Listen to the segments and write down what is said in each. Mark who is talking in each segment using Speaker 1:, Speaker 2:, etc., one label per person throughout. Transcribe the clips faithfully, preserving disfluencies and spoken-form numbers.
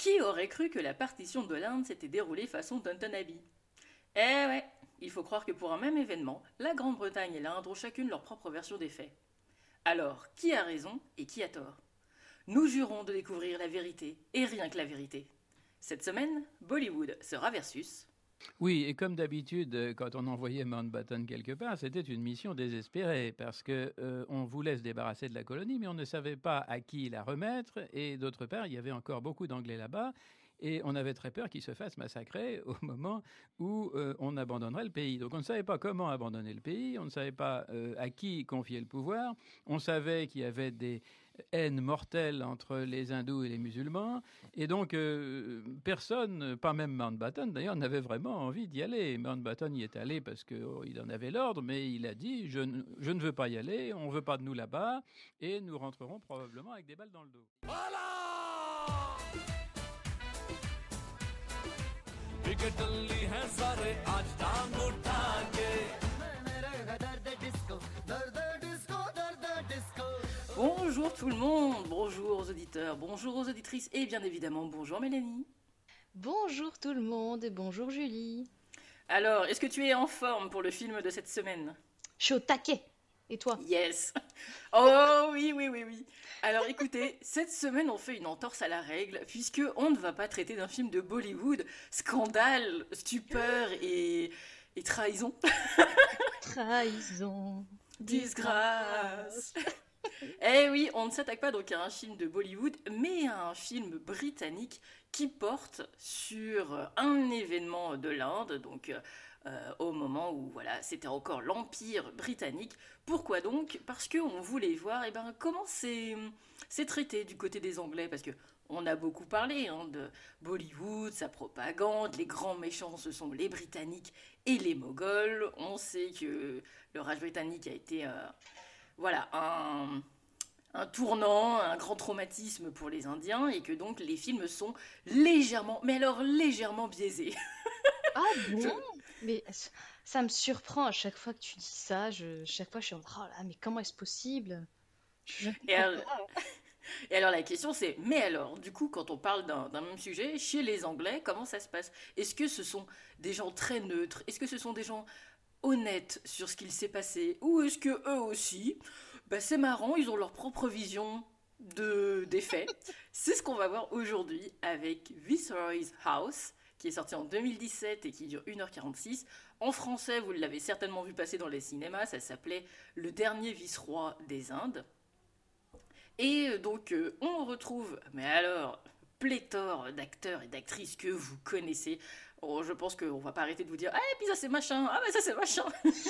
Speaker 1: Qui aurait cru que la partition de l'Inde s'était déroulée façon Downton Abbey? Eh ouais, il faut croire que pour un même événement, la Grande-Bretagne et l'Inde ont chacune leur propre version des faits. Alors, qui a raison et qui a tort? Nous jurons de découvrir la vérité, et rien que la vérité. Cette semaine, Bollywood sera versus...
Speaker 2: Oui, et comme d'habitude, euh, quand on envoyait Mountbatten quelque part, c'était une mission désespérée parce que euh, on voulait se débarrasser de la colonie, mais on ne savait pas à qui la remettre. Et d'autre part, il y avait encore beaucoup d'Anglais là-bas. Et on avait très peur qu'ils se fassent massacrer au moment où euh, on abandonnerait le pays. Donc on ne savait pas comment abandonner le pays, on ne savait pas euh, à qui confier le pouvoir. On savait qu'il y avait des haines mortelles entre les hindous et les musulmans. Et donc euh, personne, pas même Mountbatten d'ailleurs, n'avait vraiment envie d'y aller. Mountbatten y est allé parce qu'il oh, en avait l'ordre, mais il a dit je, n- je ne veux pas y aller, on ne veut pas de nous là-bas, et nous rentrerons probablement avec des balles dans le dos.
Speaker 3: विकेटली हैं सारे आज टांग उठा के
Speaker 1: Bonjour tout le monde, bonjour aux auditeurs, bonjour aux auditrices et bien évidemment bonjour Mélanie.
Speaker 4: Bonjour tout le monde et bonjour Julie.
Speaker 1: Alors, est-ce que tu es en forme pour le film de cette semaine?
Speaker 4: Je suis au taquet. Et toi?
Speaker 1: Yes. Oh oui, oui, oui, oui. Alors écoutez, cette semaine on fait une entorse à la règle puisque on ne va pas traiter d'un film de Bollywood, scandale, stupeur et, et trahison.
Speaker 4: Trahison.
Speaker 1: Disgrâce. Eh oui, on ne s'attaque pas donc à un film de Bollywood, mais à un film britannique qui porte sur un événement de l'Inde, donc euh, au moment où voilà, c'était encore l'Empire britannique. Pourquoi donc? Parce qu'on voulait voir eh ben, comment c'est, c'est traité du côté des Anglais, parce que on a beaucoup parlé hein, de Bollywood, sa propagande, les grands méchants ce sont les Britanniques et les Moghols. On sait que le Raj britannique a été... Euh, voilà, un, un tournant, un grand traumatisme pour les Indiens et que donc les films sont légèrement, mais alors légèrement biaisés.
Speaker 4: Ah bon?
Speaker 1: Je-
Speaker 4: Mais ça me surprend à chaque fois que tu dis ça. Je, chaque fois je suis en oh là, mais comment est-ce possible? Je ne
Speaker 1: Et
Speaker 4: comprends
Speaker 1: alors,
Speaker 4: pas.
Speaker 1: et alors la question c'est, mais alors, du coup, quand on parle d'un d'un même sujet, chez les Anglais, comment ça se passe? Est-ce que ce sont des gens très neutres? Est-ce que ce sont des gens honnêtes sur ce qu'il s'est passé? Ou est-ce que eux aussi, bah c'est marrant, ils ont leur propre vision de, des faits? C'est ce qu'on va voir aujourd'hui avec Viceroy's House, qui est sorti en deux mille dix-sept et qui dure une heure quarante-six. En français, vous l'avez certainement vu passer dans les cinémas, ça s'appelait Le dernier vice-roi des Indes. Et donc, euh, on retrouve, mais alors, pléthore d'acteurs et d'actrices que vous connaissez. Oh, je pense qu'on va pas arrêter de vous dire, ah, et puis ça c'est machin, ah, mais ça c'est machin.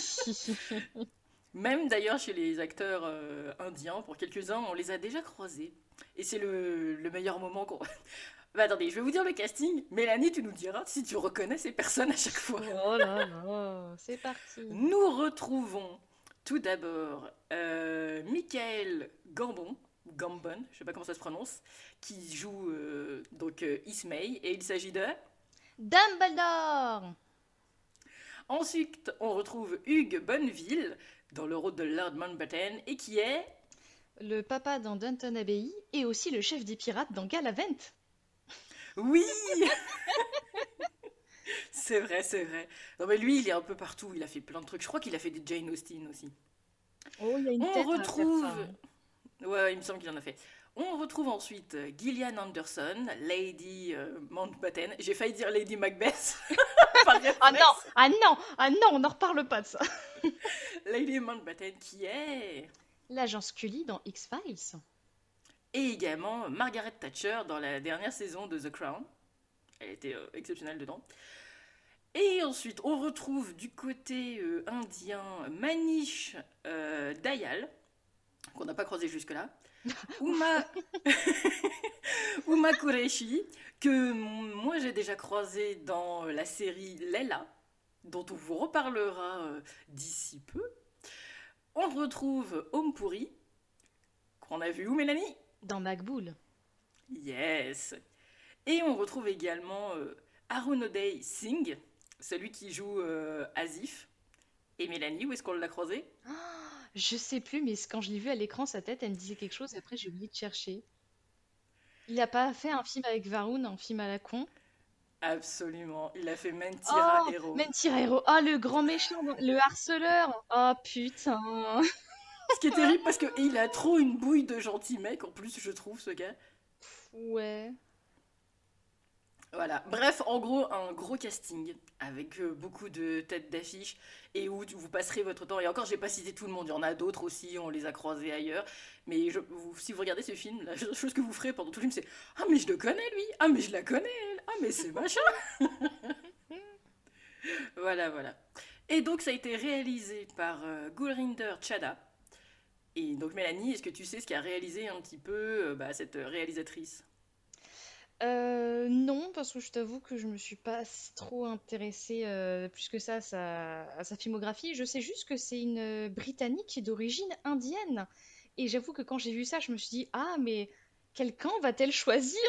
Speaker 1: Même d'ailleurs chez les acteurs euh, indiens, pour quelques-uns, on les a déjà croisés. Et c'est le, le meilleur moment qu'on... Bah attendez, je vais vous dire le casting. Mélanie, tu nous diras si tu reconnais ces personnes à chaque fois.
Speaker 4: Oh là là, c'est parti.
Speaker 1: Nous retrouvons tout d'abord euh, Michael Gambon, ou Gambon, je sais pas comment ça se prononce, qui joue euh, donc euh, Ismay, et il s'agit de...
Speaker 4: Dumbledore.
Speaker 1: Ensuite, on retrouve Hugh Bonneville, dans le rôle de Lord Mountbatten, et qui est...
Speaker 4: Le papa dans Downton Abbey et aussi le chef des pirates dans Galavant.
Speaker 1: Oui. C'est vrai, c'est vrai. Non mais lui, il est un peu partout, il a fait plein de trucs. Je crois qu'il a fait des Jane Austen aussi.
Speaker 4: Oh, il y a une
Speaker 1: On
Speaker 4: tête à faire
Speaker 1: retrouve...
Speaker 4: ça, hein.
Speaker 1: Ouais, il me semble qu'il en a fait. On retrouve ensuite euh, Gillian Anderson, Lady euh, Mountbatten. J'ai failli dire Lady Macbeth. Par
Speaker 4: Ah non,
Speaker 1: réflexe.
Speaker 4: ah non, ah non, on n'en reparle pas de ça.
Speaker 1: Lady Mountbatten qui est...
Speaker 4: L'agent Scully dans X-Files.
Speaker 1: Et également Margaret Thatcher dans la dernière saison de The Crown. Elle était euh, exceptionnelle dedans. Et ensuite, on retrouve du côté euh, indien Manish euh, Dayal, qu'on n'a pas croisé jusque-là. Uma... Uma Qureshi, que moi j'ai déjà croisé dans la série Leila, dont on vous reparlera euh, d'ici peu. On retrouve Om Puri, qu'on a vu où, Mélanie?
Speaker 4: Dans Macboul.
Speaker 1: Yes. Et on retrouve également euh, Arunoday Singh, celui qui joue euh, Asif. Et Mélanie, où est-ce qu'on l'a croisé?
Speaker 4: Je sais plus, mais quand je l'ai vu à l'écran, sa tête, elle me disait quelque chose. Après, j'ai oublié de chercher. Il a pas fait un film avec Varun, un film à la con?
Speaker 1: Absolument. Il a fait Mentira
Speaker 4: Oh,
Speaker 1: Hero.
Speaker 4: Mentira Hero. Oh, le grand méchant, le harceleur. Oh, putain.
Speaker 1: Ce qui est terrible parce qu'il a trop une bouille de gentil mec en plus, je trouve, ce gars.
Speaker 4: Ouais.
Speaker 1: Voilà. Bref, en gros, un gros casting avec euh, beaucoup de têtes d'affiche et où tu- vous passerez votre temps. Et encore, j'ai pas cité tout le monde, il y en a d'autres aussi, on les a croisés ailleurs. Mais je- vous- si vous regardez ce film, la chose que vous ferez pendant tout le film, c'est ah, mais je le connais lui, ah, mais je la connais elle, ah, mais c'est machin. Voilà, voilà. Et donc, ça a été réalisé par euh, Gulrinder Chadha. Et donc, Mélanie, est-ce que tu sais ce qu'a réalisé un petit peu euh, bah, cette réalisatrice?
Speaker 4: Euh, non, parce que je t'avoue que je me suis pas s- trop intéressée euh, plus que ça à sa, à sa filmographie. Je sais juste que c'est une euh, Britannique d'origine indienne. Et j'avoue que quand j'ai vu ça, je me suis dit, ah, mais quel camp va-t-elle choisir?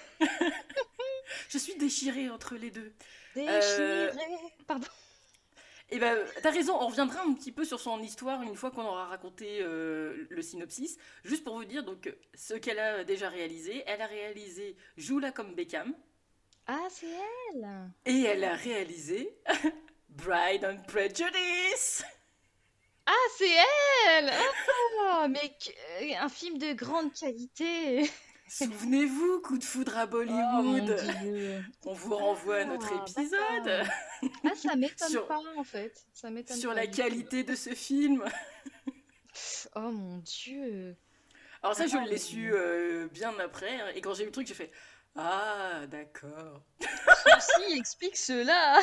Speaker 1: Je suis déchirée entre les deux. Euh,
Speaker 4: Déchirée. Pardon.
Speaker 1: Et ben, t'as raison, on reviendra un petit peu sur son histoire une fois qu'on aura raconté euh, le synopsis. Juste pour vous dire donc ce qu'elle a déjà réalisé. Elle a réalisé Joue-la comme Beckham
Speaker 4: Ah, c'est elle.
Speaker 1: et elle a réalisé Bride and Prejudice.
Speaker 4: Ah, c'est elle. Oh, mais que- un film de grande qualité.
Speaker 1: Souvenez-vous, coup de foudre à
Speaker 4: Oh mon
Speaker 1: Bollywood.
Speaker 4: Dieu.
Speaker 1: On vous renvoie à notre
Speaker 4: Ah,
Speaker 1: épisode
Speaker 4: d'accord. Ah, ça m'étonne
Speaker 1: sur,
Speaker 4: pas en fait. Ça m'étonne
Speaker 1: sur
Speaker 4: pas
Speaker 1: la
Speaker 4: du tout.
Speaker 1: qualité de ce film.
Speaker 4: Pff, Oh mon Dieu.
Speaker 1: Alors ça,
Speaker 4: Ah
Speaker 1: je
Speaker 4: non,
Speaker 1: l'ai
Speaker 4: mais
Speaker 1: su euh, bien après. Hein, et quand j'ai vu le truc, j'ai fait ah, d'accord.
Speaker 4: ceci explique cela.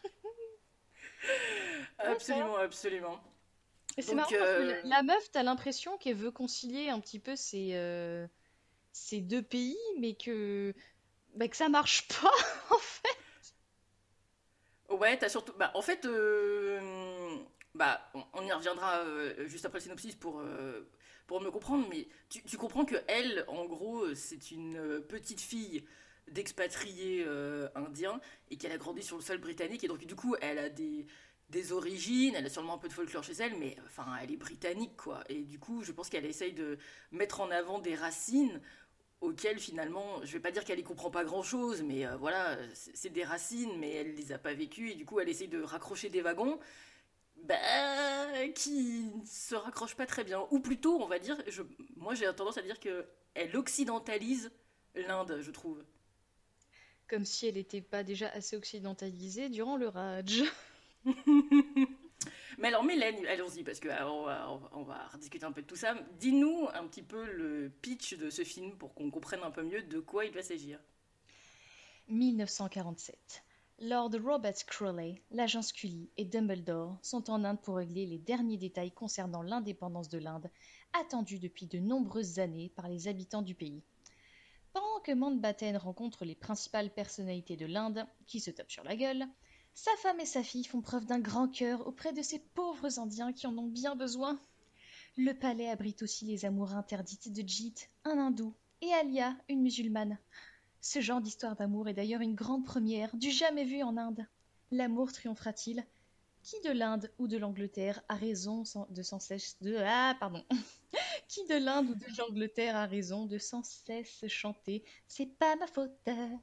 Speaker 4: D'accord.
Speaker 1: Absolument, absolument.
Speaker 4: Et c'est
Speaker 1: Donc,
Speaker 4: marrant parce que la,
Speaker 1: euh,
Speaker 4: la meuf, t'as l'impression qu'elle veut concilier un petit peu ces, euh, ces deux pays, mais que, bah, que ça marche pas en fait.
Speaker 1: ouais, t'as surtout. Bah, en fait, euh, bah, on, on y reviendra euh, juste après le synopsis pour, euh, pour me comprendre, mais tu, tu comprends que elle, en gros, c'est une euh, petite fille d'expatriés euh, indiens et qu'elle a grandi sur le sol britannique et donc du coup, elle a des des origines, elle a sûrement un peu de folklore chez elle, mais enfin, elle est britannique, quoi. Et du coup, je pense qu'elle essaye de mettre en avant des racines auxquelles finalement, je vais pas dire qu'elle y comprend pas grand chose, mais euh, voilà, c'est c'est des racines, mais elle les a pas vécues, et du coup elle essaye de raccrocher des wagons, bah, qui se raccrochent pas très bien. Ou plutôt, on va dire, je, moi j'ai tendance à dire que elle occidentalise l'Inde, je trouve.
Speaker 4: Comme si elle n'était pas déjà assez occidentalisée durant le Raj.
Speaker 1: Mais alors, Mélène, allons-y, parce que alors, on, va, on va- on va rediscuter un peu de tout ça. Dis-nous un petit peu le pitch de ce film pour qu'on comprenne un peu mieux de quoi il va s'agir.
Speaker 4: mille neuf cent quarante-sept. Lord Robert Crawley, l'agent Scully et Dumbledore sont en Inde pour régler les derniers détails concernant l'indépendance de l'Inde, attendue depuis de nombreuses années par les habitants du pays. Pendant que Mountbatten rencontre les principales personnalités de l'Inde, qui se tapent sur la gueule, sa femme et sa fille font preuve d'un grand cœur auprès de ces pauvres Indiens qui en ont bien besoin. Le palais abrite aussi les amours interdites de Jeet, un hindou, et Alia, une musulmane. Ce genre d'histoire d'amour est d'ailleurs une grande première, du jamais vu en Inde. L'amour triomphera-t-il? Qui de l'Inde ou de l'Angleterre a raison sans- de sans cesse de ah pardon Qui de l'Inde ou de l'Angleterre a raison de sans cesse chanter c'est pas ma faute.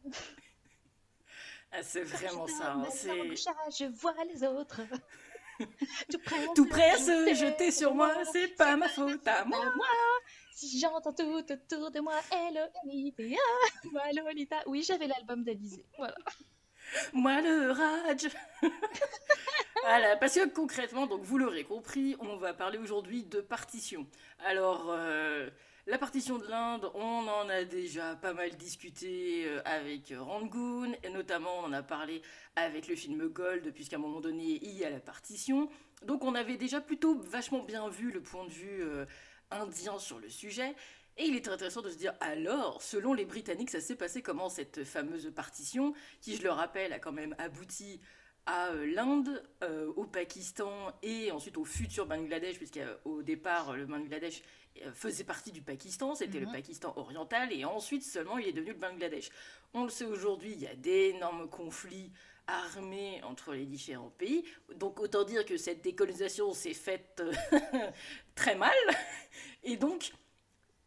Speaker 1: Ah, c'est
Speaker 4: Quand je
Speaker 1: vraiment
Speaker 4: donne
Speaker 1: ça, hein,
Speaker 4: ma langue au
Speaker 1: c'est...
Speaker 4: chat, je vois les autres. Tout prêt à
Speaker 1: Tout
Speaker 4: se
Speaker 1: prêt à se
Speaker 4: jeter
Speaker 1: jeter sur moi, c'est pas ma faute à moi.
Speaker 4: à moi. Si j'entends tout autour de moi, hello Lolita, moi Lolita. Oui, j'avais l'album d'Alizée. Voilà.
Speaker 1: Moi le Raj. Voilà, parce que concrètement, donc vous l'aurez compris, on va parler aujourd'hui de partition. Alors, euh, la partition de l'Inde, on en a déjà pas mal discuté euh, avec Rangoon, et notamment on en a parlé avec le film Gold, puisqu'à un moment donné, il y a la partition. Donc on avait déjà plutôt vachement bien vu le point de vue euh, indien sur le sujet. Et il est intéressant de se dire, alors, selon les Britanniques, ça s'est passé comment cette fameuse partition, qui, je le rappelle, a quand même abouti à euh, l'Inde, euh, au Pakistan et ensuite au futur Bangladesh, puisqu'au départ, le Bangladesh euh, faisait partie du Pakistan, c'était le
Speaker 4: Mhm.
Speaker 1: Pakistan oriental, et ensuite seulement il est devenu le Bangladesh. On le sait aujourd'hui, il y a d'énormes conflits armés entre les différents pays, donc autant dire que cette décolonisation s'est faite euh, très mal, et donc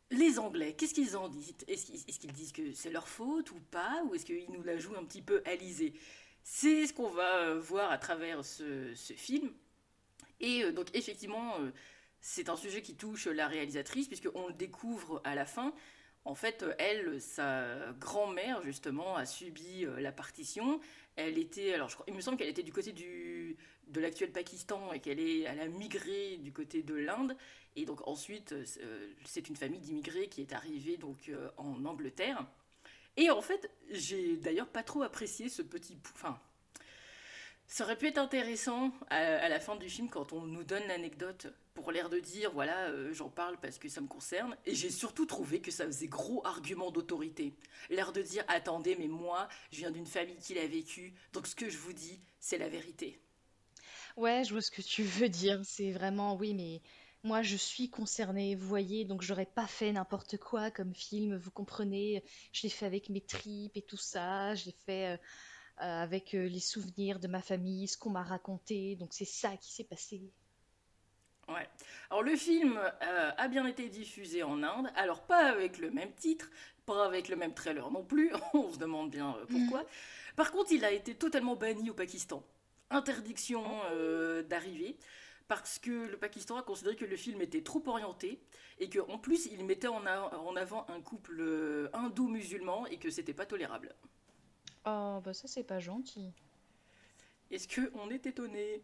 Speaker 1: Les Anglais, qu'est-ce qu'ils en disent? Est-ce qu'ils, est-ce qu'ils disent que c'est leur faute ou pas? Ou est-ce qu'ils nous la jouent un petit peu alisée? C'est ce qu'on va euh, voir à travers ce, ce film. Et euh, donc effectivement, euh, c'est un sujet qui touche la réalisatrice, puisqu'on le découvre à la fin. En fait, euh, elle, sa grand-mère, justement, a subi euh, la partition. Elle était, alors je crois, il me semble qu'elle était du côté du, de l'actuel Pakistan et qu'elle est, elle a migré du côté de l'Inde. Et donc ensuite, euh, c'est une famille d'immigrés qui est arrivée donc euh, en Angleterre. Et en fait, j'ai d'ailleurs pas trop apprécié ce petit, enfin, ça aurait pu être intéressant à, à la fin du film quand on nous donne l'anecdote pour l'air de dire voilà euh, j'en parle parce que ça me concerne, et j'ai surtout trouvé que ça faisait gros argument d'autorité, l'air de dire attendez mais moi je viens d'une famille qui l'a vécu donc ce que je vous dis c'est la vérité.
Speaker 4: Ouais, je vois ce que tu veux dire. C'est vraiment, oui, mais moi je suis concernée, vous voyez, donc j'aurais pas fait n'importe quoi comme film, vous comprenez. Je l'ai fait avec mes tripes et tout ça. Je l'ai fait euh, euh, avec euh, les souvenirs de ma famille, ce qu'on m'a raconté. Donc c'est ça qui s'est passé.
Speaker 1: Ouais. Alors le film euh, a bien été diffusé en Inde, alors pas avec le même titre, pas avec le même trailer non plus, on se demande bien euh, pourquoi. Par contre, il a été totalement banni au Pakistan. Interdiction euh, d'arrivée, parce que le Pakistan a considéré que le film était trop orienté et qu'en plus il mettait en, a- en avant un couple euh, hindou-musulman et que c'était pas tolérable.
Speaker 4: Oh, bah ça c'est pas gentil.
Speaker 1: Est-ce qu'on est étonné?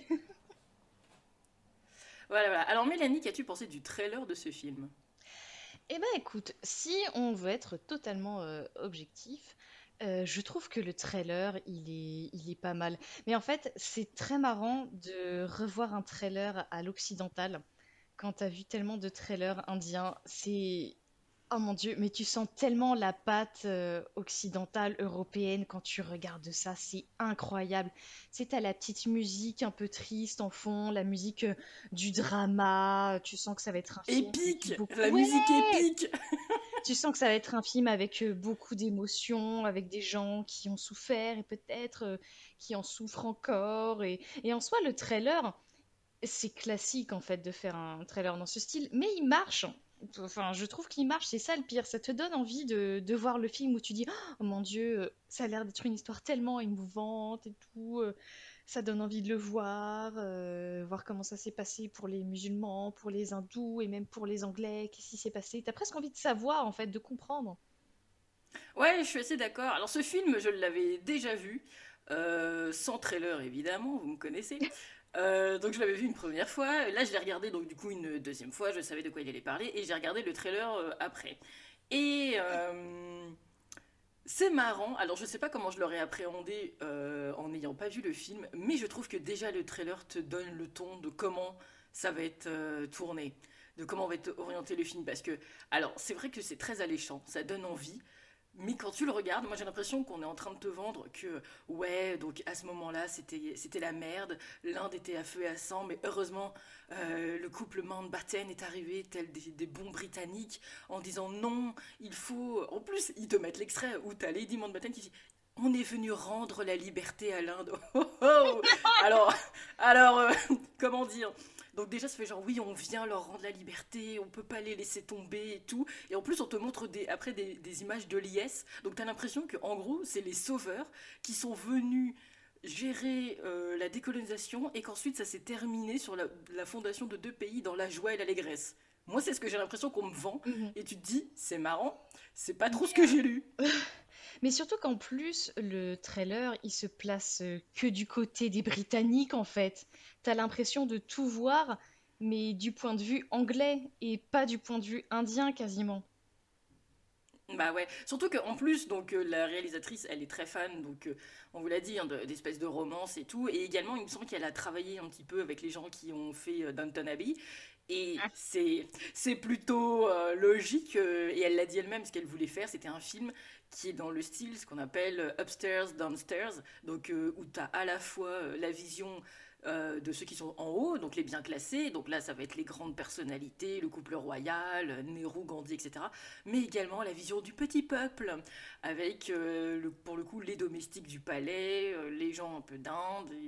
Speaker 1: Voilà, voilà. Alors Mélanie, qu'as-tu pensé du trailer de ce film?
Speaker 4: Eh ben écoute, si on veut être totalement euh, objectif, euh, je trouve que le trailer, il est, il est pas mal. Mais en fait, c'est très marrant de revoir un trailer à l'occidental quand t'as vu tellement de trailers indiens. C'est... Oh mon Dieu, mais tu sens tellement la patte euh, occidentale, européenne quand tu regardes ça, c'est incroyable. Tu sais, t'as la petite musique un peu triste en fond, la musique euh, du drama, tu sens que ça va être un film avec
Speaker 1: Épique!
Speaker 4: beaucoup...
Speaker 1: La
Speaker 4: Ouais!
Speaker 1: musique épique!
Speaker 4: Tu sens que ça va être un film avec euh, beaucoup d'émotions, avec des gens qui ont souffert et peut-être euh, qui en souffrent encore. Et, et en soi, le trailer, c'est classique en fait de faire un trailer dans ce style, mais il marche. Enfin, je trouve qu'il marche, c'est ça le pire. Ça te donne envie de, de voir le film où tu dis, oh mon Dieu, euh, ça a l'air d'être une histoire tellement émouvante et tout. euh, Ça donne envie de le voir, euh, voir comment ça s'est passé pour les musulmans, pour les hindous et même pour les anglais. Qu'est-ce qui s'est passé? T'as presque envie de savoir en fait, de comprendre.
Speaker 1: Ouais, je suis assez d'accord. Alors ce film, je l'avais déjà vu, euh, sans trailer évidemment, vous me connaissez. Euh, donc je l'avais vu une première fois. Là, je l'ai regardé donc du coup une deuxième fois. Je savais de quoi il allait parler et j'ai regardé le trailer euh, après. Et euh, c'est marrant. Alors je sais pas comment je l'aurais appréhendé euh, en n'ayant pas vu le film, mais je trouve que déjà le trailer te donne le ton de comment ça va être euh, tourné, de comment va être orienté le film. Parce que alors c'est vrai que c'est très alléchant, ça donne envie. Mais quand tu le regardes, moi j'ai l'impression qu'on est en train de te vendre que ouais, donc à ce moment-là c'était c'était la merde, l'Inde était à feu et à sang, mais heureusement euh, le couple Mountbatten est arrivé tel des, des bons Britanniques en disant non, il faut. En plus ils te mettent l'extrait où t'as Lady Mountbatten qui dit on est venu rendre la liberté à l'Inde. Oh, oh, oh. Alors alors euh, comment dire? Donc déjà, ça fait genre, oui, on vient leur rendre la liberté, on peut pas les laisser tomber et tout. Et en plus, on te montre des, après des, des images de l'I S. Donc t'as l'impression que en gros, c'est les sauveurs qui sont venus gérer euh, la décolonisation et qu'ensuite ça s'est terminé sur la, la fondation de deux pays dans la joie et l'allégresse. Moi, c'est ce que j'ai l'impression qu'on me vend.
Speaker 4: Mhm.
Speaker 1: Et tu te dis, c'est marrant, c'est pas trop ce que j'ai lu.
Speaker 4: Mais surtout qu'en plus, le trailer, il se place euh, que du côté des Britanniques, en fait. T'as l'impression de tout voir, mais du point de vue anglais et pas du point de vue indien, quasiment.
Speaker 1: Bah ouais, surtout qu'en plus, donc euh, la réalisatrice, elle est très fan, donc euh, on vous l'a dit, hein, de- d'espèces de romance et tout, et également il me semble qu'elle a travaillé un petit peu avec les gens qui ont fait euh, Downton Abbey, et c'est c'est plutôt euh, logique, euh, et elle l'a dit elle-même, ce qu'elle voulait faire, c'était un film qui est dans le style, ce qu'on appelle euh, upstairs, downstairs, donc euh, où t'as à la fois euh, la vision euh, de ceux qui sont en haut, donc les bien classés, donc là ça va être les grandes personnalités, le couple royal, Nehru, Gandhi, et cetera, mais également la vision du petit peuple, avec euh, le- pour le coup les domestiques du palais, euh, les gens un peu d'Inde, et,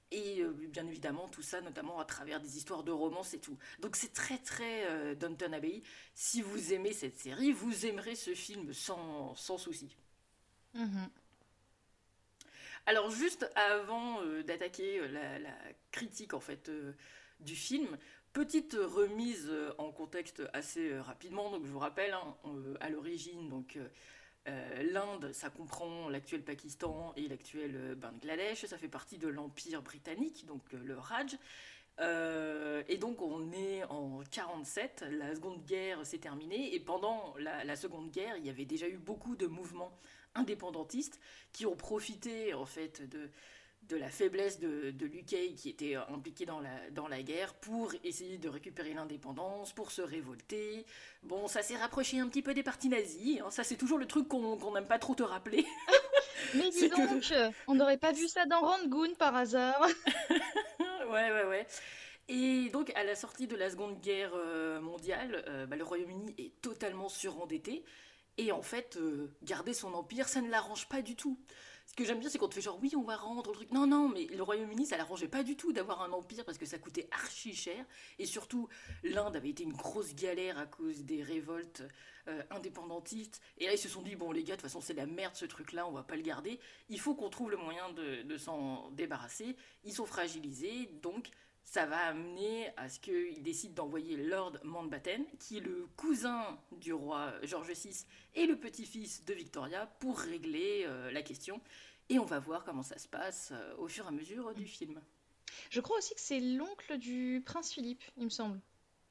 Speaker 1: Et euh, bien évidemment, tout ça, notamment à travers des histoires de romance et tout. Donc c'est très très euh, Downton Abbey. Si vous aimez cette série, vous aimerez ce film sans, sans souci.
Speaker 4: Mhm.
Speaker 1: Alors juste avant euh, d'attaquer euh, la, la critique en fait euh, du film, petite remise euh, en contexte assez euh, rapidement. Donc je vous rappelle, hein, euh, à l'origine, donc euh, euh, l'Inde, ça comprend l'actuel Pakistan et l'actuel euh, Bangladesh. Ça fait partie de l'Empire britannique, donc euh, le Raj. Euh, et donc on est en quarante-sept, la Seconde Guerre s'est terminée, et pendant la, la Seconde Guerre, il y avait déjà eu beaucoup de mouvements indépendantistes qui ont profité en fait de, de la faiblesse de, de l'U K qui était impliqué dans la, dans la guerre pour essayer de récupérer l'indépendance, pour se révolter. Bon, ça s'est rapproché un petit peu des partis nazis, hein, ça c'est toujours le truc qu'on qu'on n'aime pas trop te rappeler.
Speaker 4: Mais dis
Speaker 1: C'est
Speaker 4: donc,
Speaker 1: que...
Speaker 4: on n'aurait pas vu ça dans Rangoon par hasard.
Speaker 1: Ouais, ouais, ouais. Et donc, à la sortie de la Seconde Guerre euh, mondiale, euh, bah, le Royaume-Uni est totalement surendetté. Et en fait, euh, garder son empire, ça ne l'arrange pas du tout. Ce que j'aime bien, c'est qu'on te fait genre, oui, on va rendre le truc. Non, non, mais le Royaume-Uni, ça l'arrangeait pas du tout d'avoir un empire parce que ça coûtait archi cher. Et surtout, l'Inde avait été une grosse galère à cause des révoltes euh, indépendantistes. Et là, ils se sont dit, bon, les gars, de toute façon, c'est la merde ce truc-là, on va pas le garder. Il faut qu'on trouve le moyen de, de s'en débarrasser. Ils sont fragilisés, donc ça va amener à ce qu'ils décident d'envoyer Lord Mountbatten, qui est le cousin du roi George six et le petit-fils de Victoria, pour régler euh, la question. Et on va voir comment ça se passe euh, au fur et à mesure du film.
Speaker 4: Je crois aussi que c'est l'oncle du prince Philippe, il me semble.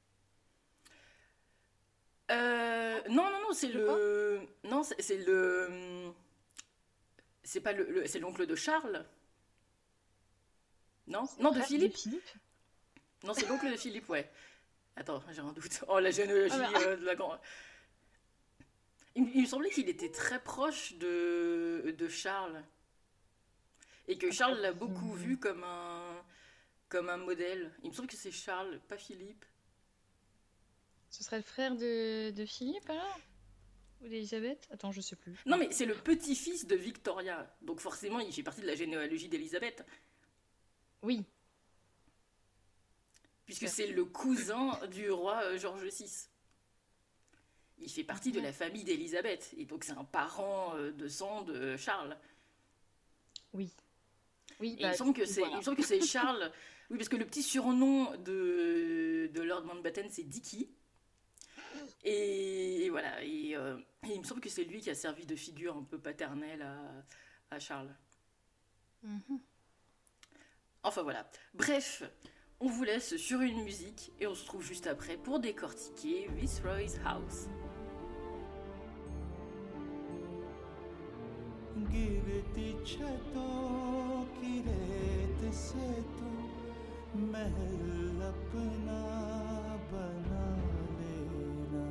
Speaker 1: Euh, non, non, non, c'est
Speaker 4: Je
Speaker 1: le... Non, c'est c'est le... C'est pas le... le- C'est l'oncle de Charles. Non? Non, de
Speaker 4: Frère
Speaker 1: Philippe?
Speaker 4: Philippe.
Speaker 1: Non, c'est l'oncle de Philippe, ouais. Attends, j'ai un doute. Oh, la généalogie
Speaker 4: Ah bah.
Speaker 1: euh, de la grande... Il, il me semblait qu'il était très proche de, de Charles. Et que Charles l'a beaucoup vu comme un, comme un modèle. Il me semble que c'est Charles, pas Philippe.
Speaker 4: Ce serait le frère de, de Philippe alors? Ou d'Elisabeth? Attends, je sais plus.
Speaker 1: Non, mais c'est le petit-fils de Victoria. Donc forcément, il fait partie de la généalogie d'Élisabeth.
Speaker 4: Oui.
Speaker 1: Puisque c'est le cousin du roi euh, George six. Il fait partie de la famille d'Élisabeth. Et donc c'est un parent euh, de sang de Charles.
Speaker 4: Oui. Oui,
Speaker 1: Et
Speaker 4: bah,
Speaker 1: il me semble que c'est,
Speaker 4: voilà.
Speaker 1: il me semble que c'est Charles. Oui, parce que le petit surnom de, de Lord Mountbatten, c'est Dicky. Et, et voilà. Et, euh, et il me semble que c'est lui qui a servi de figure un peu paternelle à, à Charles.
Speaker 4: Mhm.
Speaker 1: Enfin voilà. Bref, on vous laisse sur une musique et on se retrouve juste après pour décortiquer Viceroy's House.
Speaker 3: गिरती छतों की रेत से तू महल अपना बना लेना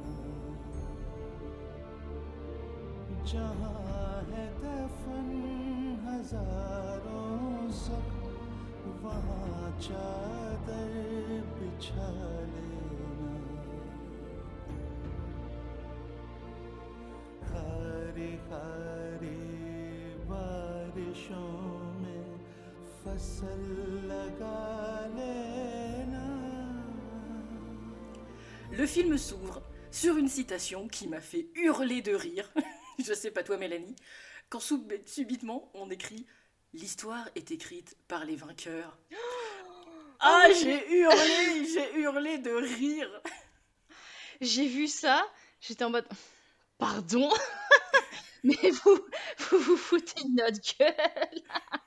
Speaker 3: जहाँ है दफन हजारों जख्म वहाँ चादर बिछा लेना खारी खारी बारिशों में फसल लगा लेना.
Speaker 1: Le film s'ouvre sur une citation qui m'a fait hurler de rire. Je sais pas toi, Mélanie. Quand sub- subitement on écrit « L'histoire est écrite par les vainqueurs ». Ah, j'ai hurlé, j'ai hurlé de rire.
Speaker 4: J'ai vu ça, j'étais en mode pardon, mais vous, vous vous foutez de notre gueule.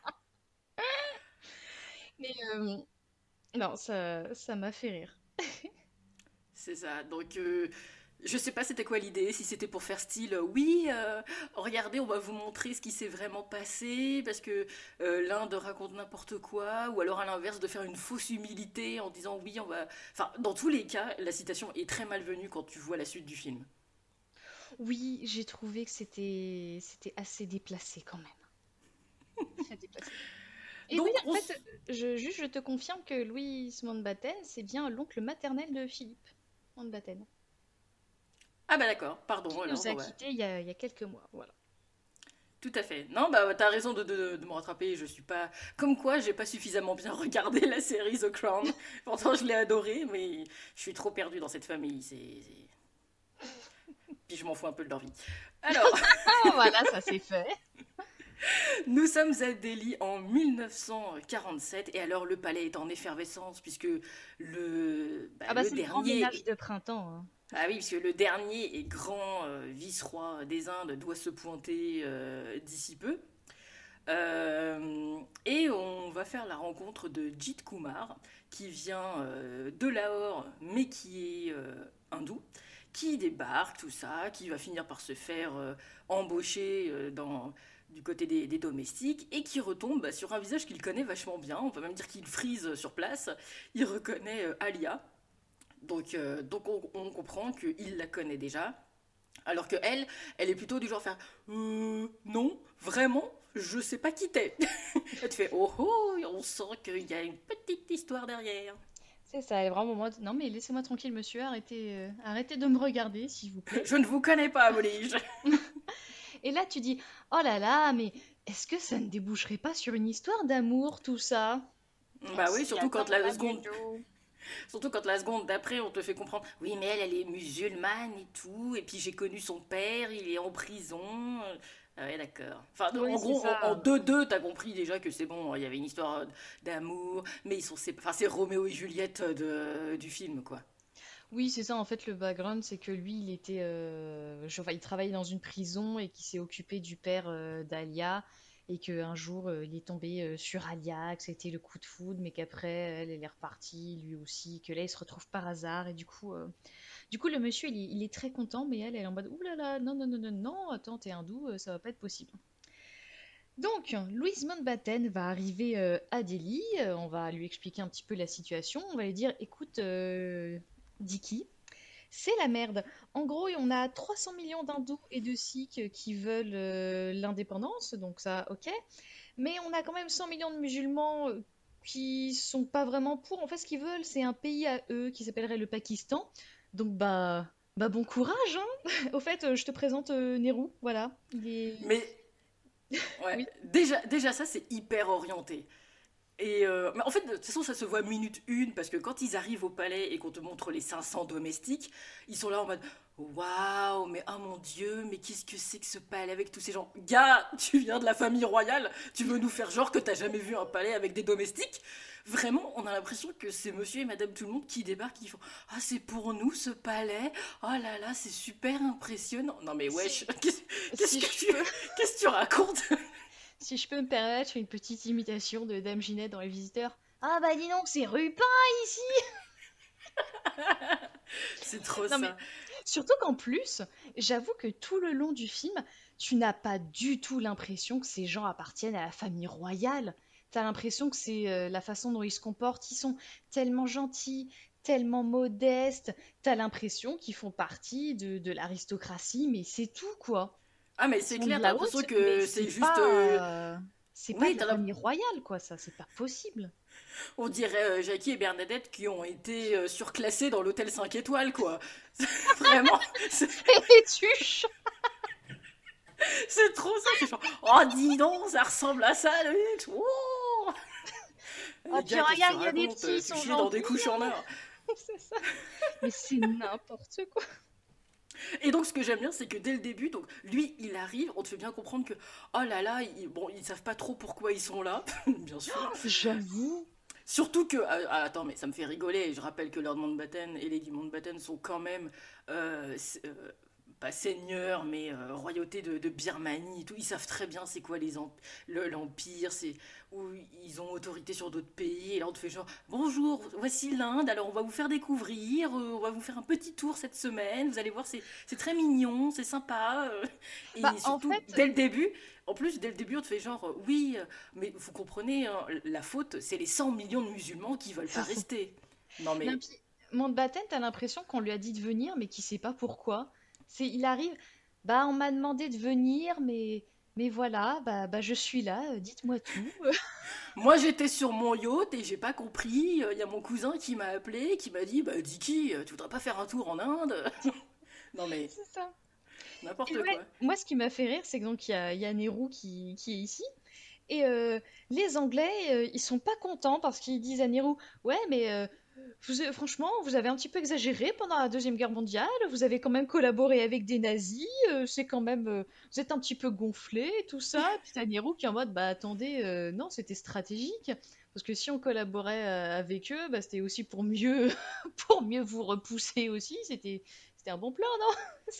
Speaker 4: Mais euh, non, ça, ça m'a fait rire.
Speaker 1: C'est ça, donc euh, je sais pas c'était quoi l'idée, si c'était pour faire style euh, oui, euh, regardez, on va vous montrer ce qui s'est vraiment passé, parce que euh, l'Inde raconte n'importe quoi, ou alors à l'inverse de faire une fausse humilité en disant oui, on va... Enfin, dans tous les cas, la citation est très malvenue quand tu vois la suite du film.
Speaker 4: Oui, j'ai trouvé que c'était c'était assez déplacé quand même. Très déplacé. Et
Speaker 1: Donc,
Speaker 4: oui, en
Speaker 1: on
Speaker 4: fait, je, juste je te confirme que Louis Mountbatten, c'est bien l'oncle maternel de Philippe Mountbatten,
Speaker 1: Ah bah d'accord, pardon.
Speaker 4: qui
Speaker 1: alors,
Speaker 4: nous a
Speaker 1: bon, ouais.
Speaker 4: quittés il y a, il y a quelques mois. Voilà.
Speaker 1: Tout à fait. Non, bah t'as raison de, de, de me rattraper. Je suis pas. Comme quoi, j'ai pas suffisamment bien regardé la série The Crown. Pourtant, je l'ai adorée, mais je suis trop perdue dans cette famille. C'est. c'est- Puis je m'en fous un peu de leur vie. Alors,
Speaker 4: Ah, voilà, ça c'est fait.
Speaker 1: nous sommes à Delhi en mille neuf cent quarante-sept et alors le palais est en effervescence puisque le, bah,
Speaker 4: Ah bah
Speaker 1: le
Speaker 4: c'est le grand
Speaker 1: dernier.
Speaker 4: ménage de printemps. Hein.
Speaker 1: Ah oui, parce que le dernier et grand euh, vice-roi des Indes doit se pointer euh, d'ici peu. Euh, et on va faire la rencontre de Jit Kumar, qui vient euh, de Lahore, mais qui est euh, hindou, qui débarque, tout ça, qui va finir par se faire euh, embaucher euh, dans, du côté des, des domestiques, et qui retombe bah, sur un visage qu'il connaît vachement bien, on peut même dire qu'il frise sur place, il reconnaît euh, Alia, donc, euh, donc on, on comprend qu'il la connaît déjà, alors que elle, elle est plutôt du genre à faire euh, non, vraiment, je sais pas qui t'es. Elle te fait oh oh, on sent qu'il y a une petite histoire derrière.
Speaker 4: C'est ça, elle est vraiment en mode non mais laissez-moi tranquille monsieur, arrêtez, euh, arrêtez de me regarder s'il vous plaît.
Speaker 1: Je ne vous connais pas, Molige.
Speaker 4: Et là tu dis oh là là, mais est-ce que ça ne déboucherait pas sur une histoire d'amour tout ça?
Speaker 1: Bah
Speaker 4: On
Speaker 1: oui,
Speaker 4: s'y
Speaker 1: surtout quand
Speaker 4: attend
Speaker 1: la
Speaker 4: pas du
Speaker 1: seconde,
Speaker 4: tout.
Speaker 1: surtout quand la seconde d'après, on te fait comprendre. Oui, mais elle, elle est musulmane et tout. Et puis j'ai connu son père, il est en prison. Ah ouais, d'accord. Enfin,
Speaker 4: Oui,
Speaker 1: en
Speaker 4: c'est
Speaker 1: gros, en, en
Speaker 4: ça.
Speaker 1: deux-deux, t'as compris déjà que c'est bon, il y avait une histoire d'amour, mais ils sont sép- enfin, c'est Roméo et Juliette de, du film, quoi.
Speaker 4: Oui, c'est ça en fait le background, c'est que lui il était, euh, je- enfin, il travaillait dans une prison et qui s'est occupé du père euh, d'Alia et qu'un jour euh, il est tombé euh, sur Alia, que c'était le coup de foudre, mais qu'après elle, elle est repartie, lui aussi, que là il se retrouve par hasard et du coup, euh, du coup le monsieur il est, il est très content, mais elle elle est en mode ouh là là, non non non non non, attends t'es hindou, euh, ça va pas être possible. Donc, Louise Mountbatten va arriver euh, à Delhi, euh, on va lui expliquer un petit peu la situation, on va lui dire écoute, euh, Dicky, c'est la merde. En gros, on a trois cents millions d'hindous et de sikhs qui veulent euh, l'indépendance, donc ça, ok. Mais on a quand même cent millions de musulmans euh, qui sont pas vraiment pour. En fait, ce qu'ils veulent, c'est un pays à eux qui s'appellerait le Pakistan. Donc, bah, bah bon courage, hein. Au fait, euh, je te présente euh, Nehru, voilà. Il est...
Speaker 1: Mais ouais,
Speaker 4: Oui,
Speaker 1: déjà, déjà ça, c'est hyper orienté. Et euh, mais en fait, de toute façon, ça se voit minute une, parce que quand ils arrivent au palais et qu'on te montre les cinq cents domestiques, ils sont là en mode waouh, mais oh mon dieu, mais qu'est-ce que c'est que ce palais avec tous ces gens? Gars, tu viens de la famille royale, tu veux nous faire genre que t'as jamais vu un palais avec des domestiques? Vraiment, on a l'impression que c'est monsieur et madame tout le monde qui débarquent, qui font ah, c'est pour nous ce palais, oh là là, c'est super impressionnant. Non mais wesh,
Speaker 4: si,
Speaker 1: qu'est-ce qu'est-ce
Speaker 4: si
Speaker 1: que
Speaker 4: je
Speaker 1: tu,
Speaker 4: peux,
Speaker 1: qu'est-ce que tu racontes?
Speaker 4: si je peux me permettre une petite imitation de Dame Ginette dans Les Visiteurs. Ah bah dis donc, c'est Rupin ici!
Speaker 1: C'est trop
Speaker 4: Non mais
Speaker 1: ça.
Speaker 4: surtout qu'en plus, j'avoue que tout le long du film, tu n'as pas du tout l'impression que ces gens appartiennent à la famille royale. T'as l'impression que c'est euh, la façon dont ils se comportent. Ils sont tellement gentils, tellement modestes. T'as l'impression qu'ils font partie de, de l'aristocratie, mais c'est tout, quoi.
Speaker 1: Ah mais
Speaker 4: Ils
Speaker 1: c'est
Speaker 4: sont de
Speaker 1: clair, t'as
Speaker 4: la
Speaker 1: l'impression
Speaker 4: haute, mais
Speaker 1: que c'est
Speaker 4: c'est
Speaker 1: juste... euh,
Speaker 4: pas... euh, c'est pas
Speaker 1: Oui,
Speaker 4: de la
Speaker 1: t'as l'im-
Speaker 4: famille royale, quoi, ça. C'est pas possible.
Speaker 1: on dirait euh, Jackie et Bernadette qui ont été euh, surclassés dans l'hôtel cinq étoiles, quoi. Vraiment, c'est
Speaker 4: Et tu ch-
Speaker 1: c'est trop ça, c'est genre, oh dis donc, ça ressemble à ça, le luxe, oh.
Speaker 4: Ah,
Speaker 1: Les
Speaker 4: puis
Speaker 1: gars, qu'est-ce que tu
Speaker 4: regarde, il y a des
Speaker 1: racontes?
Speaker 4: petits, ils
Speaker 1: Tu
Speaker 4: sont
Speaker 1: chies dans des
Speaker 4: gentils.
Speaker 1: couches en or.
Speaker 4: C'est ça. Mais c'est n'importe quoi.
Speaker 1: Et donc, ce que j'aime bien, c'est que dès le début, donc lui, il arrive, on te fait bien comprendre que, oh là là, ils, bon, ils savent pas trop pourquoi ils sont là, bien sûr.
Speaker 4: J'avoue.
Speaker 1: Surtout que, ah, ah, attends, mais ça me fait rigoler. Je rappelle que Lord Mountbatten et Lady Mountbatten sont quand même, euh, s- euh, pas seigneurs, mais euh, royauté de, de Birmanie et tout. Ils savent très bien c'est quoi les em- le- l'empire, c'est où ils ont autorité sur d'autres pays. Et là, on te fait genre, bonjour, voici l'Inde. Alors, on va vous faire découvrir, euh, on va vous faire un petit tour cette semaine. Vous allez voir, c'est c'est très mignon, c'est sympa. euh.
Speaker 4: Bah,
Speaker 1: Et
Speaker 4: en
Speaker 1: surtout,
Speaker 4: fait,
Speaker 1: dès le début. En plus, dès le début, on te fait genre, euh, oui, euh, mais vous comprenez, hein, la faute, c'est les cent millions de musulmans qui veulent pas
Speaker 4: c'est ça.
Speaker 1: rester. Non
Speaker 4: Non,
Speaker 1: mais,
Speaker 4: puis, Mountbatten, t'as l'impression qu'on lui a dit de venir, mais qu'il sait pas pourquoi. C'est, il arrive, bah, on m'a demandé de venir, mais, mais voilà, bah, bah, je suis là, euh, dites-moi tout.
Speaker 1: moi j'étais sur mon yacht et j'ai pas compris. Il y a mon cousin qui m'a appelé, qui m'a dit, bah Dicky, euh, tu voudrais pas faire un tour en Inde? Non mais,
Speaker 4: C'est ça.
Speaker 1: n'importe
Speaker 4: Et ouais,
Speaker 1: quoi.
Speaker 4: moi, ce qui m'a fait rire, c'est que donc il y a, il y a Nehru qui, qui est ici. Et euh, les Anglais, euh, ils sont pas contents parce qu'ils disent à Nehru, ouais, mais euh, vous, euh, franchement, vous avez un petit peu exagéré pendant la Deuxième Guerre mondiale. Vous avez quand même collaboré avec des nazis. Euh, c'est quand même, euh, vous êtes un petit peu gonflé, tout ça. Puis t'as Nehru qui est en mode, bah attendez, euh, non, c'était stratégique. Parce que si on collaborait euh, avec eux, bah, c'était aussi pour mieux, pour mieux vous repousser aussi. C'était, c'était un bon plan, non?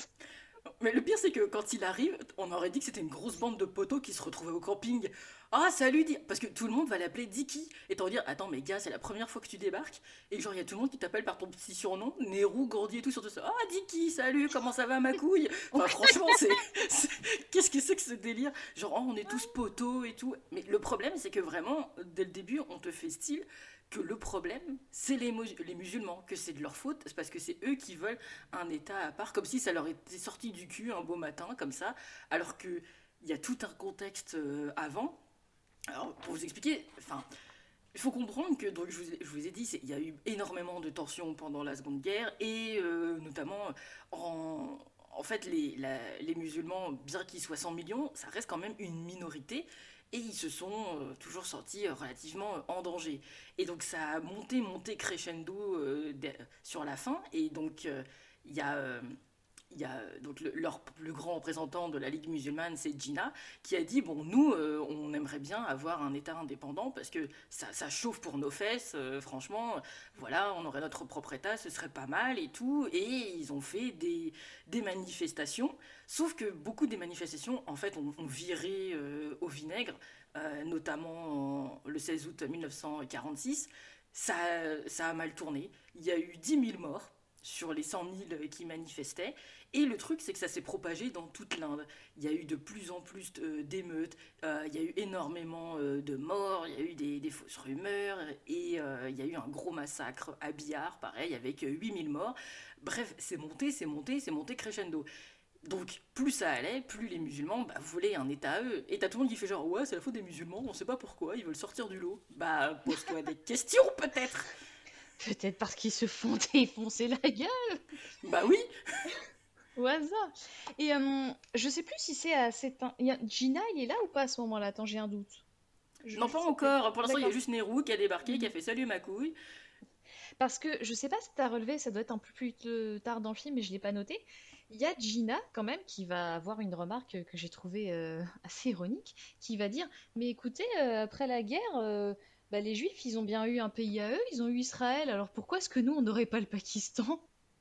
Speaker 1: Mais le pire, c'est que quand il arrive, on aurait dit que c'était une grosse bande de poteaux qui se retrouvaient au camping. Ah, salut, Di- parce que tout le monde va l'appeler Dicky. Et t'en dire, attends, mais gars, c'est la première fois que tu débarques. Et genre, il y a tout le monde qui t'appelle par ton petit surnom, Nehru, Gordy et tout, sur ça. Ah, Dicky, salut, comment ça va, ma couille? Enfin, franchement, c'est. c'est- Qu'est-ce que c'est que ce délire? Genre, oh, on est tous poteaux et tout. Mais le problème, c'est que vraiment, dès le début, on te fait style que le problème, c'est les, mus- les musulmans, que c'est de leur faute, c'est parce que c'est eux qui veulent un État à part, comme si ça leur était sorti du cul un beau matin, comme ça, alors qu'il y a tout un contexte euh, avant. Alors, pour vous expliquer, enfin, il faut comprendre que, donc, je vous ai, je vous ai dit, c'est- il y a eu énormément de tensions pendant la Seconde Guerre, et euh, notamment en, en fait, les, la- les musulmans, bien qu'ils soient cent millions, ça reste quand même une minorité, et ils se sont euh, toujours sentis euh, relativement euh, en danger. Et donc ça a monté, monté crescendo euh, de- sur la fin, et donc euh, il y a... euh, il y a euh, donc le, leur, le grand représentant de la Ligue musulmane, c'est Jinnah, qui a dit bon, nous, euh, on aimerait bien avoir un État indépendant parce que ça, ça chauffe pour nos fesses, euh, franchement, voilà, on aurait notre propre État, ce serait pas mal et tout. Et ils ont fait des, des manifestations, sauf que beaucoup des manifestations, en fait, ont, ont viré euh, au vinaigre, euh, notamment en- le seize août mille neuf cent quarante-six. Ça, ça a mal tourné. Il y a eu dix mille morts sur les cent mille qui manifestaient. Et le truc, c'est que ça s'est propagé dans toute l'Inde. Il y a eu de plus en plus de- d'émeutes, euh, il y a eu énormément euh, de morts, il y a eu des, des fausses rumeurs, et euh, il y a eu un gros massacre à Bihar, pareil, avec euh, huit mille morts. Bref, c'est monté, c'est monté, c'est monté crescendo. Donc, plus ça allait, plus les musulmans bah, voulaient un État à eux. Et t'as tout le monde qui fait genre, ouais, c'est la faute des musulmans, on sait pas pourquoi, ils veulent sortir du lot. Bah, pose-toi des questions peut-être.
Speaker 4: Peut-être parce qu'ils se font défoncer la gueule
Speaker 1: Bah oui.
Speaker 4: au hasard. Et euh, je sais plus si c'est à cet... in- il y a- Gina, il est là ou pas à ce moment-là? Attends, j'ai un doute. Je,
Speaker 1: Non,
Speaker 4: je
Speaker 1: pas
Speaker 4: sais plus.
Speaker 1: encore. Pour l'instant, il y a
Speaker 4: D'accord.
Speaker 1: juste Nehru qui a débarqué, qui a
Speaker 4: Mhm.
Speaker 1: fait salut ma couille.
Speaker 4: Parce que je sais pas si t'as relevé, ça doit être un peu plus euh, tard dans le film, mais je l'ai pas noté. Il y a Gina, quand même, qui va avoir une remarque que j'ai trouvée euh, assez ironique, qui va dire, mais écoutez, euh, après la guerre, euh, bah, les Juifs, ils ont bien eu un pays à eux, ils ont eu Israël, alors pourquoi est-ce que nous, on n'aurait pas le Pakistan?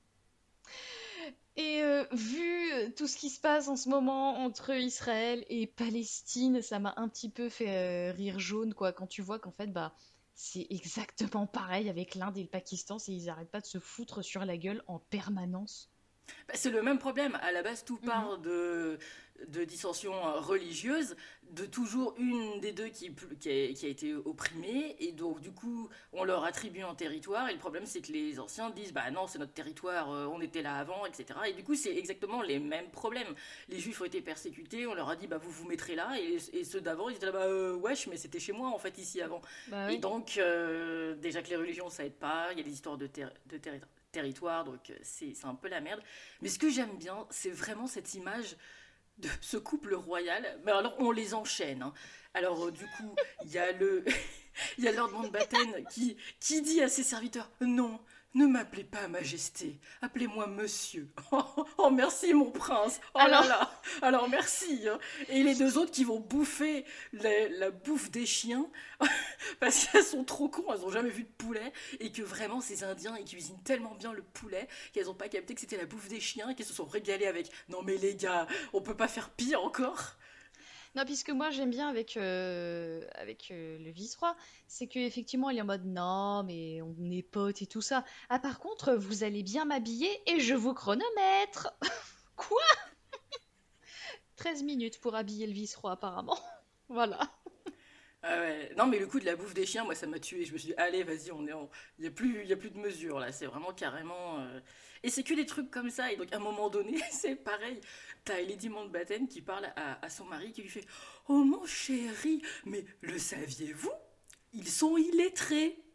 Speaker 4: Et euh, vu euh, tout ce qui se passe en ce moment entre Israël et Palestine, ça m'a un petit peu fait euh, rire jaune, quoi, quand tu vois qu'en fait, bah, c'est exactement pareil avec l'Inde et le Pakistan, c'est ils arrêtent pas de se foutre sur la gueule en permanence.
Speaker 1: Bah, c'est le même problème. À la base, tout
Speaker 4: Mhm.
Speaker 1: part de, de dissensions euh, religieuses, de toujours une des deux qui, qui, a, qui a été opprimée, et donc du coup, on leur attribue un territoire, et le problème, c'est que les anciens disent, bah non, c'est notre territoire, euh, on était là avant, et cetera. Et du coup, c'est exactement les mêmes problèmes. Les juifs ont été persécutés, on leur a dit, bah vous vous mettrez là, et, et ceux d'avant, ils étaient là, bah euh, wesh, mais c'était chez moi, en fait, ici avant.
Speaker 4: Bah
Speaker 1: Et
Speaker 4: oui.
Speaker 1: donc, euh, déjà que les religions, ça aide pas, il y a des histoires de, ter- de terri- territoire, donc euh, c'est c'est un peu la merde. Mais ce que j'aime bien, c'est vraiment cette image de ce couple royal. Mais alors, on les enchaîne, hein. Alors, euh, du coup, il y a le. Il y a Lord Mountbatten qui, qui dit à ses serviteurs non, ne m'appelez pas Majesté, appelez-moi Monsieur. Oh, oh, merci mon prince. Oh là
Speaker 4: Alors,
Speaker 1: là. Alors merci, hein. Et les deux autres qui vont bouffer la, la bouffe des chiens parce qu'elles sont trop cons, elles ont jamais vu de poulet et que vraiment ces Indiens ils cuisinent tellement bien le poulet qu'elles ont pas capté que c'était la bouffe des chiens et qu'elles se sont régalées avec. Non mais les gars, on peut pas faire pire encore.
Speaker 4: non, puisque moi j'aime bien avec, euh, avec euh, le vice-roi, c'est qu'effectivement il est en mode non, mais on est potes et tout ça. Ah, par contre, vous allez bien m'habiller et je vous chronomètre. Quoi? Treize minutes pour habiller le vice-roi, apparemment. Voilà.
Speaker 1: Ah ouais. Non mais le coup de la bouffe des chiens, moi ça m'a tué. Je me suis dit allez vas-y, on est en... il y a plus il y a plus de mesure là, c'est vraiment carrément euh, et c'est que des trucs comme ça et donc à un moment donné, c'est pareil. T'as Lady Mountbatten qui parle à, à son mari qui lui fait "Oh mon chéri, mais le saviez-vous? Ils sont illettrés."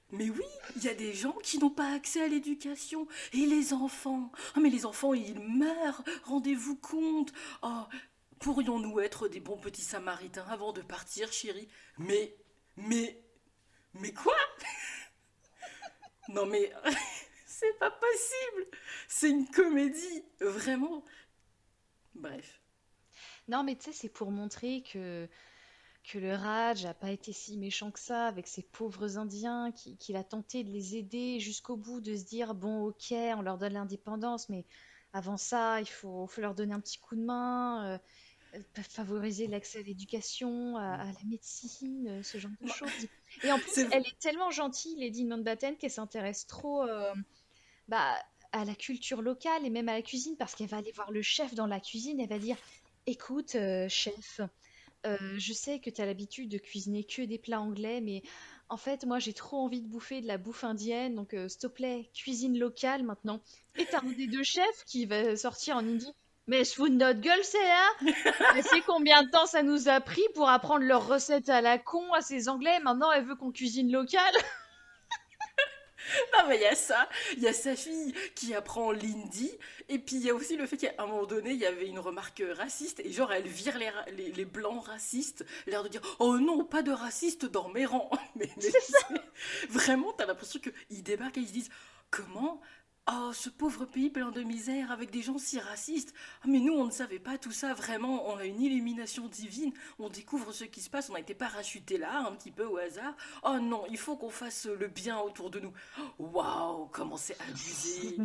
Speaker 1: Mais oui, il y a des gens qui n'ont pas accès à l'éducation. Et les enfants. Ah, mais les enfants, ils meurent. Rendez-vous compte. Oh, pourrions-nous être des bons petits samaritains avant de partir, chérie? Mais, mais, mais quoi? Non mais, c'est pas possible. C'est une comédie, vraiment. Bref.
Speaker 4: Non, mais tu sais, c'est pour montrer que, que le Raj a pas été si méchant que ça avec ces pauvres Indiens, qui- qu'il a tenté de les aider jusqu'au bout, de se dire, bon, ok, on leur donne l'indépendance, mais avant ça, il faut, faut leur donner un petit coup de main, euh, euh, favoriser l'accès à l'éducation, à, à la médecine, euh, ce genre de
Speaker 1: Non,
Speaker 4: choses. Et en plus,
Speaker 1: c'est...
Speaker 4: elle est tellement gentille, Lady Mountbatten, qu'elle s'intéresse trop euh, bah, à la culture locale et même à la cuisine, parce qu'elle va aller voir le chef dans la cuisine, elle va dire, écoute, euh, chef, euh, je sais que tu as l'habitude de cuisiner que des plats anglais, mais en fait, moi, j'ai trop envie de bouffer de la bouffe indienne, donc euh, s'il te plaît, cuisine locale maintenant. Et t'as un des deux chefs qui va sortir en indie. Mais se fout de notre gueule, c'est là? Elle sait combien de temps ça nous a pris pour apprendre leurs recettes à la con à ces Anglais. Maintenant, elle veut qu'on cuisine local.
Speaker 1: Non mais il y a ça, il y a sa fille qui apprend l'hindi, et puis il y a aussi le fait qu'à un moment donné, il y avait une remarque raciste, et genre elle vire les, ra- les, les blancs racistes, l'air de dire «Oh non, pas de racistes dans mes rangs». Mais, mais
Speaker 4: C'est ça.
Speaker 1: c'est- vraiment, t'as l'impression qu'ils débarquent et ils se disent «Comment? Oh, ce pauvre pays plein de misère avec des gens si racistes. Ah, mais nous, on ne savait pas tout ça, vraiment. On a une illumination divine. On découvre ce qui se passe. On a été parachutés là, un petit peu au hasard. Oh non, il faut qu'on fasse le bien autour de nous. Waouh, comment c'est abusé.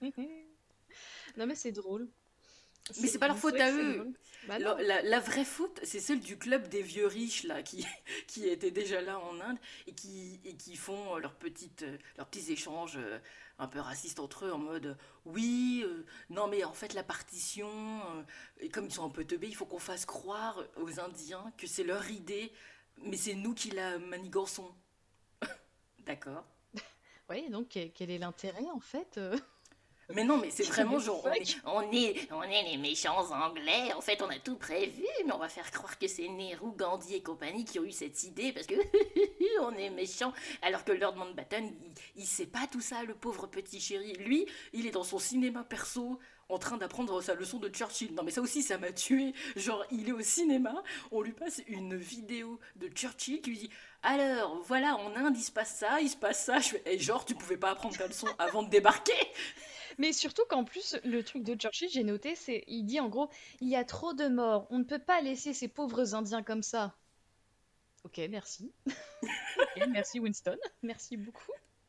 Speaker 4: Non, mais c'est drôle.
Speaker 1: Mais
Speaker 4: C'est
Speaker 1: c'est pas leur
Speaker 4: c'est
Speaker 1: faute
Speaker 4: vrai que
Speaker 1: à
Speaker 4: c'est
Speaker 1: eux.
Speaker 4: drôle. Bah
Speaker 1: La,
Speaker 4: non.
Speaker 1: la- la vraie faute, c'est celle du club des vieux riches là, qui, qui étaient déjà là en Inde et qui, et qui font leurs, petites, euh, leurs petits échanges euh, un peu racistes entre eux en mode euh, oui, euh, non mais en fait la partition, euh, et comme ils sont un peu teubés, il faut qu'on fasse croire aux Indiens que c'est leur idée, mais c'est nous qui la manigançons. D'accord.
Speaker 4: Oui, donc quel quel est l'intérêt en fait euh
Speaker 1: Mais non, mais c'est
Speaker 4: What
Speaker 1: vraiment
Speaker 4: the
Speaker 1: genre, on est,
Speaker 4: fuck?
Speaker 1: on est, on est les méchants anglais. En fait, on a tout prévu, mais on va faire croire que c'est Nehru, Gandhi et compagnie qui ont eu cette idée parce que on est méchants. Alors que Lord Mountbatten, il, il sait pas tout ça, le pauvre petit chéri. Lui, il est dans son cinéma perso. En train d'apprendre sa leçon de Churchill. Non mais ça aussi ça m'a tué. Genre il est au cinéma, on lui passe une vidéo de Churchill qui lui dit alors voilà en Inde il se passe ça, il se passe ça. Je fais et genre tu pouvais pas apprendre ta leçon avant de débarquer.
Speaker 4: Mais surtout qu'en plus, le truc de Churchill, j'ai noté, c'est il dit en gros, il y a trop de morts, on ne peut pas laisser ces pauvres Indiens comme ça. Ok, merci. Ok, merci Winston, merci beaucoup.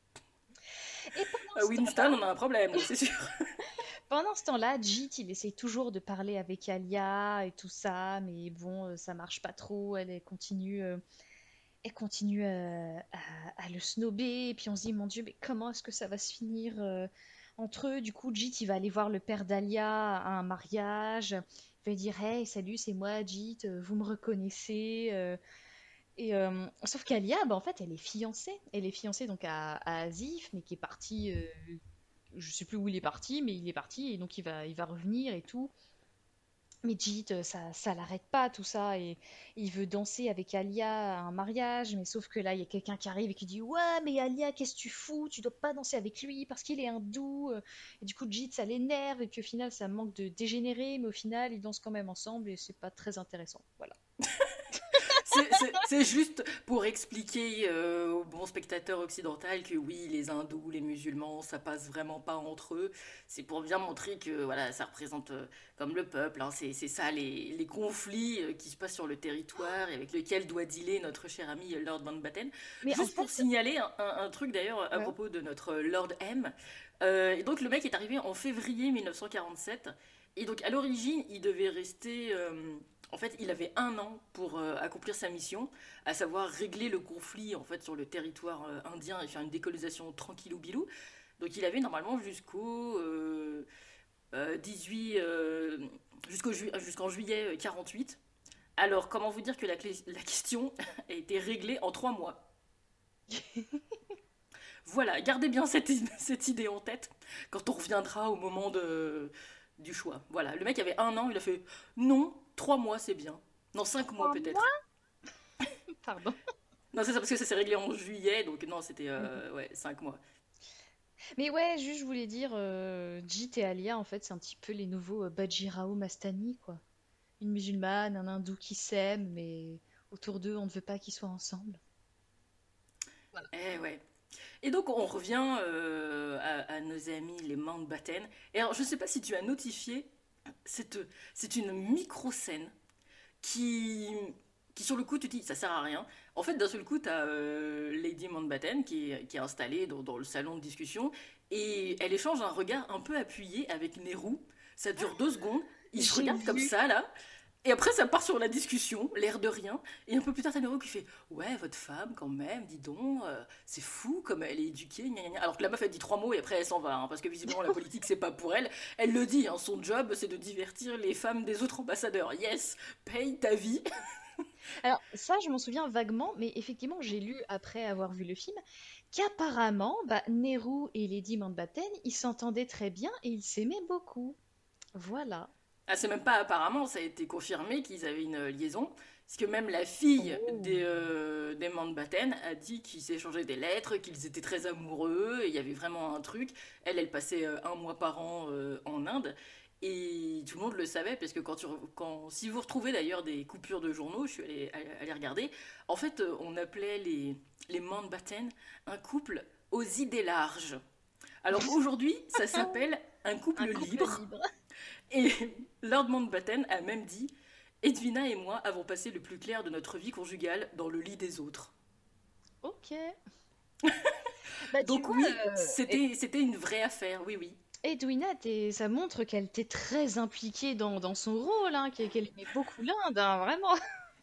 Speaker 4: Et pendant
Speaker 1: À
Speaker 4: ce temps-là,
Speaker 1: Winston on a un problème, c'est sûr.
Speaker 4: pendant ce temps-là, Jeet, il essaye toujours de parler avec Alia et tout ça, mais bon, euh, ça marche pas trop. Elle, elle continue, euh, elle continue euh, à, à le snober, et puis on se dit, mon Dieu, mais comment est-ce que ça va se finir euh, entre eux? Du coup, Jeet, il va aller voir le père d'Alia à un mariage. Il va dire, hey, salut, c'est moi, Jeet, euh, vous me reconnaissez? euh, Et euh, sauf qu'Alia, bah, en fait, elle est fiancée. Elle est fiancée donc à, à Asif, mais qui est parti. Euh, je sais plus où il est parti, mais il est parti et donc il va, il va revenir et tout. Mais Jeet, euh, ça, ça l'arrête pas tout ça et il veut danser avec Alia à un mariage, mais sauf que là il y a quelqu'un qui arrive et qui dit ouais mais Alia qu'est-ce que tu fous? Tu dois pas danser avec lui parce qu'il est hindou. Et du coup Jeet ça l'énerve et puis au final ça manque de dégénérer, mais au final ils dansent quand même ensemble et c'est pas très intéressant. Voilà.
Speaker 1: C'est c'est- c'est juste pour expliquer euh, au bon spectateur occidental que oui, les hindous, les musulmans, ça passe vraiment pas entre eux. C'est pour bien montrer que voilà, ça représente euh, comme le peuple. Hein, c'est c'est ça les, les conflits euh, qui se passent sur le territoire et avec lesquels doit dealer notre cher ami euh, Lord Mountbatten.
Speaker 4: Mais en
Speaker 1: Juste pour
Speaker 4: fait,
Speaker 1: signaler un, un- un truc d'ailleurs à
Speaker 4: ouais.
Speaker 1: propos de notre euh, Lord M. Euh, et donc le mec est arrivé en février mille neuf cent quarante-sept. Et donc à l'origine, il devait rester. euh, en fait, il avait un an pour euh, accomplir sa mission, à savoir régler le conflit en fait sur le territoire euh, indien et faire une décolonisation tranquillou bilou. Donc il avait normalement jusqu'au euh, euh, dix-huit euh, jusqu'au ju- jusqu'en juillet euh, quarante-huit. Alors comment vous dire que la, clé- la question a été réglée en trois mois. Voilà, gardez bien cette, i- cette idée en tête quand on reviendra au moment de, du choix. Voilà, le mec avait un an, il a fait non, trois mois c'est bien. Non, cinq mois
Speaker 4: Trois
Speaker 1: peut-être.
Speaker 4: mois? Pardon.
Speaker 1: Non, c'est ça, parce que ça s'est réglé en juillet, donc non, c'était euh, ouais, cinq mois.
Speaker 4: Mais ouais, juste je voulais dire, euh, Jit et Alia, en fait, c'est un petit peu les nouveaux euh, Bajirao Mastani, quoi. Une musulmane, un hindou qui s'aiment, mais autour d'eux, on ne veut pas qu'ils soient ensemble. Voilà.
Speaker 1: Eh ouais. Et donc on revient euh, à, à nos amis les Mountbatten. Et alors je sais pas si tu as notifié, c'est, c'est une micro-scène qui, qui sur le coup tu te dis ça sert à rien. En fait d'un seul coup tu as Lady Mountbatten qui est, qui est installée dans, dans le salon de discussion et elle échange un regard un peu appuyé avec Nehru. Ça dure deux secondes, ils se
Speaker 4: J'ai
Speaker 1: regardent comme
Speaker 4: vu.
Speaker 1: ça là. Et après, ça part sur la discussion, l'air de rien. Et un peu plus tard, t'as Nero qui fait ouais, votre femme, quand même, dis donc, euh, c'est fou comme elle est éduquée. Gna, gna, gna. Alors que la meuf, elle dit trois mots et après, elle s'en va. Hein, parce que visiblement, la politique, c'est pas pour elle. Elle le dit, hein, son job, c'est de divertir les femmes des autres ambassadeurs. Yes, paye ta vie.
Speaker 4: Alors, ça, je m'en souviens vaguement, mais effectivement, j'ai lu après avoir vu le film qu'apparemment, bah, Nehru et Lady Mountbatten, ils s'entendaient très bien et ils s'aimaient beaucoup. Voilà.
Speaker 1: Ah, c'est même pas apparemment, ça a été confirmé qu'ils avaient une liaison. Parce que même la fille
Speaker 4: Oh.
Speaker 1: des, euh, des Mountbatten a dit qu'ils s'échangeaient des lettres, qu'ils étaient très amoureux, et il y avait vraiment un truc. Elle, elle passait euh, un mois par an euh, en Inde, et tout le monde le savait, parce que quand tu, re- quand, si vous retrouvez d'ailleurs des coupures de journaux, je suis allée, allée- allée regarder, en fait, euh, on appelait les, les Mountbatten un couple aux idées larges. Alors aujourd'hui, ça s'appelle un
Speaker 4: Un
Speaker 1: couple
Speaker 4: couple
Speaker 1: libre,
Speaker 4: libre.
Speaker 1: et Lord Mountbatten a même dit Edwina et moi avons passé le plus clair de notre vie conjugale dans le lit des autres.
Speaker 4: Ok. Bah, tu
Speaker 1: Donc
Speaker 4: vois,
Speaker 1: oui,
Speaker 4: euh,
Speaker 1: c'était c'était une vraie affaire, oui, oui.
Speaker 4: Edwina, t'es- ça montre qu'elle était très impliquée dans, dans son rôle, hein, qu'elle qu'elle aimait beaucoup l'Inde, hein, vraiment.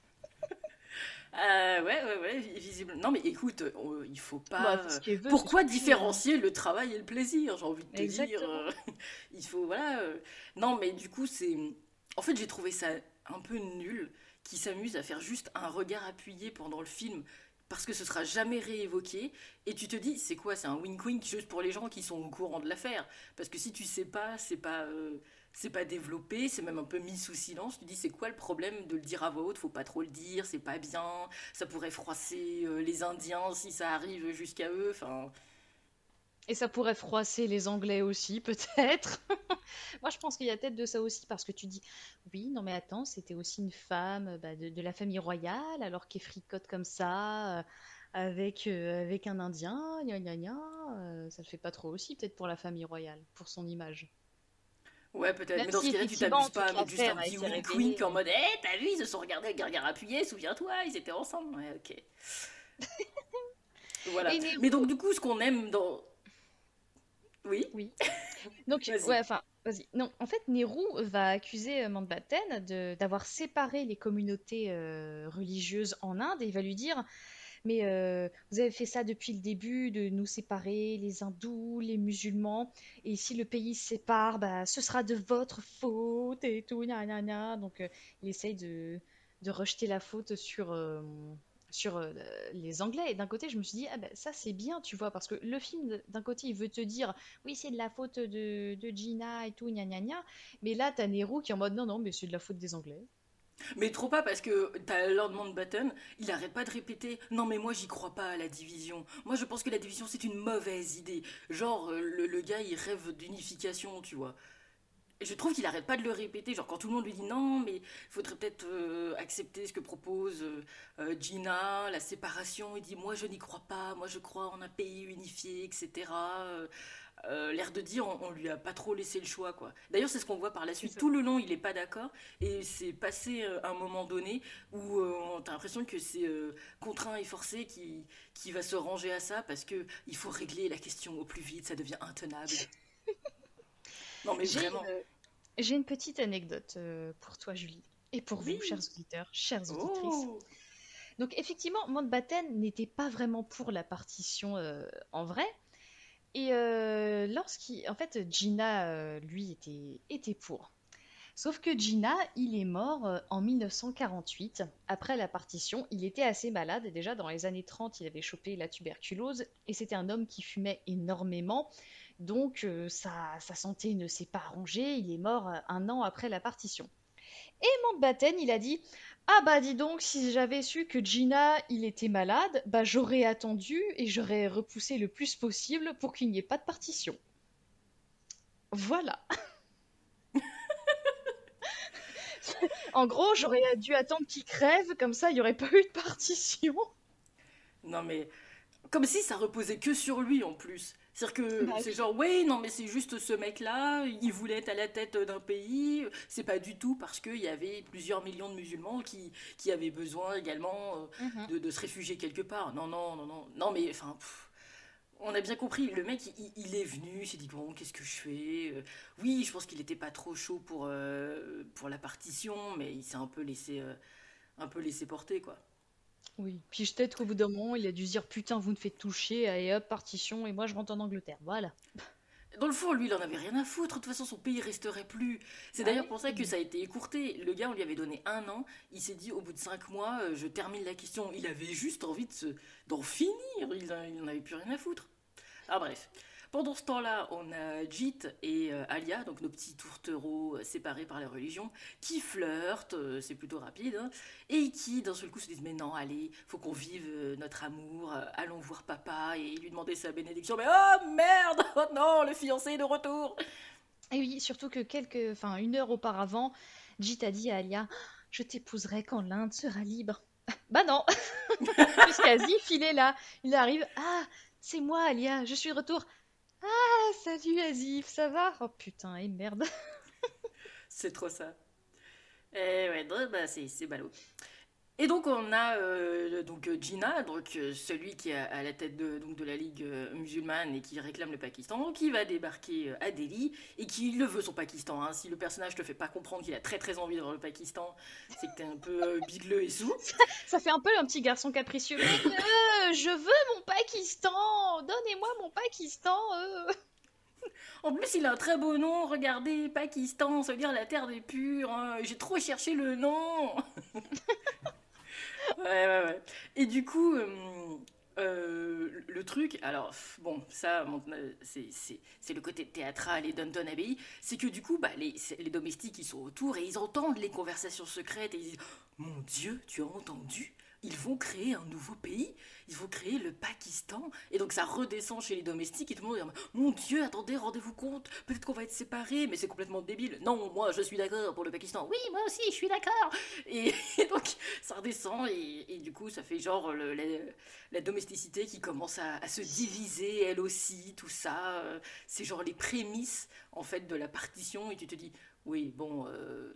Speaker 1: Euh, ouais, ouais, ouais, visible. Non, mais écoute, euh, il faut
Speaker 4: Bah,
Speaker 1: pas.
Speaker 4: c'est ce
Speaker 1: euh,
Speaker 4: qu'elle veut, c'est
Speaker 1: Pourquoi
Speaker 4: son film, hein.
Speaker 1: différencier le travail et le plaisir, j'ai envie de te dire.
Speaker 4: Exactement.
Speaker 1: euh, Il faut, voilà. euh. Non, mais du coup, c'est. En fait, j'ai trouvé ça un peu nul qui s'amuse à faire juste un regard appuyé pendant le film parce que ce sera jamais réévoqué. Et tu te dis, c'est quoi? C'est un wink-wink juste pour les gens qui sont au courant de l'affaire. Parce que si tu sais pas, c'est pas. euh, C'est pas développé, c'est même un peu mis sous silence. Tu dis, c'est quoi le problème de le dire à voix haute? Faut pas trop le dire, c'est pas bien, ça pourrait froisser euh, les Indiens si ça arrive jusqu'à eux. Enfin,
Speaker 4: Et ça pourrait froisser les Anglais aussi, peut-être. Moi, je pense qu'il y a peut-être de ça aussi, parce que tu dis, oui, non mais attends, c'était aussi une femme euh, bah, de, de la famille royale, alors qu'elle fricote comme ça, euh, avec, euh, avec un Indien, gna gna gna, euh, ça le fait pas trop aussi, peut-être pour la famille royale, pour son image.
Speaker 1: ouais, peut-être.
Speaker 4: Même
Speaker 1: Mais dans ce
Speaker 4: si
Speaker 1: cas-là, tu
Speaker 4: effectivement,
Speaker 1: t'amuses pas
Speaker 4: toute
Speaker 1: à mettre juste un
Speaker 4: l'affaire a
Speaker 1: petit
Speaker 4: été
Speaker 1: wink-wink
Speaker 4: révélée.
Speaker 1: en
Speaker 4: euh,
Speaker 1: mode, hé, t'as vu, ils se sont regardés avec un regard appuyé, souviens-toi, ils étaient ensemble. Ouais, ok. Voilà.
Speaker 4: Et
Speaker 1: Mais
Speaker 4: Nehru,
Speaker 1: donc, du coup, ce qu'on aime dans. Oui,
Speaker 4: oui. Donc, ouais,
Speaker 1: vas-y.
Speaker 4: enfin, vas-y. Non, en fait, Nehru va accuser euh, Mountbatten de d'avoir séparé les communautés euh, religieuses en Inde et il va lui dire, mais euh, vous avez fait ça depuis le début, de nous séparer, les hindous, les musulmans, et si le pays se sépare, bah, ce sera de votre faute et tout, gna gna gna. Donc, euh, il essaye de, de rejeter la faute sur, euh, sur euh, les Anglais. Et d'un côté, je me suis dit, ah ben, ça c'est bien, tu vois, parce que le film, d'un côté, il veut te dire, oui, c'est de la faute de, de Gina et tout, gna gna gna, mais là, t'as Nehru qui est en mode, non, non, mais c'est de la faute des Anglais.
Speaker 1: Mais trop pas parce que t'as Lord Mountbatten, il arrête pas de répéter non mais moi j'y crois pas à la division. Moi je pense que la division c'est une mauvaise idée. Genre euh, le, le gars il rêve d'unification, tu vois. Et je trouve qu'il arrête pas de le répéter, genre quand tout le monde lui dit non mais il faudrait peut-être euh, accepter ce que propose euh, euh, Gina, la séparation, il dit moi je n'y crois pas, moi je crois en un pays unifié, et cetera. Euh, euh, l'air de dire on, on lui a pas trop laissé le choix quoi. D'ailleurs c'est ce qu'on voit par la
Speaker 4: C'est
Speaker 1: suite.
Speaker 4: ça.
Speaker 1: Tout le long il est pas d'accord et c'est passé euh, un moment donné où euh, t'as l'impression que c'est euh, contraint et forcé qui, qui va se ranger à ça parce que il faut régler la question au plus vite, ça devient intenable. Non mais
Speaker 4: J'ai
Speaker 1: vraiment.
Speaker 4: une, j'ai une petite anecdote euh, pour toi, Julie, et pour vous, chers
Speaker 1: Oui.
Speaker 4: auditeurs, chères auditrices.
Speaker 1: Oh.
Speaker 4: Donc, effectivement, Mountbatten n'était pas vraiment pour la partition euh, en vrai. Et euh, lorsqu'il, en fait, Gina, euh, lui, était, était pour. Sauf que Gina, il est mort euh, en mille neuf cent quarante-huit, après la partition. Il était assez malade, et déjà dans les années trente, il avait chopé la tuberculose, et c'était un homme qui fumait énormément, donc euh, sa, sa santé ne s'est pas arrangée, il est mort euh, un an après la partition. Et Mountbatten, il a dit, Ah bah dis donc, si j'avais su que Gina, il était malade, bah j'aurais attendu et j'aurais repoussé le plus possible pour qu'il n'y ait pas de partition. Voilà. En gros, j'aurais dû attendre qu'il crève, comme ça il n'y aurait pas eu de partition.
Speaker 1: Non mais, comme si ça reposait que sur lui en plus. C'est-à-dire que
Speaker 4: Bah
Speaker 1: c'est
Speaker 4: oui.
Speaker 1: genre, ouais, non mais c'est juste ce mec-là, il voulait être à la tête d'un pays, c'est pas du tout parce qu'il y avait plusieurs millions de musulmans qui, qui avaient besoin également euh,
Speaker 4: Mhm.
Speaker 1: de, de se réfugier quelque part. Non, non, non, non, non mais enfin... pff, on a bien compris, le mec il, il est venu, il s'est dit bon qu'est-ce que je fais. Euh, Oui je pense qu'il était pas trop chaud pour, euh, pour la partition, mais il s'est un peu laissé, euh, un peu laissé porter quoi.
Speaker 4: Oui. Puis peut-être qu'au bout d'un moment, il a dû se dire putain, vous me faites toucher, allez hop, partition, et moi je rentre en Angleterre. Voilà.
Speaker 1: Dans le fond, lui, il en avait rien à foutre. De toute façon, son pays resterait plus. C'est
Speaker 4: Ah
Speaker 1: d'ailleurs
Speaker 4: oui.
Speaker 1: pour ça que ça a été écourté. Le gars, on lui avait donné un an. Il s'est dit, au bout de cinq mois, euh, je termine la question. Il avait juste envie de se... d'en finir. Il, a- il n'en avait plus rien à foutre. Ah bref. Pendant ce temps-là, on a Jit et euh, Alia, donc nos petits tourtereaux euh, séparés par la religion, qui flirtent, euh, c'est plutôt rapide, hein, et qui d'un seul coup se disent mais non, allez, faut qu'on vive euh, notre amour, euh, allons voir papa et lui demander sa bénédiction. Mais oh merde, oh non, le fiancé est de retour.
Speaker 4: Et oui, surtout que quelques, enfin une heure auparavant, Jit a dit à Alia, je t'épouserai quand l'Inde sera libre. Bah non, puisqu'Azif, il est là. Il arrive, ah, c'est moi Alia, je suis de retour. Ah, salut Azif, ça va? Oh putain, et merde.
Speaker 1: C'est trop ça. Eh ouais, non, bah c'est c'est ballot. Et donc on a euh, donc euh, Jinnah, donc euh, celui qui est à, à la tête de, donc, de la Ligue euh, musulmane et qui réclame le Pakistan, qui va débarquer euh, à Delhi et qui le veut son Pakistan. Hein. Si le personnage te fait pas comprendre qu'il a très très envie d'avoir le Pakistan, c'est que t'es un peu euh, bigleux et sous.
Speaker 4: Ça fait un peu un petit garçon capricieux. Euh, je veux mon Pakistan, donnez-moi mon Pakistan. euh.
Speaker 1: En plus il a un très beau nom, regardez, Pakistan, ça veut dire la terre des purs. Hein. J'ai trop cherché le nom. Ouais, ouais, ouais. Et du coup, euh, euh, le truc, alors, pff, bon, ça, bon, euh, c'est c'est- c'est le côté théâtral et Downton Abbey, c'est que du coup, bah, les, c'est- les domestiques, ils sont autour et ils entendent les conversations secrètes et ils disent, mon Dieu, tu as entendu? Ils vont créer un nouveau pays, ils vont créer le Pakistan. Et donc ça redescend chez les domestiques et tout le monde dit, mon Dieu, attendez, rendez-vous compte, peut-être qu'on va être séparés, mais c'est complètement débile. Non, moi je suis d'accord pour le Pakistan. Oui, moi aussi je suis d'accord. Et, et donc ça redescend et, et du coup ça fait genre le- la, la domesticité qui commence à, à se diviser elle aussi, tout ça. euh, C'est genre les prémices en fait de la partition et tu te dis, oui, bon... euh,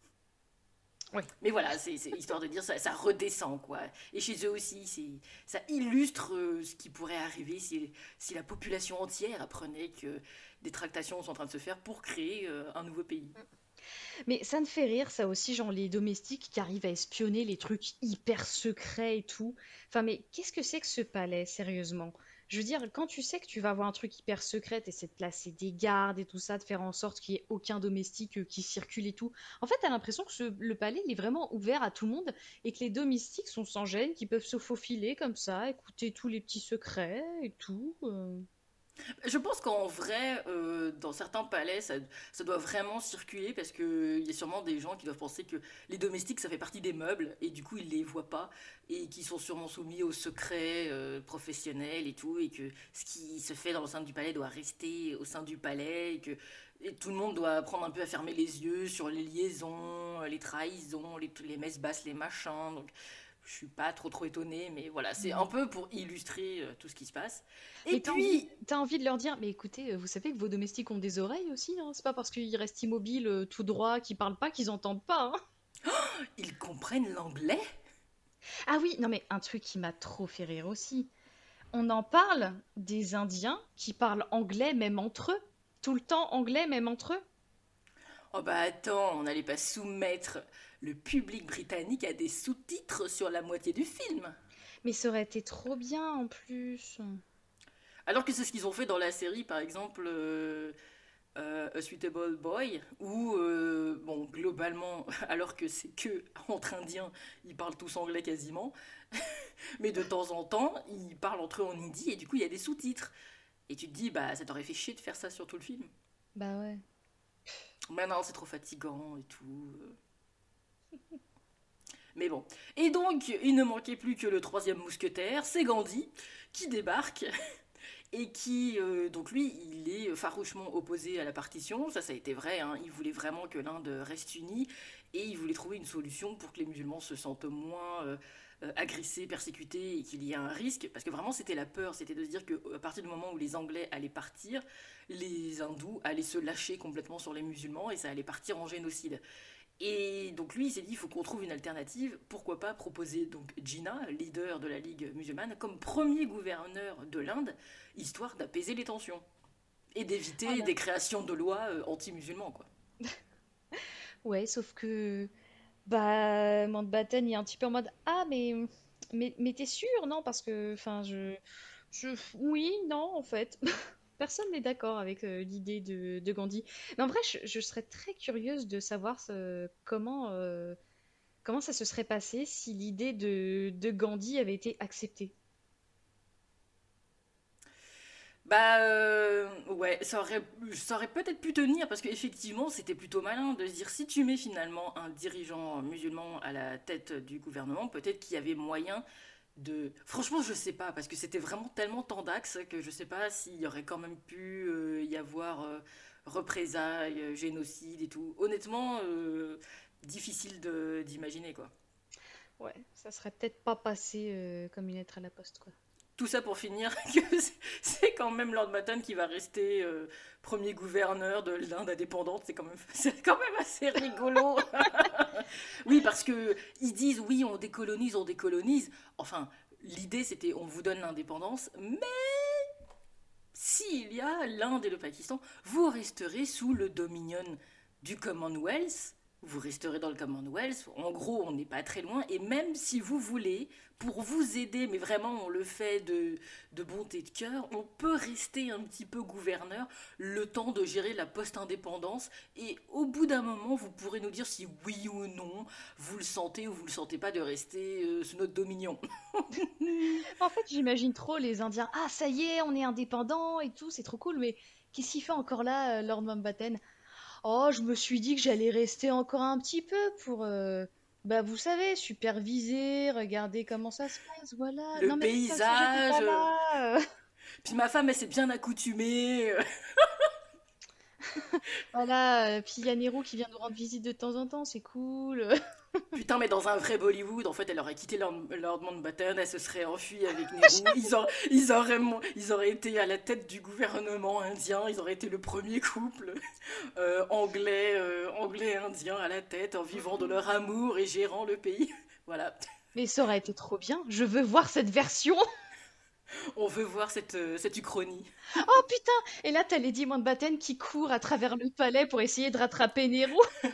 Speaker 4: Oui.
Speaker 1: mais voilà, c'est c'est histoire de dire ça, ça redescend quoi. Et chez eux aussi, c'est ça illustre euh, ce qui pourrait arriver si, si la population entière apprenait que des tractations sont en train de se faire pour créer euh, un nouveau pays.
Speaker 4: Mais ça me fait rire, ça aussi, genre les domestiques qui arrivent à espionner les trucs hyper secrets et tout. Enfin, mais qu'est-ce que c'est que ce palais, sérieusement? Je veux dire, quand tu sais que tu vas avoir un truc hyper secret, et c'est de placer des gardes et tout ça, de faire en sorte qu'il n'y ait aucun domestique euh, qui circule et tout. En fait, t'as l'impression que ce- le palais, il est vraiment ouvert à tout le monde et que les domestiques sont sans gêne, qui peuvent se faufiler comme ça, écouter tous les petits secrets et tout. euh.
Speaker 1: Je pense qu'en vrai, euh, dans certains palais, ça, ça doit vraiment circuler parce qu'il y a sûrement des gens qui doivent penser que les domestiques, ça fait partie des meubles et du coup, ils les voient pas et qui sont sûrement soumis aux secrets euh, professionnels et tout et que ce qui se fait dans le sein du palais doit rester au sein du palais et que et tout le monde doit apprendre un peu à fermer les yeux sur les liaisons, les trahisons, les, les messes basses, les machins. Donc, je suis pas trop trop étonnée, mais voilà, c'est un
Speaker 4: Ouais.
Speaker 1: peu pour illustrer euh, tout ce qui se passe. Et
Speaker 4: Mais t'as envie,
Speaker 1: puis,
Speaker 4: t'as envie de leur dire, mais écoutez, euh, vous savez que vos domestiques ont des oreilles aussi, hein. C'est pas parce qu'ils restent immobiles euh, tout droit, qu'ils parlent pas, qu'ils entendent pas, hein.
Speaker 1: ils comprennent l'anglais?
Speaker 4: Ah oui, non mais un truc qui m'a trop fait rire aussi. On en parle des Indiens qui parlent anglais même entre eux. Tout le temps anglais même entre eux.
Speaker 1: Oh bah attends, on n'allait pas soumettre le public britannique à des sous-titres sur la moitié du film.
Speaker 4: Mais ça aurait été trop bien en plus.
Speaker 1: Alors que c'est ce qu'ils ont fait dans la série, par exemple, euh, euh, A Suitable Boy, où, euh, bon, globalement, alors que c'est que entre Indiens, ils parlent tous anglais quasiment, mais de temps en temps, ils parlent entre eux en hindi et du coup, il y a des sous-titres. Et tu te dis, bah, ça t'aurait fait chier de faire ça sur tout le film.
Speaker 4: Bah ouais.
Speaker 1: Mais non, c'est trop fatigant et tout. Mais bon. Et donc, il ne manquait plus que le troisième mousquetaire, c'est Gandhi, qui débarque et qui, euh, donc lui, il est farouchement opposé à la partition. Ça, ça a été vrai, hein. Il voulait vraiment que l'Inde reste unie et il voulait trouver une solution pour que les musulmans se sentent moins euh, euh, agressés, persécutés et qu'il y ait un risque. Parce que vraiment, c'était la peur, c'était de se dire qu'à partir du moment où les Anglais allaient partir, les hindous allaient se lâcher complètement sur les musulmans et ça allait partir en génocide. Et donc lui, il s'est dit, il faut qu'on trouve une alternative. Pourquoi pas proposer donc Jinnah, leader de la Ligue musulmane, comme premier gouverneur de l'Inde, histoire d'apaiser les tensions et d'éviter
Speaker 4: Voilà.
Speaker 1: des créations de lois euh, anti-musulmans, quoi.
Speaker 4: Ouais, sauf que bah Mountbatten il est un petit peu en mode ah mais mais, mais t'es sûr non parce que enfin je je oui non en fait personne n'est d'accord avec euh, l'idée de, de Gandhi. Mais en vrai je, je serais très curieuse de savoir ce- comment euh, comment ça se serait passé si l'idée de, de Gandhi avait été acceptée.
Speaker 1: Bah euh, ouais, ça aurait, ça aurait peut-être pu tenir parce qu'effectivement c'était plutôt malin de se dire si tu mets finalement un dirigeant musulman à la tête du gouvernement, peut-être qu'il y avait moyen de... Franchement je sais pas parce que c'était vraiment tellement tant d'axes que je sais pas s'il y aurait quand même pu euh, y avoir euh, représailles, euh, génocide et tout. Honnêtement, euh, difficile de- d'imaginer quoi.
Speaker 4: Ouais, ça serait peut-être pas passé euh, comme une lettre à la poste quoi.
Speaker 1: Tout ça pour finir que c'est c'est quand même Lord Matton qui va rester euh, premier gouverneur de l'Inde indépendante. C'est quand même, c'est quand même assez rigolo. Oui, parce que ils disent oui, on décolonise, on décolonise. Enfin, l'idée c'était on vous donne l'indépendance, mais s'il y a l'Inde et le Pakistan, vous resterez sous le dominion du Commonwealth. Vous resterez dans le Commonwealth. En gros, on n'est pas très loin. Et même si vous voulez, pour vous aider, mais vraiment on le fait de, de bonté de cœur, on peut rester un petit peu gouverneur le temps de gérer la post-indépendance. Et au bout d'un moment, vous pourrez nous dire si oui ou non vous le sentez ou vous le sentez pas de rester euh, sous notre dominion.
Speaker 4: En fait, j'imagine trop les Indiens. Ah, ça y est, on est indépendant et tout, c'est trop cool. Mais qu'est-ce qu'il fait encore là, euh, Lord Mountbatten? Oh, je me suis dit que j'allais rester encore un petit peu pour, euh, bah, vous savez, superviser, regarder comment ça se passe, voilà.
Speaker 1: Le
Speaker 4: Non, mais de toute façon, j'étais
Speaker 1: paysage.
Speaker 4: pas
Speaker 1: euh,
Speaker 4: là. euh.
Speaker 1: Puis ma femme, elle s'est bien accoutumée. euh.
Speaker 4: Voilà. euh, Puis il y a Nehru qui vient nous rendre visite de temps en temps, c'est cool.
Speaker 1: Putain, mais dans un vrai Bollywood, en fait, elle aurait quitté Lord, Lord Mountbatten, elle se serait enfuie avec Nehru. Ils, auraient, ils, auraient, mon- ils auraient été à la tête du gouvernement indien, ils auraient été le premier couple euh, anglais, euh, anglais-indien à la tête, en vivant de leur amour et gérant le pays. Voilà.
Speaker 4: Mais ça aurait été trop bien. Je veux voir cette version.
Speaker 1: On veut voir cette, euh, cette uchronie.
Speaker 4: Oh putain! Et là, t'as Lady Mountbatten qui court à travers le palais pour essayer de rattraper Nehru.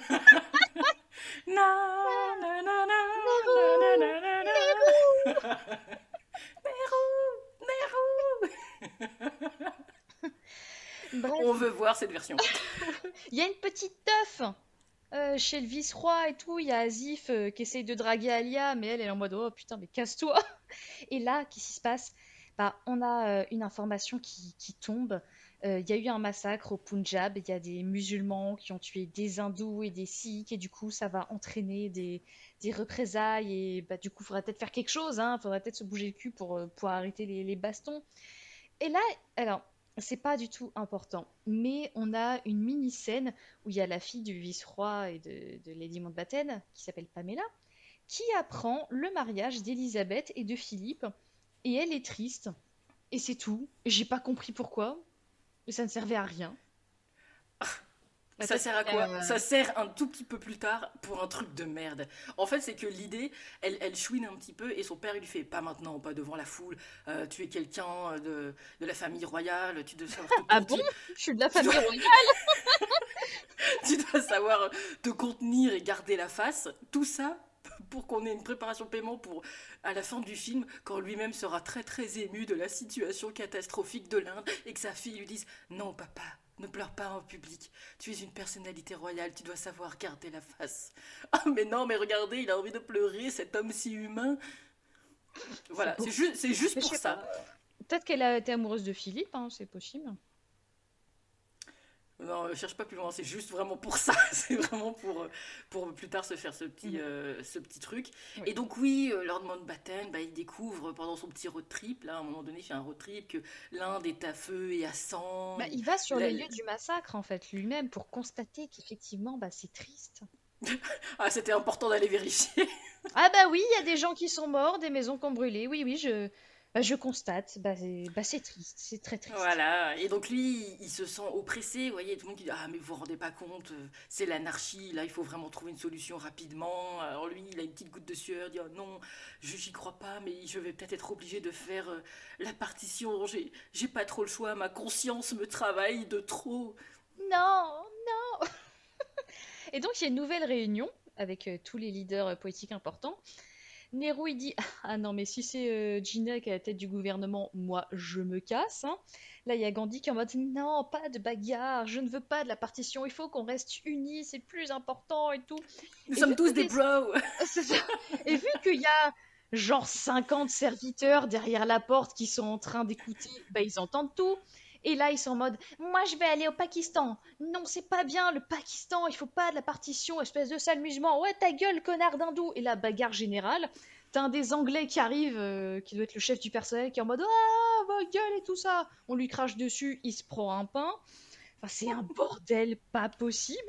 Speaker 1: Na, na, na, na,
Speaker 4: Nehru!
Speaker 1: na, na, na, na,
Speaker 4: Nehru!
Speaker 1: na. Nehru, Nehru. On
Speaker 4: Bref,
Speaker 1: veut voir cette version.
Speaker 4: il y a une petite teuf euh, chez le vice-roi et tout. Il y a Azif euh, qui essaye de draguer Alia, mais elle, elle est en mode oh putain, mais casse-toi! Et là, qu'est-ce qui se passe? Bah, on a euh, une information qui, qui tombe. Euh, Il y a eu un massacre au Punjab. Il y a des musulmans qui ont tué des hindous et des sikhs. Et du coup, ça va entraîner des, des représailles. Et bah, du coup, il faudra peut-être faire quelque chose. Hein. Il faudra peut-être se bouger le cul pour, euh, pour arrêter les, les bastons. Et là, alors, c'est pas du tout important. Mais on a une mini-scène où il y a la fille du vice-roi et de, de Lady Mountbatten, qui s'appelle Pamela, qui apprend le mariage d'Élisabeth et de Philippe. Et elle est triste. Et c'est tout. J'ai pas compris pourquoi. Mais ça ne servait à rien. Bah,
Speaker 1: Ça
Speaker 4: peut-être
Speaker 1: sert à
Speaker 4: qu'il y
Speaker 1: quoi?
Speaker 4: a-
Speaker 1: Ça sert un tout petit peu plus tard pour un truc de merde. En fait, c'est que l'idée, elle, elle chouine un petit peu et son père il lui fait pas maintenant, pas devant la foule. Euh, tu es quelqu'un de, de la famille royale, tu dois savoir te
Speaker 4: Ah bon?
Speaker 1: contenir,
Speaker 4: Je suis de la
Speaker 1: tu dois,
Speaker 4: famille royale.
Speaker 1: tu dois savoir te contenir et garder la face. Tout ça pour qu'on ait une préparation de paiement pour à la fin du film, quand lui-même sera très très ému de la situation catastrophique de l'Inde et que sa fille lui dise non papa. Ne pleure pas en public. Tu es une personnalité royale, tu dois savoir garder la face. Ah mais non, mais regardez, il a envie de pleurer, cet homme si humain. Voilà,
Speaker 4: C'est beau.
Speaker 1: c'est juste, c'est juste
Speaker 4: Mais je
Speaker 1: pour
Speaker 4: sais
Speaker 1: ça.
Speaker 4: pas. Peut-être qu'elle a été amoureuse de Philippe, hein, c'est possible.
Speaker 1: Non, euh, cherche pas plus loin, c'est juste vraiment pour ça. C'est vraiment pour, euh, pour plus tard se faire ce petit,
Speaker 4: Mhm.
Speaker 1: euh, ce petit truc.
Speaker 4: Oui.
Speaker 1: Et donc, oui, euh, Lord Mountbatten, bah, il découvre pendant son petit road trip, là, à un moment donné, il fait un road trip, que l'Inde est à feu et à sang.
Speaker 4: Bah,
Speaker 1: Il-
Speaker 4: il va sur
Speaker 1: la-
Speaker 4: les lieux du massacre, en fait, lui-même, pour constater qu'effectivement, bah, c'est triste.
Speaker 1: Ah, c'était important d'aller vérifier.
Speaker 4: Ah bah oui, il y a des gens qui sont morts, des maisons qui ont brûlé. Oui, oui, je, bah, je constate. Bah, c'est bah, c'est triste, c'est très triste.
Speaker 1: Voilà, et donc lui, il se sent oppressé, vous voyez, tout le monde qui dit «Ah mais vous vous rendez pas compte, euh, c'est l'anarchie, là il faut vraiment trouver une solution rapidement». Alors lui, il a une petite goutte de sueur, il dit «Oh non, je j'y crois pas, mais je vais peut-être être obligé de faire euh, la partition, j'ai j'ai pas trop le choix, ma conscience me travaille de trop».
Speaker 4: Non, non. Et donc, il y a une nouvelle réunion avec euh, tous les leaders euh, politiques importants. Nehru, il dit, ah non, mais si c'est euh, Jinnah qui est à la tête du gouvernement, moi, je me casse, hein. Là, il y a Gandhi qui est en mode, non, pas de bagarre, je ne veux pas de la partition, il faut qu'on reste unis, c'est plus important et tout.
Speaker 1: Nous
Speaker 4: Et vu
Speaker 1: sommes tous
Speaker 4: que
Speaker 1: des
Speaker 4: les-
Speaker 1: bros.
Speaker 4: c'est ça. Et vu qu'il y a genre cinquante serviteurs derrière la porte qui sont en train d'écouter, bah, ils entendent tout. Et là, ils sont en mode, moi, je vais aller au Pakistan. Non, c'est pas bien, le Pakistan, il faut pas de la partition, espèce de sale musulman. Ouais, ta gueule, connard d'hindou. Et la bagarre générale. T'as un des Anglais qui arrive, euh, qui doit être le chef du personnel, qui est en mode, ah, votre gueule et tout ça. On lui crache dessus, il se prend un pain. Enfin, c'est un bordel pas possible.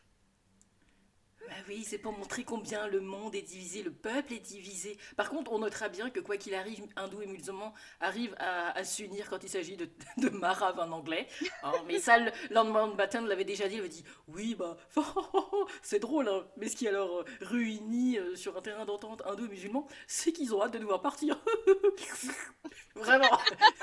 Speaker 1: Bah oui, c'est pour montrer combien le monde est divisé, le peuple est divisé. Par contre, on notera bien que quoi qu'il arrive, hindous et musulmans arrivent à, à s'unir quand il s'agit de, de marave en anglais. Hein, mais ça, le Lord Mountbatten l'avait déjà dit, il avait dit, oui, bah, c'est drôle, hein, mais ce qui alors euh, réunit euh, sur un terrain d'entente hindous et musulmans, c'est qu'ils ont hâte de devoir partir. Vraiment,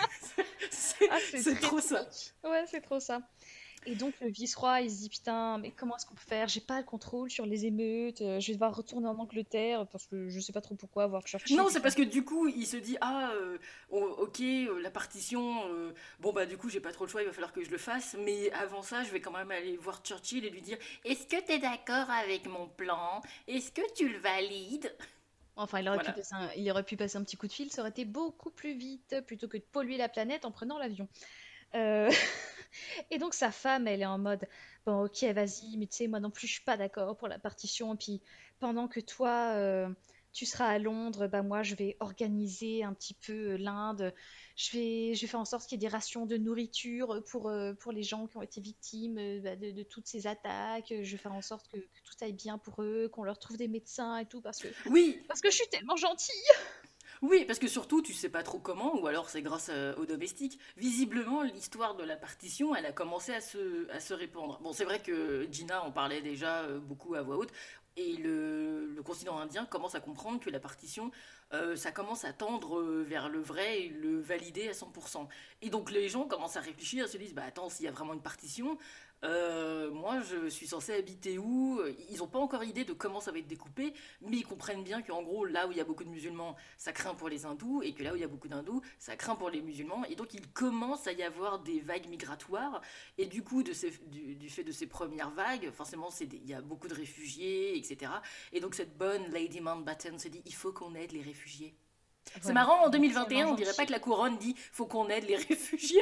Speaker 1: c'est
Speaker 4: Ah, c'est
Speaker 1: c'est
Speaker 4: très
Speaker 1: trop ça.
Speaker 4: typique. Ouais, c'est trop ça. Et donc le vice-roi, il se dit putain, mais comment est-ce qu'on peut faire? J'ai pas le contrôle sur les émeutes, euh, je vais devoir retourner en Angleterre parce que je sais pas trop pourquoi, voir Churchill.
Speaker 1: Non, c'est parce que du coup, il se dit, ah, euh, oh, ok, euh, la partition, euh, bon bah du coup, j'ai pas trop le choix, il va falloir que je le fasse, mais avant ça, je vais quand même aller voir Churchill et lui dire, est-ce que t'es d'accord avec mon plan? Est-ce que tu le valides?
Speaker 4: Enfin, il aurait pu
Speaker 1: Voilà.
Speaker 4: passer un, il aurait pu passer un petit coup de fil, ça aurait été beaucoup plus vite plutôt que de polluer la planète en prenant l'avion. Euh, Et donc sa femme, elle est en mode, bon ok, vas-y, mais tu sais, moi non plus, je suis pas d'accord pour la partition. Et puis pendant que toi, euh, tu seras à Londres, bah moi, je vais organiser un petit peu euh, l'Inde. Je vais, je vais faire en sorte qu'il y ait des rations de nourriture pour, euh, pour les gens qui ont été victimes euh, bah, de, de toutes ces attaques. Je vais faire en sorte que, que tout aille bien pour eux, qu'on leur trouve des médecins et tout, parce que,
Speaker 1: Oui,
Speaker 4: parce que je suis tellement gentille.
Speaker 1: oui, parce que surtout, tu sais pas trop comment, ou alors c'est grâce à- aux domestiques. Visiblement, l'histoire de la partition, elle a commencé à se, à se répandre. Bon, c'est vrai que Gina en parlait déjà euh, beaucoup à voix haute, et le, le continent indien commence à comprendre que la partition, euh, ça commence à tendre euh, vers le vrai et le valider à cent pour cent. Et donc les gens commencent à réfléchir, se disent, bah attends, s'il y a vraiment une partition, euh, moi je suis censé habiter où? Ils n'ont pas encore idée de comment ça va être découpé, mais ils comprennent bien qu'en gros, là où il y a beaucoup de musulmans, ça craint pour les hindous, et que là où il y a beaucoup d'hindous, ça craint pour les musulmans, et donc il commence à y avoir des vagues migratoires, et du coup, de ces- du, du fait de ces premières vagues, forcément, c'est des- il y a beaucoup de réfugiés, et cetera. Et donc cette bonne Lady Mountbatten se dit, il faut qu'on aide les réfugiés. C'est
Speaker 4: Voilà,
Speaker 1: marrant, en
Speaker 4: elle est tellement
Speaker 1: deux mille vingt et un, on dirait pas
Speaker 4: gentille.
Speaker 1: que la couronne dit, faut qu'on aide les réfugiés.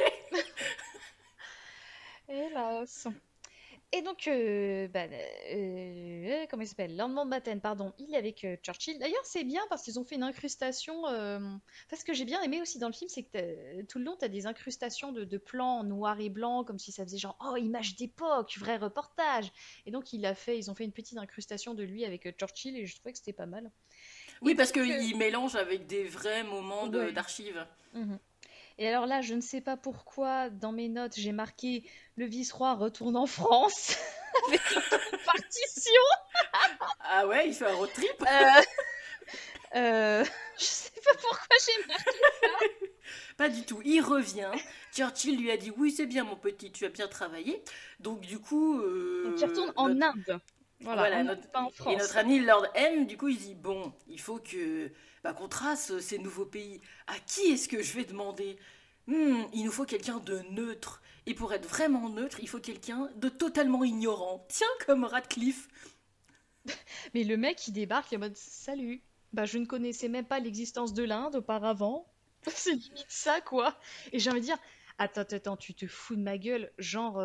Speaker 4: Hélas. Et donc, euh, bah, euh, comment il s'appelle? Lord Mountbatten, pardon, il est avec euh, Churchill. D'ailleurs, c'est bien parce qu'ils ont fait une incrustation. Euh... Enfin, ce que j'ai bien aimé aussi dans le film, c'est que t'as- tout le long, tu as des incrustations de, de plans en noir et blanc, comme si ça faisait genre, oh, image d'époque, vrai reportage. Et donc, il a fait, ils ont fait une petite incrustation de lui avec euh, Churchill et je trouvais que c'était pas mal. Et
Speaker 1: Oui, parce
Speaker 4: donc, euh,
Speaker 1: qu'il mélange avec des vrais moments de-
Speaker 4: ouais.
Speaker 1: d'archives.
Speaker 4: Mhm. Et alors là, je ne sais pas pourquoi, dans mes notes, j'ai marqué le vice-roi retourne en France avec la partition.
Speaker 1: Ah ouais, il fait un road trip.
Speaker 4: Euh, euh, je sais pas pourquoi j'ai marqué.
Speaker 1: Pas du tout. Il revient. Churchill lui a dit oui, c'est bien mon petit, tu as bien travaillé. Donc du coup,
Speaker 4: Donc il retourne
Speaker 1: euh,
Speaker 4: en
Speaker 1: notre,
Speaker 4: Inde. Voilà, en
Speaker 1: voilà,
Speaker 4: Inde,
Speaker 1: notre,
Speaker 4: pas en
Speaker 1: et notre
Speaker 4: France.
Speaker 1: ami Lord M, du coup, il dit bon, il faut que bah, qu'on trace ces nouveaux pays. À qui est-ce que je vais demander? Hmm, il nous faut quelqu'un de neutre. Et pour être vraiment neutre, il faut quelqu'un de totalement ignorant. Tiens, comme Radcliffe.
Speaker 4: Mais le mec, il débarque, il est en mode salut. Bah, je ne connaissais même pas l'existence de l'Inde auparavant. C'est limite ça, quoi. Et j'ai envie de dire, attends, attends, tu te fous de ma gueule. Genre, euh,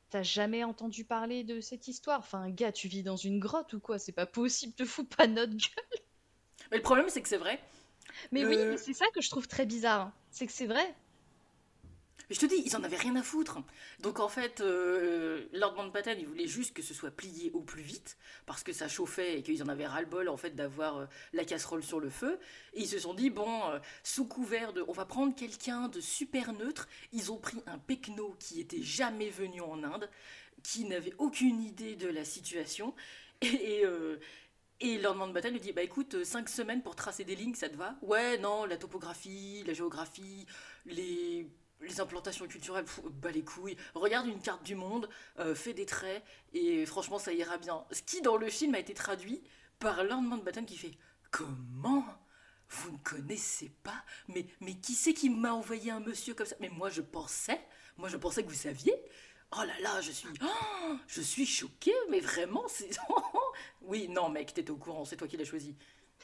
Speaker 4: T'as jamais entendu parler de cette histoire? Enfin, gars, tu vis dans une grotte ou quoi? C'est pas possible, te fous pas notre gueule.
Speaker 1: Mais le problème, c'est que c'est vrai.
Speaker 4: Mais oui, mais
Speaker 1: Le...
Speaker 4: c'est ça que je trouve très bizarre, hein. C'est que c'est vrai.
Speaker 1: Je te dis, ils en avaient rien à foutre. Donc en fait, euh, Lord Mountbatten, il voulait juste que ce soit plié au plus vite, parce que ça chauffait et qu'ils en avaient ras-le-bol en fait d'avoir euh, la casserole sur le feu. Et ils se sont dit, bon, euh, sous couvert de... On va prendre quelqu'un de super neutre. Ils ont pris un pecno qui était jamais venu en Inde, qui n'avait aucune idée de la situation. Et... et, euh, et Lord Mountbatten lui dit, bah écoute, euh, cinq semaines pour tracer des lignes, ça te va? Ouais, non, la topographie, la géographie, les, les implantations culturelles, pff, bah les couilles. Regarde une carte du monde, euh, fais des traits, et franchement, ça ira bien. Ce qui, dans le film, a été traduit par Lord Mountbatten qui fait, comment? Vous ne connaissez pas? Mais, mais qui c'est qui m'a envoyé un monsieur comme ça? Mais moi, je pensais, moi, je pensais que vous saviez. Oh là là, je suis, oh, je suis choquée, mais vraiment, c'est... Oui, non, mec, t'étais au courant, c'est toi qui l'as choisi.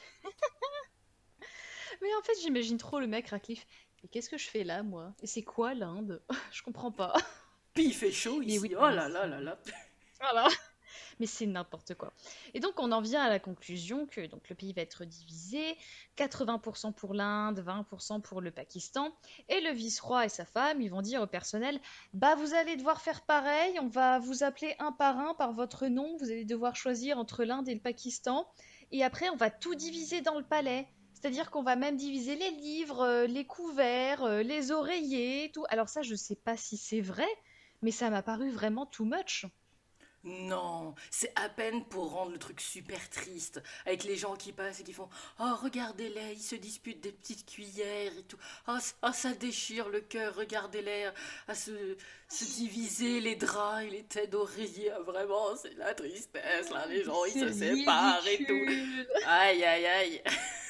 Speaker 4: Mais en fait, j'imagine trop le mec Radcliffe. Et qu'est-ce que je fais là, moi? Et c'est quoi l'Inde? Je comprends pas.
Speaker 1: Puis il fait chaud
Speaker 4: Mais oui,
Speaker 1: ici, oh
Speaker 4: mais
Speaker 1: là là
Speaker 4: c'est-
Speaker 1: là là.
Speaker 4: voilà. Mais c'est n'importe quoi. Et donc on en vient à la conclusion que donc, le pays va être divisé, quatre-vingts pour cent pour l'Inde, vingt pour cent pour le Pakistan, et le vice-roi et sa femme, ils vont dire au personnel, bah vous allez devoir faire pareil, on va vous appeler un par un par votre nom, vous allez devoir choisir entre l'Inde et le Pakistan, et après on va tout diviser dans le palais. C'est-à-dire qu'on va même diviser les livres, euh, les couverts, euh, les oreillers, tout. Alors ça, je sais pas si c'est vrai, mais ça m'a paru vraiment too much.
Speaker 1: Non, c'est à peine pour rendre le truc super triste, avec les gens qui passent et qui font oh regardez-les, ils se disputent des petites cuillères et tout. Oh, c- oh, ça déchire le cœur, regardez-les à se, se diviser les draps et les têtes d'oreiller. Ah, vraiment, c'est la tristesse là, les gens ils
Speaker 4: C'est
Speaker 1: se séparent et tout.
Speaker 4: ridicule.
Speaker 1: Aïe aïe aïe.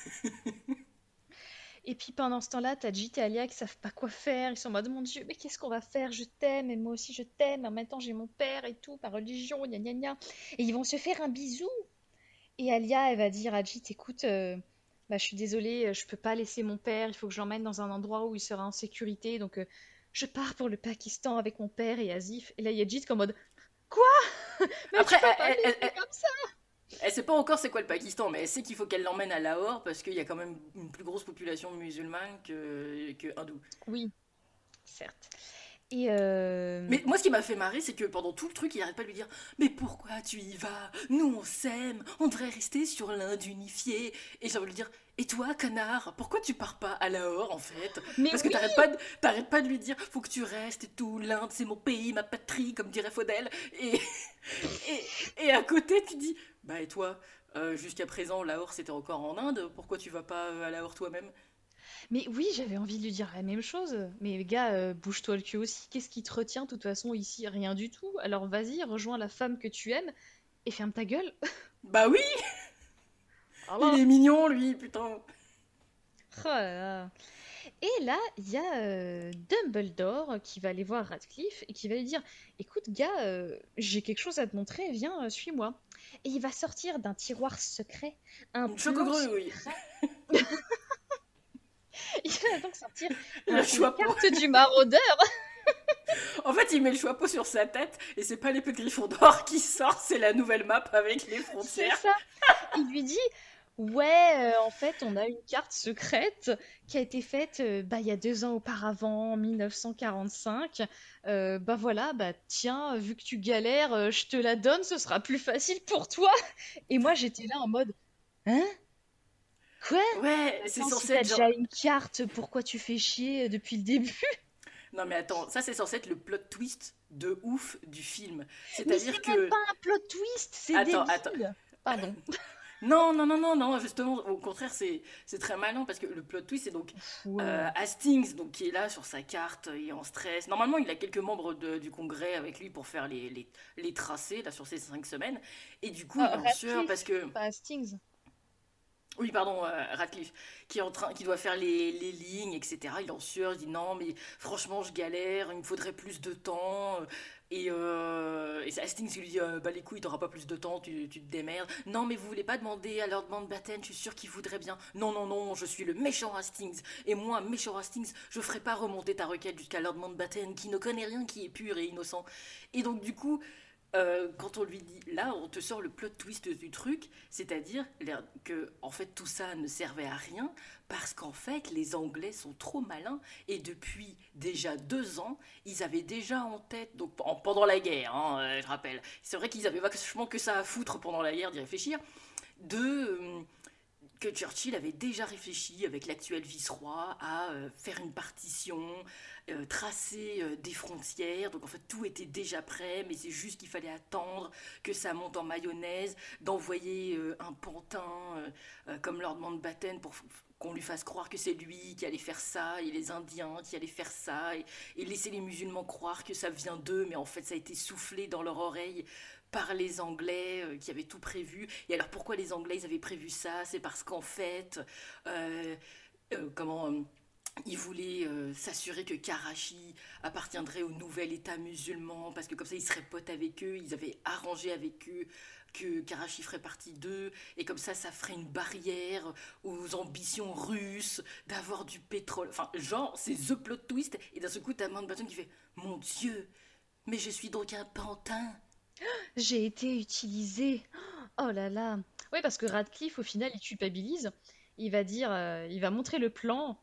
Speaker 4: Et puis pendant ce temps-là, t'as Jit et Alia qui savent pas quoi faire. Ils sont en mode mon Dieu, mais qu'est-ce qu'on va faire? Je t'aime et moi aussi je t'aime. En même temps, j'ai mon père et tout, par religion, gna gna gna. Et ils vont se faire un bisou. Et Alia, elle va dire à Jit, écoute, euh, bah, je suis désolée, euh, je peux pas laisser mon père. Il faut que je l'emmène dans un endroit où il sera en sécurité. Donc euh, je pars pour le Pakistan avec mon père et Asif. Et là, il y a Jit qui est en mode quoi? Mais tu
Speaker 1: Après,
Speaker 4: peux pas
Speaker 1: elle,
Speaker 4: me
Speaker 1: elle,
Speaker 4: laisser
Speaker 1: elle-
Speaker 4: comme ça.
Speaker 1: elle sait pas encore c'est quoi le Pakistan, mais elle sait qu'il faut qu'elle l'emmène à Lahore parce qu'il y a quand même une plus grosse population musulmane que, que hindoue.
Speaker 4: Oui, certes. Et euh,
Speaker 1: Mais moi, ce qui m'a fait marrer, c'est que pendant tout le truc, il arrête pas de lui dire mais pourquoi tu y vas? Nous, on s'aime, on devrait rester sur l'Inde unifiée. Et j'ai envie de lui dire et toi, connard, pourquoi tu pars pas à Lahore en fait?
Speaker 4: Mais
Speaker 1: Parce que
Speaker 4: oui,
Speaker 1: t'arrêtes pas, de, t'arrêtes pas de lui dire faut que tu restes et tout, l'Inde c'est mon pays, ma patrie, comme dirait Faudel. Et, et, et à côté, tu dis bah et toi? Euh, jusqu'à présent, Lahore c'était encore en Inde, pourquoi tu vas pas euh, à Lahore toi-même?
Speaker 4: mais oui, j'avais envie de lui dire la même chose. Mais gars, euh, bouge-toi le cul aussi. Qu'est-ce qui te retient? De toute façon, ici, rien du tout. Alors vas-y, rejoins la femme que tu aimes et ferme ta gueule.
Speaker 1: Bah oui, il
Speaker 4: Alors,
Speaker 1: est mignon lui, putain.
Speaker 4: oh là là. Et là, il y a euh, Dumbledore qui va aller voir Radcliffe et qui va lui dire, écoute, gars, euh, j'ai quelque chose à te montrer, viens, euh, suis-moi. Et il va sortir d'un tiroir secret un
Speaker 1: Une
Speaker 4: plan
Speaker 1: chocogrenouille.
Speaker 4: secret. Il va donc sortir
Speaker 1: Le
Speaker 4: un- une
Speaker 1: choix
Speaker 4: carte du maraudeur.
Speaker 1: En fait, il met le chapeau sur sa tête et c'est pas l'épée de Gryffondor qui sort, c'est la nouvelle map avec les
Speaker 4: C'est
Speaker 1: frontières.
Speaker 4: ça. Il lui dit, ouais, euh, en fait, on a une carte secrète qui a été faite euh, bah, il y a deux ans auparavant, en mille neuf cent quarante-cinq. Euh, bah voilà, bah tiens, vu que tu galères, euh, je te la donne, ce sera plus facile pour toi. Et moi, j'étais là en mode, hein? Quoi?
Speaker 1: Ouais, c'est
Speaker 4: Attends, si
Speaker 1: censé
Speaker 4: t'as
Speaker 1: être genre.
Speaker 4: déjà une carte, pourquoi tu fais chier euh, depuis le début?
Speaker 1: Non mais attends, ça c'est censé être le plot twist de ouf du film.
Speaker 4: Mais c'est
Speaker 1: C'est-à-dire
Speaker 4: même
Speaker 1: que.
Speaker 4: pas un plot twist, c'est
Speaker 1: Attends, attends.
Speaker 4: débile. Pardon.
Speaker 1: Non, non, non, non, non, justement, au contraire, c'est c'est très malin parce que le plot twist, c'est donc
Speaker 4: Ouais.
Speaker 1: euh, Hastings, donc, qui est là sur sa carte, il est en stress. Normalement, il a quelques membres de- du Congrès avec lui pour faire les, les, les tracés, là, sur ces cinq semaines. Et du coup, il
Speaker 4: Ah,
Speaker 1: est en sueur parce
Speaker 4: Radcliffe,
Speaker 1: que.
Speaker 4: pas Hastings.
Speaker 1: Oui, pardon, euh, Radcliffe, qui est en train, qui doit faire les, les lignes, et cetera. Il est en sueur, il dit non, mais franchement, je galère, il me faudrait plus de temps. Et, euh, et c'est Hastings qui lui dit euh, bah les couilles, t'auras pas plus de temps, tu, tu te démerdes. Non, mais vous voulez pas demander à Lord Mountbatten, je suis sûr qu'il voudrait bien. Non, non, non, je suis le méchant Hastings. Et moi, méchant Hastings, je ferai pas remonter ta requête jusqu'à Lord Mountbatten, qui ne connaît rien, qui est pur et innocent. Et donc, du coup, euh, quand on lui dit, là, on te sort le plot twist du truc, c'est-à-dire que, en fait, tout ça ne servait à rien, parce qu'en fait, les Anglais sont trop malins, et depuis déjà deux ans, ils avaient déjà en tête, donc en- pendant la guerre, hein, euh, je rappelle, c'est vrai qu'ils avaient vachement que ça à foutre pendant la guerre d'y réfléchir, de... euh, que Churchill avait déjà réfléchi avec l'actuel vice-roi à euh, faire une partition, euh, tracer euh, des frontières. Donc en fait tout était déjà prêt, mais c'est juste qu'il fallait attendre que ça monte en mayonnaise, d'envoyer euh, un pantin euh, euh, comme Lord Mountbatten pour f- qu'on lui fasse croire que c'est lui qui allait faire ça, et les Indiens qui allaient faire ça, et, et laisser les musulmans croire que ça vient d'eux, mais en fait ça a été soufflé dans leur oreille par les Anglais euh, qui avaient tout prévu. Et alors pourquoi les Anglais ils avaient prévu ça? C'est parce qu'en fait, euh, euh, comment euh, ils voulaient euh, s'assurer que Karachi appartiendrait au nouvel État musulman, parce que comme ça ils seraient potes avec eux, ils avaient arrangé avec eux que Karachi ferait partie d'eux, et comme ça, ça ferait une barrière aux ambitions russes d'avoir du pétrole. Enfin, genre, c'est the plot twist, et d'un seul coup, t'as Mountbatten qui fait « Mon Dieu, mais je suis donc un pantin !»
Speaker 4: J'ai été utilisée. Oh là là. Oui, parce que Radcliffe, au final, il culpabilise. Il va dire, euh, il va montrer le plan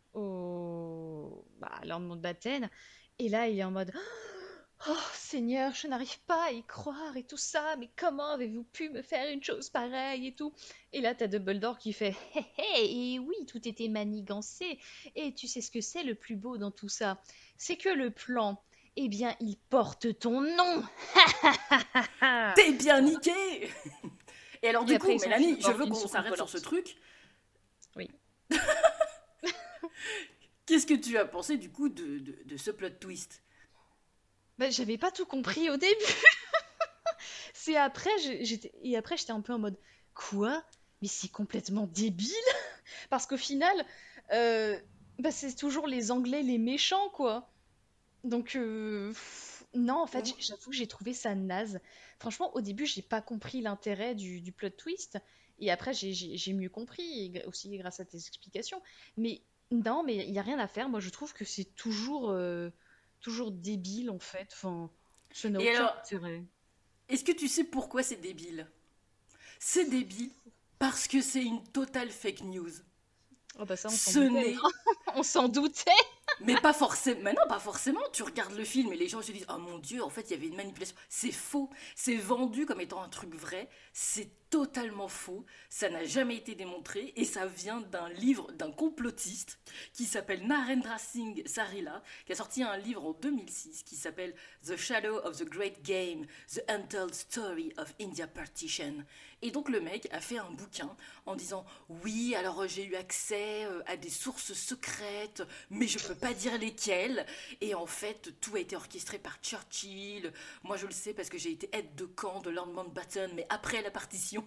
Speaker 4: au bah, à Lord Mountbatten. Et là, il est en mode, oh Seigneur, je n'arrive pas à y croire et tout ça. Mais comment avez-vous pu me faire une chose pareille et tout? Et là, t'as Dumbledore qui fait, hé hé, et oui, tout était manigancé. Et tu sais ce que c'est le plus beau dans tout ça? C'est que le plan, eh bien, il porte ton nom.
Speaker 1: T'es bien niqué. Et alors
Speaker 4: Et
Speaker 1: du
Speaker 4: après,
Speaker 1: coup,
Speaker 4: ils s'enfuient
Speaker 1: Mélanie, je
Speaker 4: dans
Speaker 1: veux
Speaker 4: une
Speaker 1: qu'on
Speaker 4: soucoupe
Speaker 1: s'arrête sur ce
Speaker 4: volante.
Speaker 1: truc.
Speaker 4: Oui.
Speaker 1: Qu'est-ce que tu as pensé du coup de, de, de ce plot twist?
Speaker 4: Bah, j'avais pas tout compris au début. C'est après, j'ai- j'étais et après j'étais un peu en mode quoi? Mais c'est complètement débile parce qu'au final, euh, bah, c'est toujours les Anglais les méchants quoi. Donc euh, pff, non, en fait, j- j'avoue que j'ai trouvé ça naze. Franchement, au début, j'ai pas compris l'intérêt du, du plot twist et après j'ai j'ai- j'ai mieux compris et gra- aussi grâce à tes explications. Mais non, mais il y a rien à faire. Moi, je trouve que c'est toujours euh, toujours débile en fait. Enfin, ça n'a
Speaker 1: Et
Speaker 4: aucun
Speaker 1: alors,
Speaker 4: intérêt.
Speaker 1: est-ce que tu sais pourquoi c'est débile? C'est débile parce que c'est une totale fake news.
Speaker 4: Oh bah ça, on s'en
Speaker 1: Ce
Speaker 4: doutait,
Speaker 1: n'est
Speaker 4: hein. On s'en doutait.
Speaker 1: Mais pas forcément. Mais non, pas forcément. Tu regardes le film et les gens se disent oh mon Dieu, en fait, il y avait une manipulation. C'est faux. C'est vendu comme étant un truc vrai. C'est totalement faux. Ça n'a jamais été démontré et ça vient d'un livre d'un complotiste qui s'appelle Narendra Singh Sarila, qui a sorti un livre en deux mille six qui s'appelle The Shadow of the Great Game, The Untold Story of India Partition. Et donc le mec a fait un bouquin en disant oui, alors euh, j'ai eu accès euh, à des sources secrètes, mais je peux pas dire lesquelles. Et en fait, tout a été orchestré par Churchill. Moi, je le sais parce que j'ai été aide de camp de Lord Mountbatten, mais après la partition.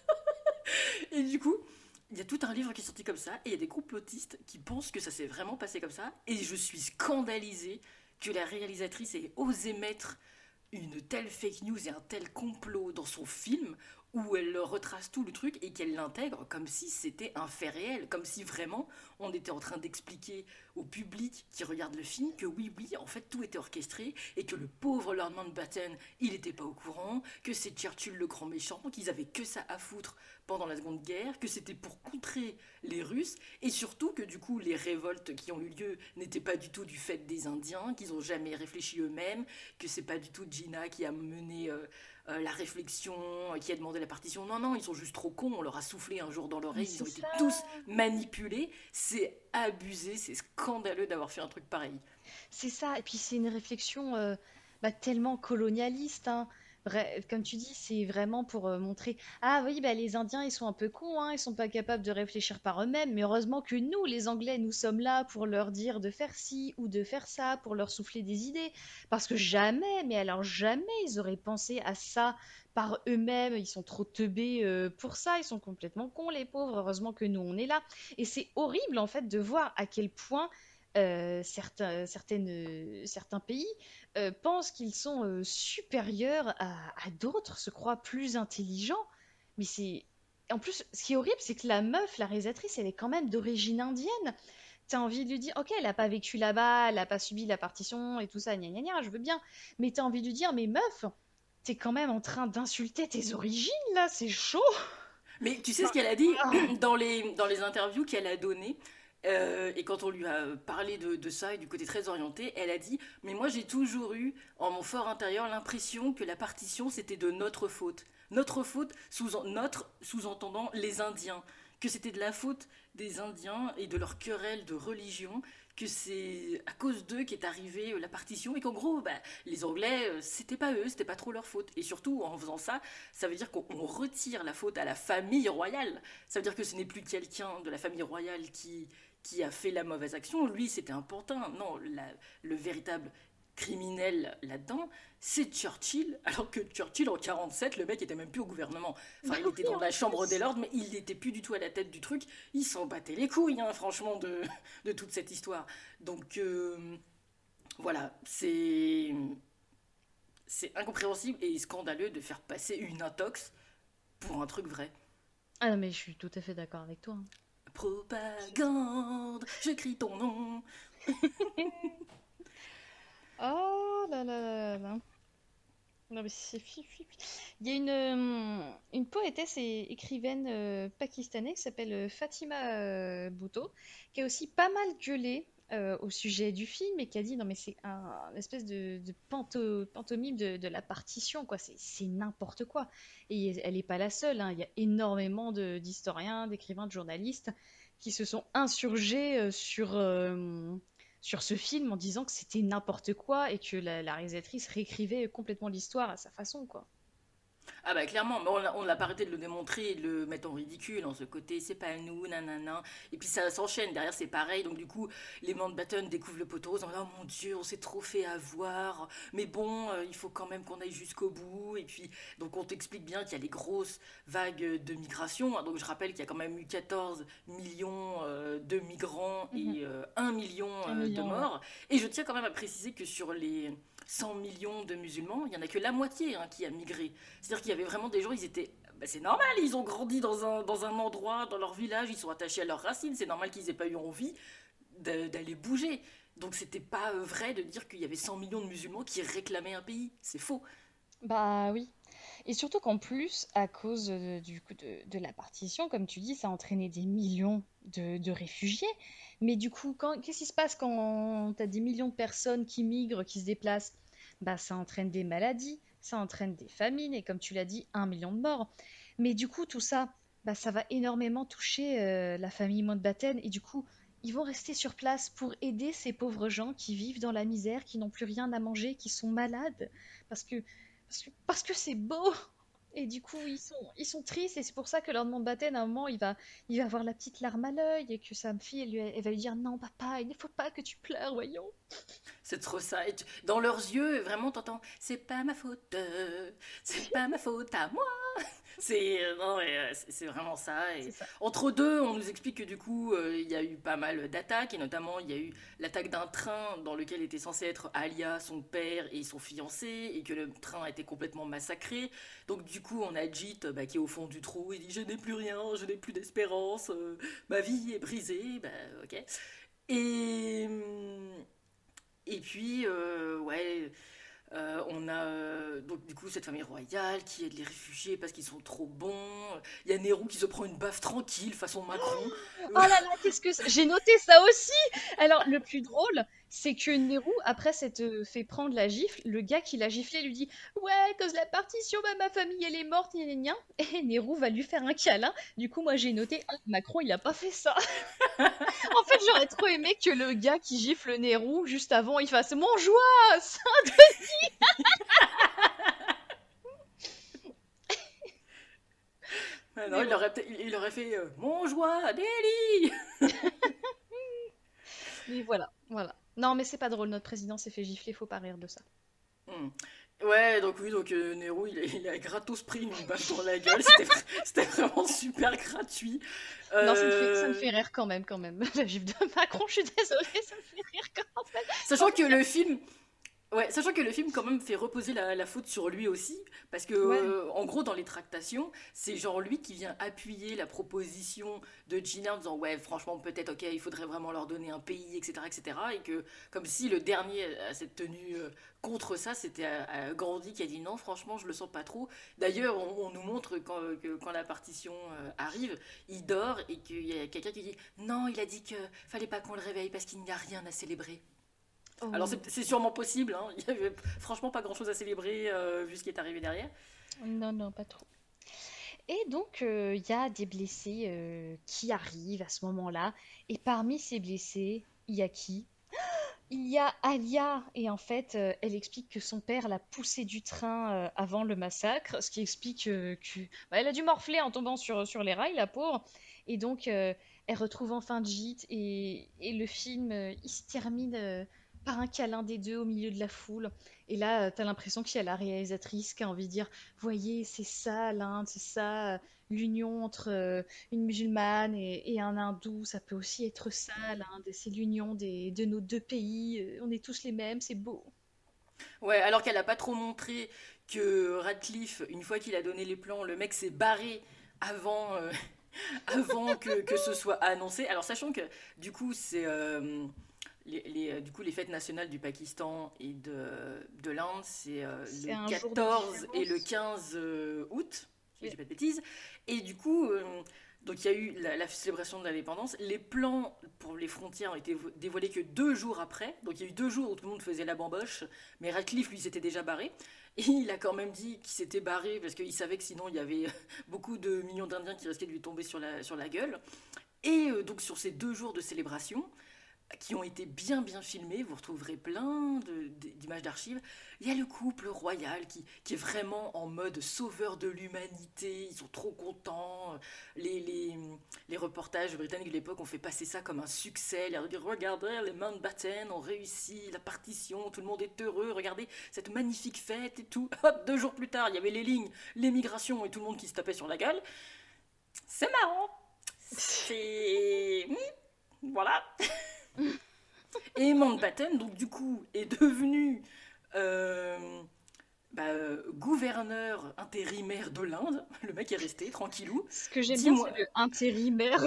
Speaker 1: Et du coup, il y a tout un livre qui est sorti comme ça, et il y a des complotistes qui pensent que ça s'est vraiment passé comme ça. Et je suis scandalisée que la réalisatrice ait osé mettre une telle fake news et un tel complot dans son film où elle retrace tout le truc et qu'elle l'intègre comme si c'était un fait réel, comme si vraiment on était en train d'expliquer au public qui regarde le film que oui, oui, en fait tout était orchestré et que le pauvre Lord Mountbatten, il n'était pas au courant, que c'est Churchill le grand méchant, qu'ils avaient que ça à foutre pendant la Seconde Guerre, que c'était pour contrer les Russes et surtout que du coup les révoltes qui ont eu lieu n'étaient pas du tout du fait des Indiens, qu'ils n'ont jamais réfléchi eux-mêmes, que c'est pas du tout Gina qui a mené euh, euh, la réflexion, euh, qui a demandé la partition. Non, non, ils sont juste trop cons, on leur a soufflé un jour dans
Speaker 4: Mais
Speaker 1: l'oreille, ils
Speaker 4: c'est
Speaker 1: ont été
Speaker 4: ça.
Speaker 1: tous manipulés. C'est abusé, c'est scandaleux d'avoir fait un truc pareil.
Speaker 4: C'est ça. Et puis c'est une réflexion euh, bah, tellement colonialiste, hein. Vrai- comme tu dis, c'est vraiment pour euh, montrer. Ah oui, bah, les Indiens, ils sont un peu cons, hein, ils sont pas capables de réfléchir par eux-mêmes. Mais heureusement que nous, les Anglais, nous sommes là pour leur dire de faire ci ou de faire ça, pour leur souffler des idées. Parce que jamais, mais alors jamais, ils auraient pensé à ça par eux-mêmes. Ils sont trop teubés euh, pour ça. Ils sont complètement cons, les pauvres. Heureusement que nous, on est là. Et c'est horrible, en fait, de voir à quel point euh, certains, certaines, euh, certains pays euh, pensent qu'ils sont euh, supérieurs à, à d'autres, se croient plus intelligents. Mais c'est... En plus, ce qui est horrible, c'est que la meuf, la réalisatrice, elle est quand même d'origine indienne. T'as envie de lui dire, ok, elle a pas vécu là-bas, elle a pas subi la partition et tout ça, gna gna gna, je veux bien. Mais t'as envie de lui dire, mais meuf, t'es quand même en train d'insulter tes origines, là, c'est chaud.
Speaker 1: Mais tu sais ce qu'elle a dit dans les, dans les interviews qu'elle a données, euh, et quand on lui a parlé de, de ça et du côté très orienté, elle a dit: mais moi j'ai toujours eu en mon fort intérieur l'impression que la partition c'était de notre faute. Notre faute, sous, notre sous-entendant les Indiens. Que c'était de la faute des Indiens et de leur querelle de religion, que c'est à cause d'eux qu'est arrivée euh, la partition, et qu'en gros, bah, les Anglais, euh, c'était pas eux, c'était pas trop leur faute. Et surtout, en faisant ça, ça veut dire qu'on on retire la faute à la famille royale. Ça veut dire que ce n'est plus quelqu'un de la famille royale qui, qui a fait la mauvaise action. Lui, c'était un pantin. Non, la- le véritable criminel là-dedans, c'est Churchill, alors que Churchill en quarante-sept, le mec était même plus au gouvernement. Enfin,
Speaker 4: Bah
Speaker 1: il était
Speaker 4: oui,
Speaker 1: dans
Speaker 4: en
Speaker 1: la chambre des
Speaker 4: plus.
Speaker 1: lords, mais il n'était plus du tout à la tête du truc. Il s'en battait les couilles, hein, franchement, de, de toute cette histoire. Donc, euh, voilà, c'est c'est incompréhensible et scandaleux de faire passer une intox pour un truc vrai.
Speaker 4: Ah non, mais je suis tout à fait d'accord avec toi, hein.
Speaker 1: Propagande, je crie ton nom.
Speaker 4: Oh là là là là. Non, mais c'est fi- fi- fi- Il y a une, euh, une poétesse et écrivaine euh, pakistanaise qui s'appelle euh, Fatima euh, Bhutto, qui a aussi pas mal gueulé euh, au sujet du film et qui a dit non mais c'est un, un espèce de, de panto- pantomime de, de la partition, quoi, c'est c'est n'importe quoi. Et elle n'est pas la seule, hein. Il y a énormément de- d'historiens, d'écrivains, de journalistes qui se sont insurgés euh, sur, euh, sur ce film en disant que c'était n'importe quoi et que la, la réalisatrice réécrivait complètement l'histoire à sa façon, quoi.
Speaker 1: Ah bah clairement, mais on l'a- on n'a pas arrêté de le démontrer et de le mettre en ridicule, en ce côté c'est pas nous, nanana. Et puis ça s'enchaîne, derrière c'est pareil, donc du coup les Mountbatten découvrent le poteau rose en disant: oh mon dieu, on s'est trop fait avoir, mais bon, euh, il faut quand même qu'on aille jusqu'au bout. Et puis donc on t'explique bien qu'il y a les grosses vagues de migration, hein. Donc je rappelle qu'il y a quand même eu quatorze millions euh, de migrants
Speaker 4: Mhm.
Speaker 1: et euh, un million
Speaker 4: Un
Speaker 1: euh, de
Speaker 4: million, ouais.
Speaker 1: morts. Et je tiens quand même à préciser que sur les cent millions de musulmans, il n'y en a que la moitié, hein, qui a migré. C'est-à-dire qu'il y avait vraiment des gens, ils étaient... bah, c'est normal, ils ont grandi dans un, dans un endroit, dans leur village, ils sont attachés à leurs racines, c'est normal qu'ils aient pas eu envie de- d'aller bouger. Donc c'était pas euh, vrai de dire qu'il y avait cent millions de musulmans qui réclamaient un pays. C'est faux.
Speaker 4: Bah oui. Et surtout qu'en plus, à cause de, du coup de, de la partition, comme tu dis, ça a entraîné des millions de, de réfugiés. Mais du coup, quand, qu'est-ce qui se passe quand tu as des millions de personnes qui migrent, qui se déplacent? Bah ça entraîne des maladies, ça entraîne des famines, et comme tu l'as dit, un million de morts. Mais du coup, tout ça, bah ça va énormément toucher euh, la famille Mountbatten, et du coup, ils vont rester sur place pour aider ces pauvres gens qui vivent dans la misère, qui n'ont plus rien à manger, qui sont malades. Parce que parce que parce que c'est beau. Et du coup, ils sont, ils sont tristes, et c'est pour ça que leur Mountbatten, à un moment, il va, il va avoir la petite larme à l'œil, et que sa fille, elle, lui- elle va lui dire: non, papa, il ne faut pas que tu pleures, voyons.
Speaker 1: C'est trop ça. Et tu- dans leurs yeux, vraiment, t'entends: c'est pas ma faute, euh, c'est pas ma faute à moi. C'est euh, non, mais, euh, c'est c'est vraiment ça.
Speaker 4: C'est
Speaker 1: Et
Speaker 4: ça.
Speaker 1: entre deux, on nous explique que du coup, euh, il y a eu pas mal d'attaques, et notamment il y a eu l'attaque d'un train dans lequel était censé être Alia, son père et son fiancé, et que le train a été complètement massacré. Donc du coup, on a Jit, euh, bah, qui est au fond du trou. Il dit: je n'ai plus rien, je n'ai plus d'espérance, euh, ma vie est brisée. Bah ok. Et hum, et puis, euh, ouais, euh, on a euh, donc du coup cette famille royale qui aide les réfugiés parce qu'ils sont trop bons. Il y a Nehru qui se prend une baffe tranquille façon Macron.
Speaker 4: Oh là là, qu'est-ce que c'est- j'ai noté ça aussi. Alors, le plus drôle, c'est que Nehru, après s'être euh, fait prendre la gifle, le gars qui l'a giflé lui dit: ouais, à cause de la partition, bah, ma famille elle est morte, gna gna gna. Et Nehru va lui faire un câlin. Du coup, moi j'ai noté: ah, Macron il a pas fait ça. En fait, j'aurais trop aimé que le gars qui gifle Nehru juste avant il fasse: mon joie.
Speaker 1: Ah non,
Speaker 4: Mais
Speaker 1: il
Speaker 4: bon,
Speaker 1: aurait, peut- il aurait fait euh, mon joie, Delhi.
Speaker 4: mais voilà, voilà. Non, mais c'est pas drôle, notre président s'est fait gifler, faut pas rire de ça.
Speaker 1: Hmm. Ouais, donc oui, donc euh, Nehru, il a, il a gratos pris une baffe dans la gueule. C'était, c'était vraiment super gratuit.
Speaker 4: Non, ça me, fait, ça me
Speaker 1: Euh,
Speaker 4: fait rire quand même, quand même. La gifle de Macron, je suis désolée, ça me fait rire quand même.
Speaker 1: Sachant que le film, ouais, sachant que le film quand même fait reposer la, la faute sur lui aussi, parce que
Speaker 4: Ouais.
Speaker 1: euh, en gros dans les tractations, c'est genre lui qui vient appuyer la proposition de Gina en disant ouais franchement peut-être ok il faudrait vraiment leur donner un pays etc etc et cetera et que comme si le dernier à cette tenue euh, contre ça c'était à, à Gandhi qui a dit non franchement je le sens pas trop. D'ailleurs on, on nous montre quand, que, quand la partition euh, arrive, il dort et qu'il y a quelqu'un qui dit non il a dit que fallait pas qu'on le réveille parce qu'il n'y a rien à célébrer.
Speaker 4: Oh.
Speaker 1: Alors c'est, c'est sûrement possible, hein. Il y avait franchement pas grand chose à célébrer euh, vu ce qui est arrivé derrière.
Speaker 4: Non, non, pas trop. Et donc, euh, il y a des blessés euh, qui arrivent à ce moment-là. Et parmi ces blessés, il y a qui? Il y a Alia. Et en fait, euh, elle explique que son père l'a poussée du train euh, avant le massacre. Ce qui explique euh, que, bah, elle a dû morfler en tombant sur, sur les rails, la pauvre. Et donc, euh, elle retrouve enfin Jit. Et, et le film, euh, il se termine euh, par un câlin des deux au milieu de la foule. Et là, euh, t'as l'impression qu'il y a la réalisatrice qui a envie de dire voyez, c'est ça l'Inde, c'est ça euh, l'union entre euh, une musulmane et, et un hindou, ça peut aussi être ça l'Inde, c'est l'union des, de nos deux pays, euh, on est tous les mêmes, c'est beau.
Speaker 1: Ouais, alors qu'elle a pas trop montré que Radcliffe, une fois qu'il a donné les plans, le mec s'est barré avant, euh, avant que, que ce soit annoncé. Alors sachant que du coup c'est euh, les, les, euh, du coup les fêtes nationales du Pakistan et de, de l'Inde, c'est euh,
Speaker 4: C'est
Speaker 1: le
Speaker 4: un jour de
Speaker 1: quatorze et le
Speaker 4: différence.
Speaker 1: quinze euh, août, si je
Speaker 4: Oui.
Speaker 1: dis pas de bêtises. Et du coup, euh, donc il y a eu la, la célébration de l'indépendance. Les plans pour les frontières ont été vo- dévoilés que deux jours après. Donc il y a eu deux jours où tout le monde faisait la bamboche. Mais Radcliffe, lui, s'était déjà barré. Et il a quand même dit qu'il s'était barré parce qu'il savait que sinon il y avait beaucoup de millions d'Indiens qui risquaient de lui tomber sur la, sur la gueule. Et euh, donc sur ces deux jours de célébration, qui ont été bien bien filmés, vous retrouverez plein de- d'images d'archives. Il y a le couple royal qui, qui est vraiment en mode sauveur de l'humanité, ils sont trop contents. Les, les, les reportages britanniques de l'époque ont fait passer ça comme un succès. Ils ont dit regardez, les Mountbatten ont réussi la partition, tout le monde est heureux, regardez cette magnifique fête et tout. Hop, deux jours plus tard, il y avait les lignes, l'émigration et tout le monde qui se tapait sur la gueule. C'est marrant. C'est... Hmm, voilà. Et Mountbatten, donc du coup, est devenu euh, bah, euh, gouverneur intérimaire de l'Inde. Le mec est resté tranquillou.
Speaker 4: Ce que j'aime
Speaker 1: Dix
Speaker 4: bien,
Speaker 1: mois.
Speaker 4: c'est le intérimaire.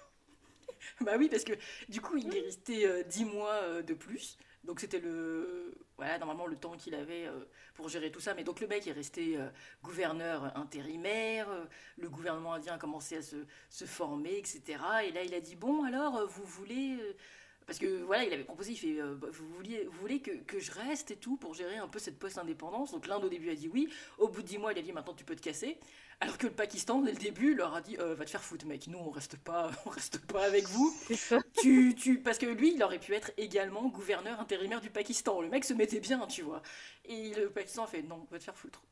Speaker 1: Bah oui, parce que du coup, il est resté euh, dix mois euh, de plus. Donc c'était le, voilà, normalement le temps qu'il avait euh, pour gérer tout ça. Mais donc le mec est resté euh, gouverneur intérimaire. euh, le gouvernement indien a commencé à se, se former, et cetera. Et là, il a dit bon, alors euh, vous voulez euh, parce que voilà, il avait proposé, il fait, euh, bah, vous, vouliez, vous voulez que, que je reste et tout pour gérer un peu cette post-indépendance. Donc l'Inde au début a dit oui. Au bout de dix mois, il a dit maintenant tu peux te casser. Alors que le Pakistan, dès le début, leur a dit euh, va te faire foutre, mec. Nous, on reste pas, on reste pas avec vous.
Speaker 4: C'est ça.
Speaker 1: Tu, tu, parce que lui, il aurait pu être également gouverneur intérimaire du Pakistan. Le mec se mettait bien, tu vois. Et le Pakistan a fait non, va te faire foutre.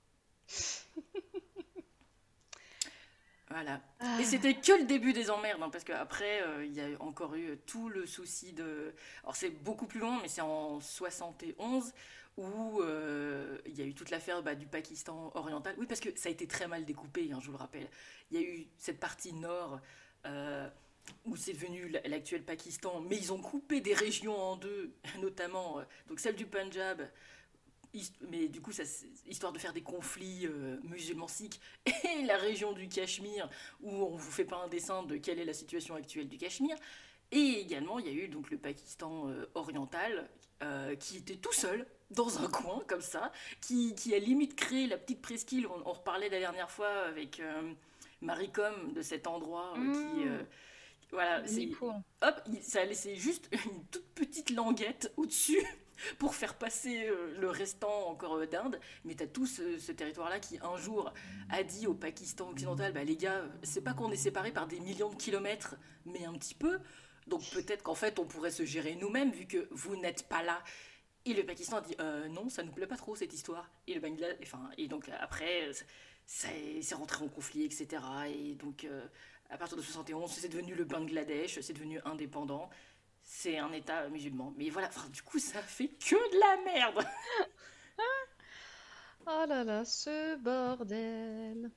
Speaker 1: Voilà.
Speaker 4: Ah,
Speaker 1: Et c'était que le début des emmerdes, hein, parce qu'après, euh, il y a encore eu tout le souci de... Alors c'est beaucoup plus loin, mais c'est en soixante et onze où euh, il y a eu toute l'affaire bah, du Pakistan oriental. Oui, parce que ça a été très mal découpé, hein, je vous le rappelle. Il y a eu cette partie nord euh, où c'est devenu l- l'actuel Pakistan, mais ils ont coupé des régions en deux, notamment euh, donc celle du Punjab, his- mais du coup, ça, c'est- histoire de faire des conflits euh, musulmans-sikhs, et la région du Cachemire, où on vous fait pas un dessin de quelle est la situation actuelle du Cachemire. Et également, il y a eu donc le Pakistan euh, oriental, euh, qui était tout seul, dans un coin, comme ça, qui, qui a limite créé la petite presqu'île. On, on reparlait la dernière fois avec euh, Maricom de cet endroit euh, qui...
Speaker 4: mmh,
Speaker 1: euh, voilà, c'est,
Speaker 4: Nippo.
Speaker 1: hop, il- ça a laissé juste une toute petite languette au-dessus pour faire passer euh, le restant encore euh, d'Inde. Mais t'as tout ce, ce territoire-là qui, un jour, a dit au Pakistan occidental, bah les gars, c'est pas qu'on est séparés par des millions de kilomètres, mais un petit peu. Donc peut-être qu'en fait, on pourrait se gérer nous-mêmes, vu que vous n'êtes pas là. Et le Pakistan a dit, euh, non, ça nous plaît pas trop, cette histoire. Et le Bangladesh, enfin, et donc après, euh, c'est c'est rentré en conflit, et cetera. Et donc, euh, à partir de soixante et onze, c'est devenu le Bangladesh, c'est devenu indépendant. C'est un État musulman. Mais voilà, enfin, du coup, ça fait que de la merde.
Speaker 4: Oh là là, ce bordel.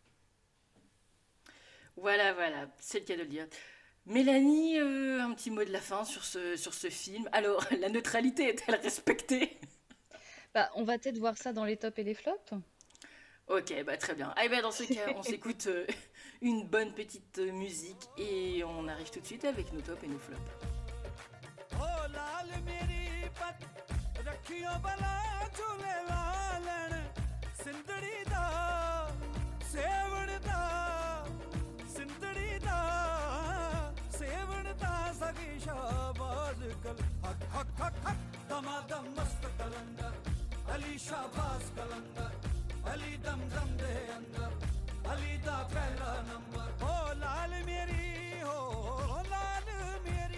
Speaker 1: Voilà, voilà, c'est le cas de le dire. Mélanie, euh, un petit mot de la fin sur ce, sur ce film. Alors, la neutralité est-elle respectée?
Speaker 4: Bah, on va peut-être voir ça dans les tops et les flops.
Speaker 1: Ok, bah très bien. Ah, ben dans ce cas, on s'écoute euh, une bonne petite euh, musique et on arrive tout de suite avec nos tops et nos flops.
Speaker 3: ओ लाल मेरी पत रखियो भला झूले लालण सिंदड़ी दा सेवण दा सिंदड़ी दा सेवण दा सगी शाबाज कल हक हक हक हक दमादम मस्त कलंदर अली शाबाज कलंदर अली दम दम दे अंदर अली दा पहला नंबर ओ लाल मेरी हो लाल मेरी.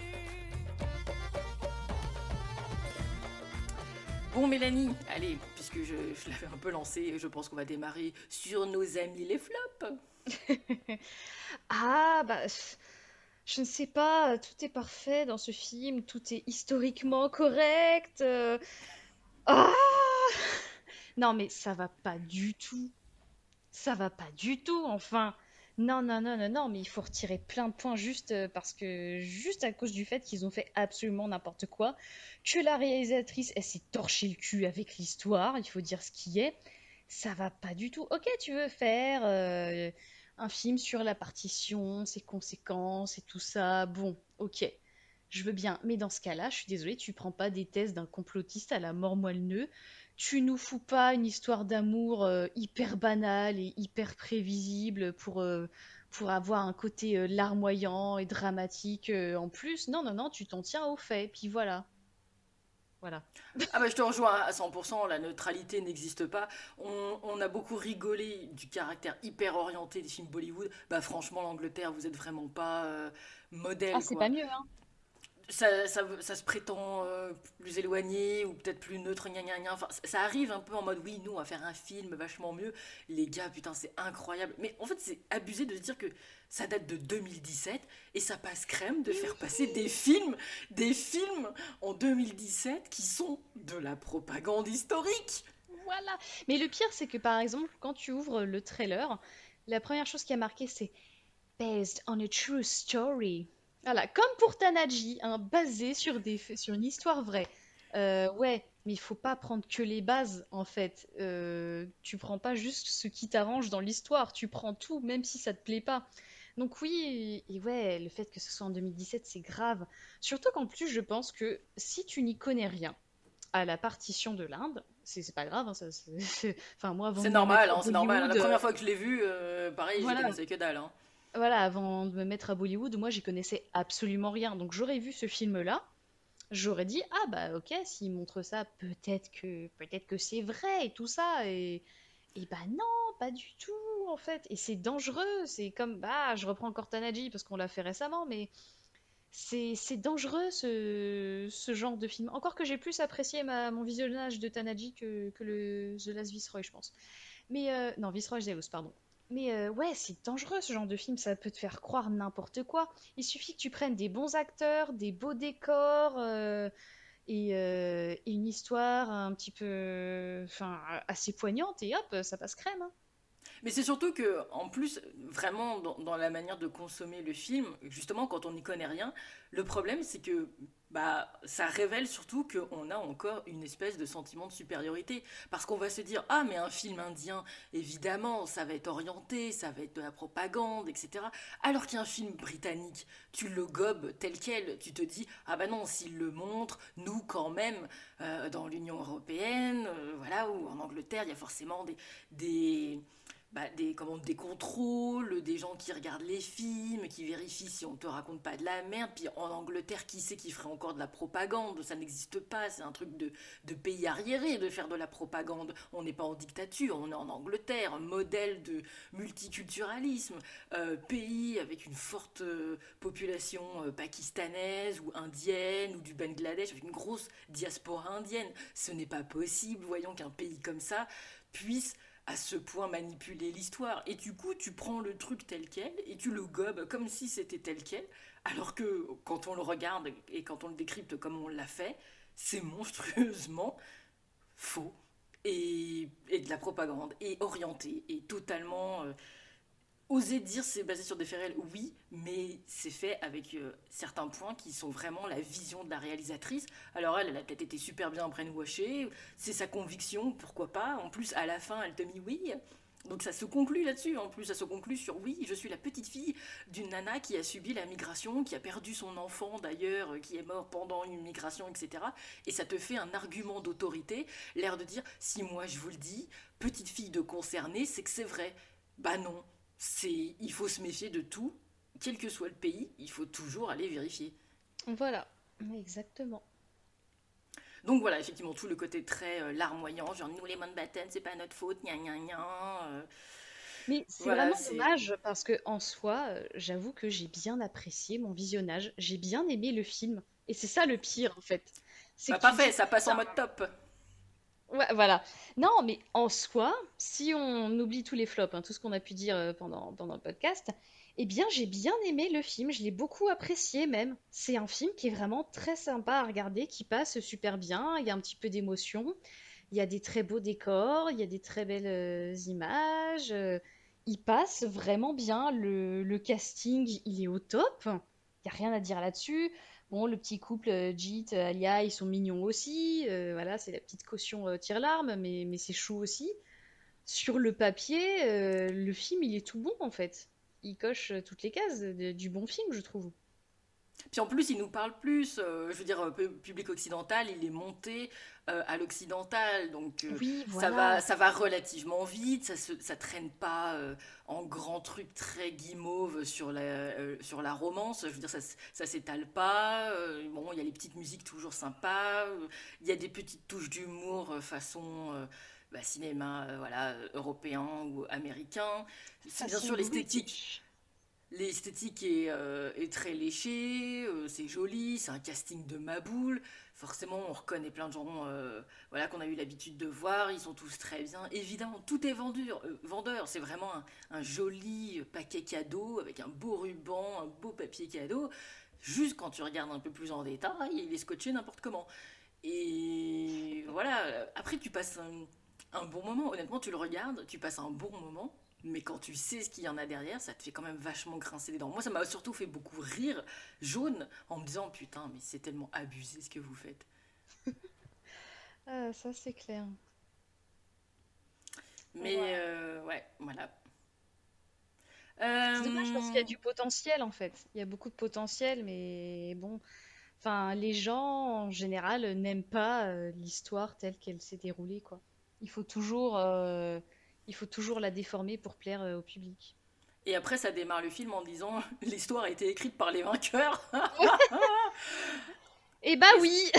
Speaker 1: Bon Mélanie, allez, puisque je, je l'avais un peu lancé, je pense qu'on va démarrer sur nos amis les flops.
Speaker 4: Ah, bah, pff, je ne sais pas, tout est parfait dans ce film, tout est historiquement correct. euh, Ah! Non, mais ça va pas du tout. Ça va pas du tout, enfin. Non, non, non, non, non, mais il faut retirer plein de points juste euh, parce que, juste à cause du fait qu'ils ont fait absolument n'importe quoi, que la réalisatrice, elle s'est torché le cul avec l'histoire, il faut dire ce qui est. Ça va pas du tout. Ok, tu veux faire euh, un film sur la partition, ses conséquences et tout ça, bon, ok. Je veux bien, mais dans ce cas-là, je suis désolée, tu prends pas des thèses d'un complotiste à la mort moelle-neu. Tu nous fous pas une histoire d'amour euh, hyper banale et hyper prévisible pour, euh, pour avoir un côté euh, larmoyant et dramatique euh, en plus. Non, non, non, tu t'en tiens aux faits. Puis voilà. Voilà.
Speaker 1: Ah bah je te rejoins à cent pour cent, la neutralité n'existe pas. On, on a beaucoup rigolé du caractère hyper orienté des films Bollywood. Bah franchement l'Angleterre, vous êtes vraiment pas euh,
Speaker 4: Ah,
Speaker 1: modèle
Speaker 4: c'est pas
Speaker 1: quoi.
Speaker 4: mieux, hein.
Speaker 1: Ça, ça, ça se prétend euh, plus éloigné ou peut-être plus neutre, gna gna gna. Enfin, ça ça arrive un peu en mode oui, nous on va faire un film vachement mieux. Les gars, putain, c'est incroyable. Mais en fait, c'est abusé de se dire que ça date de deux mille dix-sept et ça passe crème de
Speaker 4: Mais
Speaker 1: faire passer des
Speaker 4: oui.
Speaker 1: films, des films en deux mille dix-sept qui sont de la propagande historique.
Speaker 4: Voilà. Mais le pire, c'est que par exemple, quand tu ouvres le trailer, la première chose qui a marqué, c'est Based on a true story. Voilà, comme pour Tanaji, hein, basé sur des faits- sur une histoire vraie. Euh, ouais, mais il faut pas prendre que les bases en fait. Euh, tu prends pas juste ce qui t'arrange dans l'histoire, tu prends tout, même si ça te plaît pas. Donc oui, et ouais, le fait que ce soit en deux mille dix-sept, c'est grave. Surtout qu'en plus, je pense que si tu n'y connais rien à la partition de l'Inde, c'est c'est pas grave, hein, ça, c'est- enfin moi, avant
Speaker 1: C'est
Speaker 4: de me
Speaker 1: normal,
Speaker 4: mettre à
Speaker 1: hein, c'est normal. La
Speaker 4: Bollywood, euh,
Speaker 1: première fois que je l'ai vu, euh, pareil, j'y
Speaker 4: voilà,
Speaker 1: connaissais que dalle. Hein.
Speaker 4: voilà, avant de me mettre à Bollywood, moi j'y connaissais absolument rien. Donc j'aurais vu ce film-là, j'aurais dit ah bah ok, s'il montre ça, peut-être que peut-être que c'est vrai et tout ça. Et, et bah non, pas du tout en fait. Et c'est dangereux. C'est comme bah je reprends encore Tanaji parce qu'on l'a fait récemment, mais c'est c'est dangereux ce, ce genre de film. Encore que j'ai plus apprécié ma, mon visionnage de Tanaji que, que le The Last Viceroy, je pense. Mais euh, non, Viceroy Zeus, pardon. Mais euh, ouais, c'est dangereux ce genre de film, ça peut te faire croire n'importe quoi. Il suffit que tu prennes des bons acteurs, des beaux décors euh, et, euh, et une histoire un petit peu, enfin, assez poignante et hop, ça passe crème, hein.
Speaker 1: Mais c'est surtout que, en plus, vraiment, dans, dans la manière de consommer le film, justement, quand on n'y connaît rien, le problème, c'est que bah, ça révèle surtout qu'on a encore une espèce de sentiment de supériorité. Parce qu'on va se dire, ah, mais un film indien, évidemment, ça va être orienté, ça va être de la propagande, et cetera. Alors qu'un film britannique, tu le gobes tel quel, tu te dis, ah bah non, s'il le montre, nous, quand même, euh, dans l'Union européenne, euh, voilà, ou en Angleterre, il y a forcément des... des bah, des, comment, des contrôles, des gens qui regardent les films, qui vérifient si on te raconte pas de la merde. Puis en Angleterre, qui sait qui ferait encore de la propagande? Ça n'existe pas, c'est un truc de, de pays arriéré de faire de la propagande. On n'est pas en dictature, on est en Angleterre, modèle de multiculturalisme, euh, pays avec une forte euh, population euh, pakistanaise ou indienne ou du Bangladesh, avec une grosse diaspora indienne. Ce n'est pas possible, voyons qu'un pays comme ça puisse à ce point manipuler l'histoire. Et du coup, tu prends le truc tel quel et tu le gobes comme si c'était tel quel, alors que quand on le regarde et quand on le décrypte comme on l'a fait, c'est monstrueusement faux et, et de la propagande, et orienté, et totalement... euh, Oser dire c'est basé sur des faits réels, oui, mais c'est fait avec euh, certains points qui sont vraiment la vision de la réalisatrice. Alors elle, elle a peut-être été super bien brainwashée, c'est sa conviction, pourquoi pas. En plus, à la fin, elle te dit oui. Donc ça se conclut là-dessus. En plus, ça se conclut sur oui, je suis la petite fille d'une nana qui a subi la migration, qui a perdu son enfant d'ailleurs, euh, qui est mort pendant une migration, et cetera. Et ça te fait un argument d'autorité, l'air de dire si moi je vous le dis, petite fille de concernée, c'est que c'est vrai. Bah non, c'est, il faut se méfier de tout, quel que soit le pays, il faut toujours aller vérifier.
Speaker 4: Voilà, exactement.
Speaker 1: Donc voilà, effectivement, tout le côté très euh, larmoyant, genre nous les Mountbatten, c'est pas notre faute, gna gna gna. euh,
Speaker 4: Mais c'est
Speaker 1: voilà,
Speaker 4: vraiment
Speaker 1: c'est.
Speaker 4: dommage parce que en soi, euh, j'avoue que j'ai bien apprécié mon visionnage, j'ai bien aimé le film. Et c'est ça le pire en fait. C'est
Speaker 1: Bah
Speaker 4: que tu te
Speaker 1: parfait,
Speaker 4: dis,
Speaker 1: ça passe en
Speaker 4: putain,
Speaker 1: mode top.
Speaker 4: ouais, voilà. Non, mais en soi, si on oublie tous les flops, hein, tout ce qu'on a pu dire euh, pendant, pendant le podcast, eh bien, j'ai bien aimé le film, je l'ai beaucoup apprécié même. C'est un film qui est vraiment très sympa à regarder, qui passe super bien, il y a un petit peu d'émotion, il y a des très beaux décors, il y a des très belles euh, images, euh, il passe vraiment bien, le, le casting, il est au top, il n'y a rien à dire là-dessus. Bon, le petit couple euh, Jeet, euh, Alia, ils sont mignons aussi. Euh, voilà, c'est la petite caution euh, tire-larme, mais, mais c'est chou aussi. Sur le papier, euh, le film, il est tout bon en fait. Il coche euh, toutes les cases de- du bon film, je trouve.
Speaker 1: Puis en plus, il nous parle plus, euh, je veux dire, euh, pu- public occidental, il est monté euh, à l'occidental, donc euh,
Speaker 4: Oui,
Speaker 1: ça va,
Speaker 4: voilà.
Speaker 1: ça va relativement vite, ça se, ça traîne pas euh, en grand truc très guimauve sur la, euh, sur la romance, je veux dire, ça, s- ça s'étale pas, euh, bon, il y a les petites musiques toujours sympas, euh, il y a des petites touches d'humour euh, façon... euh, bah, cinéma euh, voilà, euh, européen ou américain. C'est bien
Speaker 4: Façon
Speaker 1: sûr l'esthétique.
Speaker 4: british.
Speaker 1: L'esthétique est, euh, est très léchée, euh, c'est joli, c'est un casting de Maboule. Forcément, on reconnaît plein de gens euh, voilà, qu'on a eu l'habitude de voir, ils sont tous très bien. Évidemment, tout est vendeur, euh, vendeur. C'est vraiment un, un joli paquet cadeau avec un beau ruban, un beau papier cadeau. Juste quand tu regardes un peu plus en détail, il est scotché n'importe comment. Et voilà, après tu passes un, un bon moment. Honnêtement, tu le regardes, tu passes un bon moment. Mais quand tu sais ce qu'il y en a derrière, ça te fait quand même vachement grincer les dents. Moi, ça m'a surtout fait beaucoup rire, jaune, en me disant putain, mais c'est tellement abusé ce que vous faites.
Speaker 4: Ah, ça c'est clair.
Speaker 1: Mais
Speaker 4: Voilà.
Speaker 1: euh, ouais, voilà.
Speaker 4: C'est dommage parce qu'il y a
Speaker 1: Euh,
Speaker 4: du potentiel en fait. Il y a beaucoup de potentiel, mais bon, enfin, les gens en général n'aiment pas euh, l'histoire telle qu'elle s'est déroulée, quoi. Il faut toujours, euh, il faut toujours la déformer pour plaire euh, au public.
Speaker 1: et après, ça démarre le film en disant l'histoire a été écrite par les vainqueurs.
Speaker 4: Eh bah oui,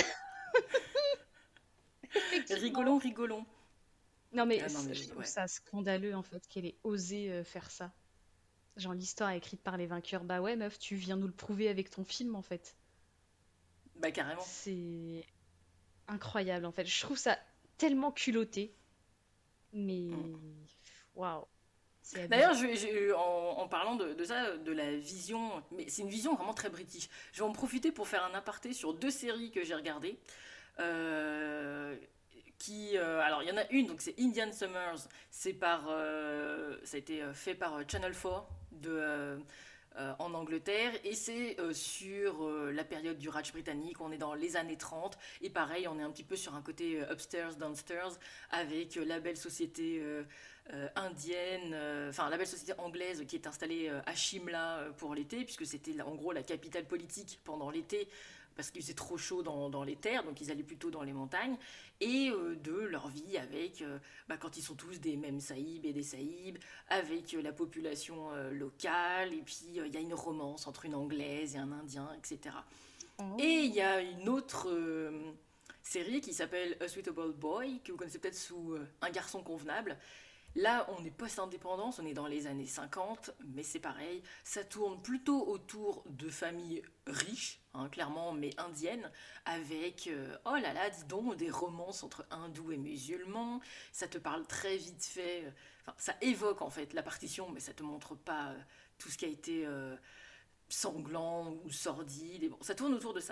Speaker 4: effectivement.
Speaker 1: Rigolons, rigolons.
Speaker 4: Non mais
Speaker 1: Ah non,
Speaker 4: c-
Speaker 1: mais
Speaker 4: je trouve
Speaker 1: ouais,
Speaker 4: ça scandaleux en fait qu'elle ait osé euh, faire ça. Genre l'histoire est écrite par les vainqueurs. Bah ouais meuf, tu viens nous le prouver avec ton film en fait.
Speaker 1: bah carrément.
Speaker 4: C'est incroyable en fait. Je trouve ça tellement culotté, mais
Speaker 1: Mm.
Speaker 4: waouh, c'est
Speaker 1: D'ailleurs,
Speaker 4: abusé.
Speaker 1: je, je- en, en parlant de, de ça, de la vision, mais c'est une vision vraiment très british. Je vais en profiter pour faire un aparté sur deux séries que j'ai regardées. Euh, qui, euh, alors, il y en a une, donc c'est Indian Summers. C'est par, euh, ça a été euh, fait par euh, Channel quatre de, euh, euh, en Angleterre et c'est euh, sur euh, la période du Raj britannique. On est dans les années trente et pareil, on est un petit peu sur un côté euh, upstairs, downstairs avec euh, la belle société euh, euh, indienne, euh, enfin la belle société anglaise qui est installée euh, à Shimla euh, pour l'été, puisque c'était en gros la capitale politique pendant l'été, parce qu'il faisait trop chaud dans, dans les terres, donc ils allaient plutôt dans les montagnes, et euh, de leur vie avec, euh, bah, quand ils sont tous des mêmes saïbs et des saïbs, avec euh, la population euh, locale, et puis euh, il y a une romance entre une anglaise et un indien, et cetera. Et il
Speaker 4: Oh.
Speaker 1: y a une autre euh, série qui s'appelle A Suitable Boy, que vous connaissez peut-être sous euh, Un garçon convenable. Là, on est post-indépendance, on est dans les années cinquante, mais c'est pareil, ça tourne plutôt autour de familles riches, hein, clairement, mais indiennes, avec, euh, oh là là, dis donc, des romances entre hindous et musulmans, ça te parle très vite fait, euh, enfin, ça évoque en fait la partition, mais ça te montre pas euh, tout ce qui a été euh, sanglant ou sordide, et bon, ça tourne autour de ça.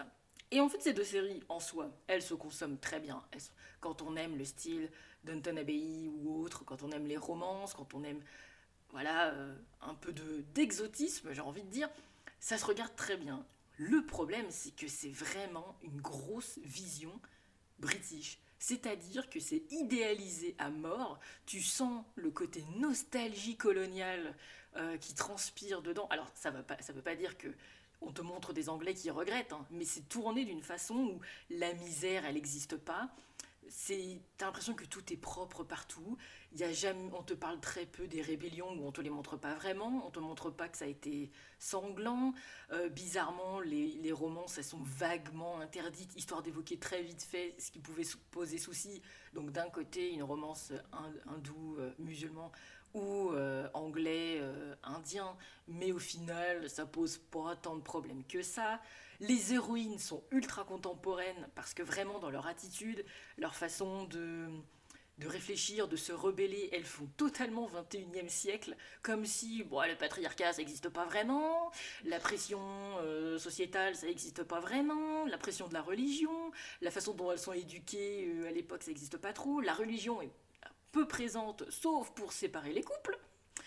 Speaker 1: Et en fait, ces deux séries, en soi, elles se consomment très bien. Elles sont- quand on aime le style Downton Abbey ou autre, quand on aime les romances, quand on aime, voilà, euh, un peu de, d'exotisme, j'ai envie de dire, ça se regarde très bien. Le problème, c'est que c'est vraiment une grosse vision british. C'est-à-dire que c'est idéalisé à mort. Tu sens le côté nostalgie coloniale euh, qui transpire dedans. Alors, ça ne pas, ça veut pas dire que on te montre des Anglais qui regrettent, hein, mais c'est tourné d'une façon où la misère, elle n'existe pas. C'est, t'as l'impression que tout est propre partout. Il y a jamais, on te parle très peu des rébellions où on te les montre pas vraiment. On te montre pas que ça a été sanglant. Euh, bizarrement, les, les romances, elles sont vaguement interdites, histoire d'évoquer très vite fait ce qui pouvait poser souci. Donc d'un côté, une romance hindoue, euh, musulman, ou euh, anglais, euh, indien, mais au final, ça pose pas tant de problèmes que ça. Les héroïnes sont ultra contemporaines parce que vraiment dans leur attitude, leur façon de, de réfléchir, de se rebeller, elles font totalement vingt et unième siècle, comme si bon, le patriarcat ça n'existe pas vraiment, la pression euh, sociétale ça n'existe pas vraiment, la pression de la religion, la façon dont elles sont éduquées euh, à l'époque ça n'existe pas trop, la religion est peu présente sauf pour séparer les couples.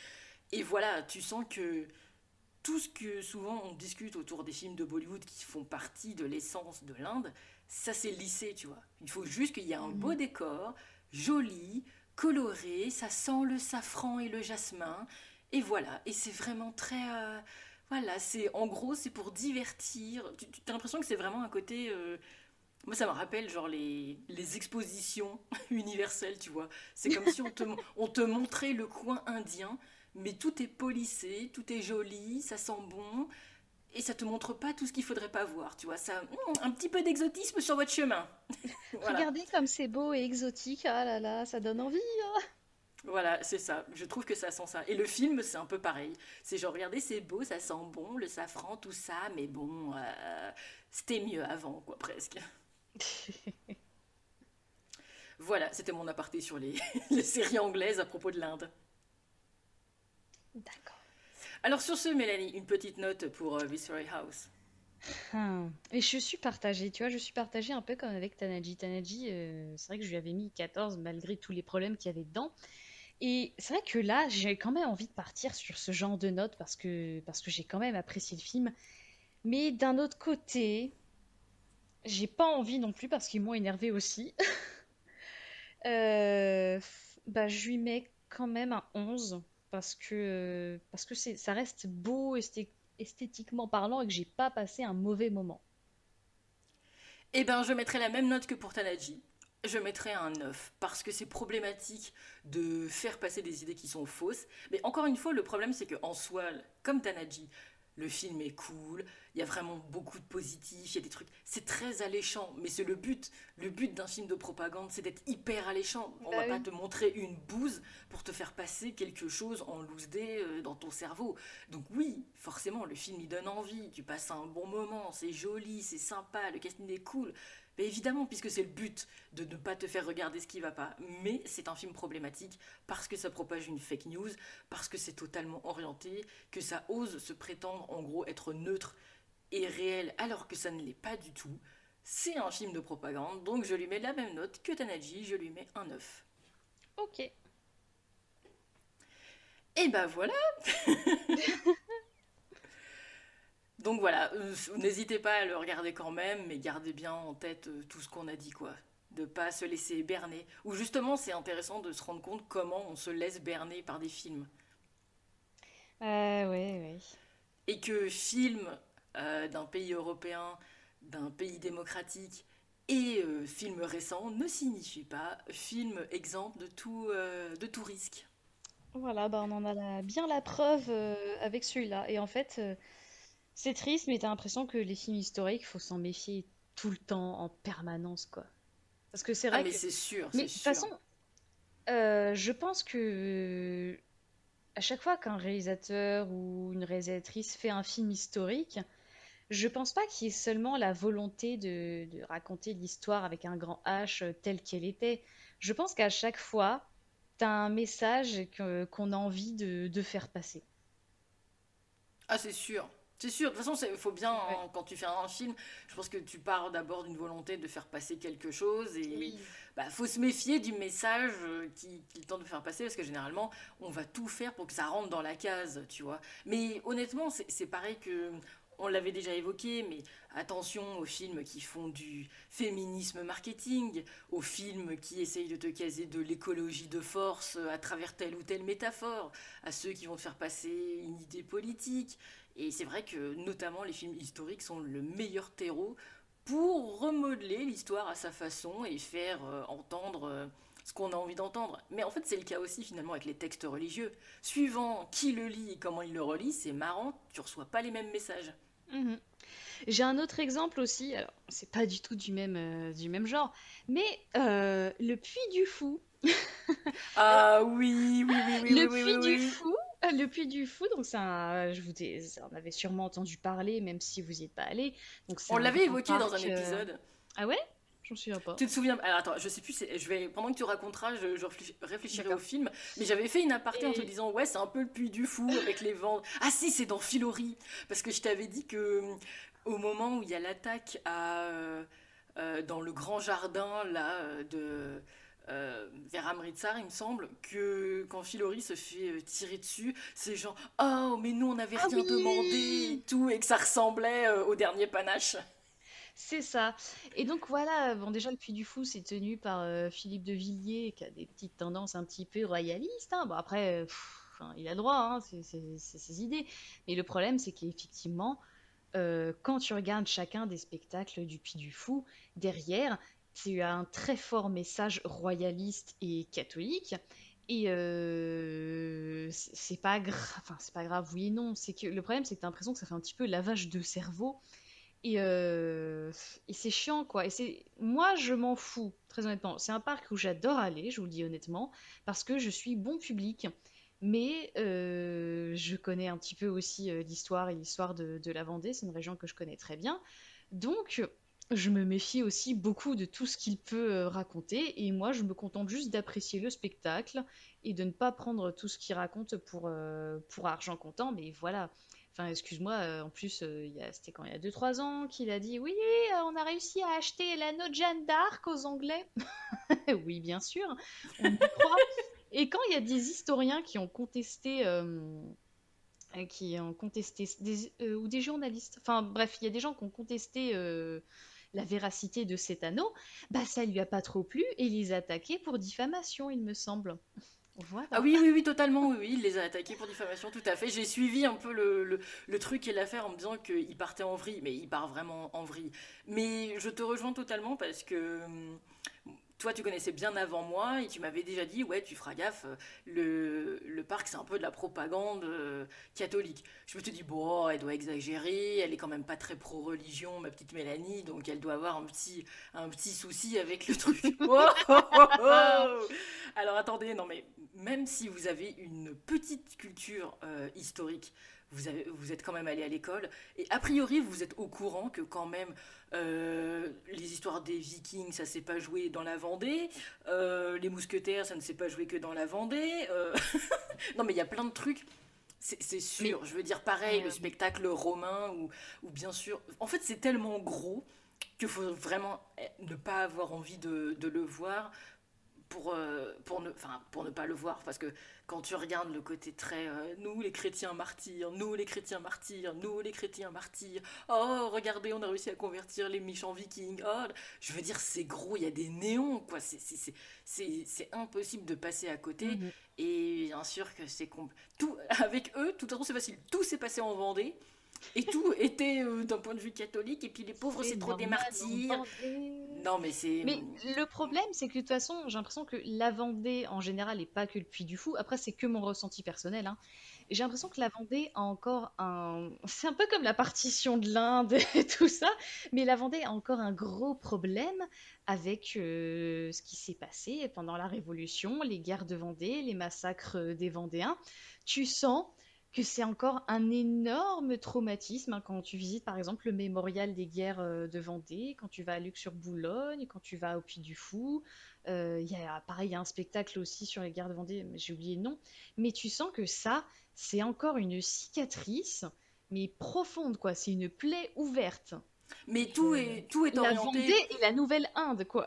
Speaker 1: Et voilà, tu sens que tout ce que souvent on discute autour des films de Bollywood qui font partie de l'essence de l'Inde, ça c'est lissé, tu vois. Il faut juste qu'il y ait un beau
Speaker 4: Mhm.
Speaker 1: décor, joli, coloré, ça sent le safran et le jasmin, et voilà. Et c'est vraiment très... euh, voilà, c'est en gros c'est pour divertir. Tu, tu as l'impression que c'est vraiment un côté... euh, moi, ça me rappelle genre les, les expositions universelles, tu vois. C'est comme si on te, on te montrait le coin indien, mais tout est polissé, tout est joli, ça sent bon, et ça te montre pas tout ce qu'il faudrait pas voir, tu vois. Ça, hum, un petit peu d'exotisme sur votre chemin. Voilà,
Speaker 4: Regardez comme c'est beau et exotique. Ah là là, ça donne envie, hein.
Speaker 1: voilà, c'est ça. Je trouve que ça sent ça. Et le film, c'est un peu pareil. C'est genre, regardez, c'est beau, ça sent bon, le safran, tout ça, mais bon, euh, c'était mieux avant, quoi, presque. Voilà, c'était mon aparté sur les, les séries anglaises à propos de l'Inde.
Speaker 4: D'accord.
Speaker 1: Alors sur ce, Mélanie, une petite note pour euh, Mystery House.
Speaker 4: Hum. Et je suis partagée, tu vois, je suis partagée un peu comme avec Tanaji. Tanaji, euh, c'est vrai que je lui avais mis quatorze malgré tous les problèmes qu'il y avait dedans. Et c'est vrai que là, j'ai quand même envie de partir sur ce genre de notes parce que, parce que j'ai quand même apprécié le film. Mais d'un autre côté, j'ai pas envie non plus parce qu'ils m'ont énervé aussi. Euh, bah, je lui mets quand même un onze parce que, parce que c'est, ça reste beau esthé- esthétiquement parlant et que j'ai pas passé un mauvais moment.
Speaker 1: Eh ben, je mettrai la même note que pour Tanaji. Je mettrai un neuf parce que c'est problématique de faire passer des idées qui sont fausses. Mais encore une fois, le problème c'est que en soi, comme Tanaji, le film est cool, il y a vraiment beaucoup de positifs, il y a des trucs, c'est très alléchant, mais c'est le but. Le but d'un film de propagande, c'est d'être hyper alléchant. On
Speaker 4: Bah
Speaker 1: va pas
Speaker 4: oui.
Speaker 1: te montrer une bouse pour te faire passer quelque chose en loose day euh, dans ton cerveau. Donc oui, forcément, le film il donne envie, tu passes un bon moment, c'est joli, c'est sympa, le casting est cool. Mais évidemment, puisque c'est le but de ne pas te faire regarder ce qui va pas. Mais c'est un film problématique parce que ça propage une fake news, parce que c'est totalement orienté, que ça ose se prétendre en gros être neutre et réel alors que ça ne l'est pas du tout. C'est un film de propagande, donc je lui mets la même note que Tanaji, je lui mets un neuf.
Speaker 4: Ok.
Speaker 1: Et ben voilà. Donc voilà, euh, n'hésitez pas à le regarder quand même, mais gardez bien en tête euh, tout ce qu'on a dit, quoi. De pas se laisser berner. Ou justement, c'est intéressant de se rendre compte comment on se laisse berner par des films.
Speaker 4: Euh, ouais, ouais.
Speaker 1: Et que film euh, d'un pays européen, d'un pays démocratique et euh, film récent ne signifie pas film exempt de tout, euh, de tout risque.
Speaker 4: Voilà, bah on en a la- bien la preuve euh, avec celui-là. Et en fait, euh, c'est triste, mais t'as l'impression que les films historiques, faut s'en méfier tout le temps, en permanence, quoi. Parce que c'est
Speaker 1: Ah
Speaker 4: vrai
Speaker 1: mais
Speaker 4: que...
Speaker 1: c'est sûr,
Speaker 4: Mais
Speaker 1: c'est
Speaker 4: de toute
Speaker 1: sûr.
Speaker 4: façon, euh, je pense que à chaque fois qu'un réalisateur ou une réalisatrice fait un film historique, je pense pas qu'il y ait seulement la volonté de, de raconter l'histoire avec un grand H euh, telle qu'elle était. Je pense qu'à chaque fois, t'as un message que- qu'on a envie de, de faire passer.
Speaker 1: Ah c'est sûr. C'est sûr, de toute façon, il faut bien,
Speaker 4: Ouais.
Speaker 1: hein, quand tu fais un film, je pense que tu pars d'abord d'une volonté de faire passer quelque chose et
Speaker 4: Oui.
Speaker 1: bah, faut se méfier du message euh, qui, qui tente de faire passer parce que généralement, on va tout faire pour que ça rentre dans la case, tu vois. Mais honnêtement, c'est c'est pareil que. On l'avait déjà évoqué, mais attention aux films qui font du féminisme marketing, aux films qui essayent de te caser de l'écologie de force euh, à travers telle ou telle métaphore, à ceux qui vont te faire passer une idée politique. Et c'est vrai que notamment les films historiques sont le meilleur terreau pour remodeler l'histoire à sa façon et faire euh, entendre euh, ce qu'on a envie d'entendre. Mais en fait, c'est le cas aussi finalement avec les textes religieux. Suivant qui le lit et comment il le relit, c'est marrant, tu reçois pas les mêmes messages.
Speaker 4: Mhm. J'ai un autre exemple aussi, alors c'est pas du tout du même, euh, du même genre, mais euh, le Puy du Fou. Alors,
Speaker 1: Ah oui, oui, oui, oui, oui,
Speaker 4: le
Speaker 1: oui, oui,
Speaker 4: Puy du
Speaker 1: oui.
Speaker 4: Fou, euh, le Puy du Fou, donc c'est un, je vous ai, on avait sûrement entendu parler, même si vous n'y êtes pas allé. Donc c'est
Speaker 1: On
Speaker 4: un
Speaker 1: l'avait
Speaker 4: grand
Speaker 1: évoqué dans un
Speaker 4: parc. euh,
Speaker 1: épisode.
Speaker 4: Ah ouais? J'en souviens pas.
Speaker 1: Tu te souviens? Alors attends, je sais plus, c'est- je vais, pendant que tu raconteras, je, je réfléch- réfléchirai au
Speaker 4: D'accord.
Speaker 1: film, mais j'avais fait une aparté en te
Speaker 4: Et
Speaker 1: disant, ouais, c'est un peu le Puy du Fou avec les vents. Ah si, c'est dans Filori, parce que je t'avais dit que hum, au moment où il y a l'attaque à, euh, euh, dans le grand jardin là euh, de euh, vers Amritsar, il me semble, que quand Filori se fait euh, tirer dessus, c'est genre, oh, mais nous on n'avait
Speaker 4: ah
Speaker 1: rien demandé et
Speaker 4: oui!
Speaker 1: tout, et que ça ressemblait euh, au dernier panache.
Speaker 4: C'est ça. Et donc voilà, bon déjà le Puy du Fou c'est tenu par euh, Philippe de Villiers qui a des petites tendances un petit peu royalistes, hein. Bon après, euh, pff, enfin, il a le droit, hein, c'est c'est- c'est ses idées. Mais le problème c'est qu'effectivement, euh, quand tu regardes chacun des spectacles du Puy du Fou, derrière, tu as un très fort message royaliste et catholique. Et euh, c'est c'est pas grave, enfin c'est pas grave, oui et non. C'est que le problème c'est que t'as l'impression que ça fait un petit peu lavage de cerveau et, euh, et c'est chiant, quoi. Et c'est moi, je m'en fous, très honnêtement. C'est un parc où j'adore aller, je vous le dis honnêtement, parce que je suis bon public. Mais euh, je connais un petit peu aussi euh, l'histoire et l'histoire de, de la Vendée. C'est une région que je connais très bien. Donc, je me méfie aussi beaucoup de tout ce qu'il peut euh, raconter. Et moi, je me contente juste d'apprécier le spectacle et de ne pas prendre tout ce qu'il raconte pour, euh, pour argent comptant. Mais voilà. Enfin, excuse-moi, euh, en plus, euh, il y a- c'était quand il y a deux trois ans qu'il a dit oui, euh, on a réussi à acheter l'anneau de Jeanne d'Arc aux Anglais. Oui, bien sûr, on y croit. Et quand il y a des historiens qui ont contesté, euh, euh, qui ont contesté, des- euh, ou des journalistes, enfin bref, il y a des gens qui ont contesté euh, la véracité de cet anneau, bah ça lui a pas trop plu et il les a attaqués pour diffamation, il me semble.
Speaker 1: Ah
Speaker 4: Voilà.
Speaker 1: oui, oui, oui, totalement, oui, oui, il les a attaqués pour diffamation, tout à fait. J'ai suivi un peu le, le, le truc et l'affaire en me disant qu'il partait en vrille, mais il part vraiment en vrille. Mais je te rejoins totalement parce que hum, toi, tu connaissais bien avant moi et tu m'avais déjà dit, ouais, tu feras gaffe, euh, le, le parc, c'est un peu de la propagande euh, catholique. Je me suis dit, bon, elle doit exagérer, elle est quand même pas très pro-religion, ma petite Mélanie, donc elle doit avoir un petit, un petit souci avec le truc. Oh, oh, oh, oh. Alors attendez, non mais même si vous avez une petite culture euh, historique, vous, avez- vous êtes quand même allé à l'école, et a priori vous êtes au courant que quand même euh, les histoires des Vikings, ça s'est pas joué dans la Vendée, euh, les mousquetaires, ça ne s'est pas joué que dans la Vendée. euh, Non mais il y a plein de trucs. C'est c'est
Speaker 4: Mais
Speaker 1: sûr, je veux dire pareil, le
Speaker 4: euh,
Speaker 1: spectacle romain, ou, ou bien sûr... En fait c'est tellement gros qu'il faut vraiment eh, ne pas avoir envie de, de le voir pour, euh, pour, ne, enfin, pour ne pas le voir. Parce que quand tu regardes le côté très euh, nous les chrétiens martyrs, nous les chrétiens martyrs, nous les chrétiens martyrs, oh regardez, on a réussi à convertir les méchants vikings, oh, je veux dire, c'est gros, il y a des néons, quoi. C'est, c'est, c'est, c'est, c'est impossible de passer à côté.
Speaker 4: mhm.
Speaker 1: Et bien sûr que c'est compl- tout avec eux, de toute façon, c'est facile. Tout s'est passé en Vendée. Et tout était euh, d'un point de vue catholique, et puis les pauvres,
Speaker 4: C'est
Speaker 1: c'est trop des
Speaker 4: normal en
Speaker 1: martyrs.
Speaker 4: Vendée.
Speaker 1: Non, mais c'est.
Speaker 4: Mais le problème, c'est que de toute façon, j'ai l'impression que la Vendée, en général, et pas que le Puy du Fou, après, c'est que mon ressenti personnel, hein. J'ai l'impression que la Vendée a encore un... C'est un peu comme la partition de l'Inde et tout ça, mais la Vendée a encore un gros problème avec euh, ce qui s'est passé pendant la Révolution, les guerres de Vendée, les massacres euh, des Vendéens. Tu sens que c'est encore un énorme traumatisme, hein, quand tu visites par exemple le mémorial des guerres euh, de Vendée, quand tu vas à Luc-sur-Boulogne, quand tu vas au Puy du Fou. Euh, Il y a, pareil, il y a un spectacle aussi sur les guerres de Vendée, mais j'ai oublié le nom. Mais tu sens que ça, c'est encore une cicatrice mais profonde, quoi. C'est une plaie ouverte.
Speaker 1: Mais tout est, tout est
Speaker 4: La
Speaker 1: orienté.
Speaker 4: Vendée et la Nouvelle-Inde, quoi.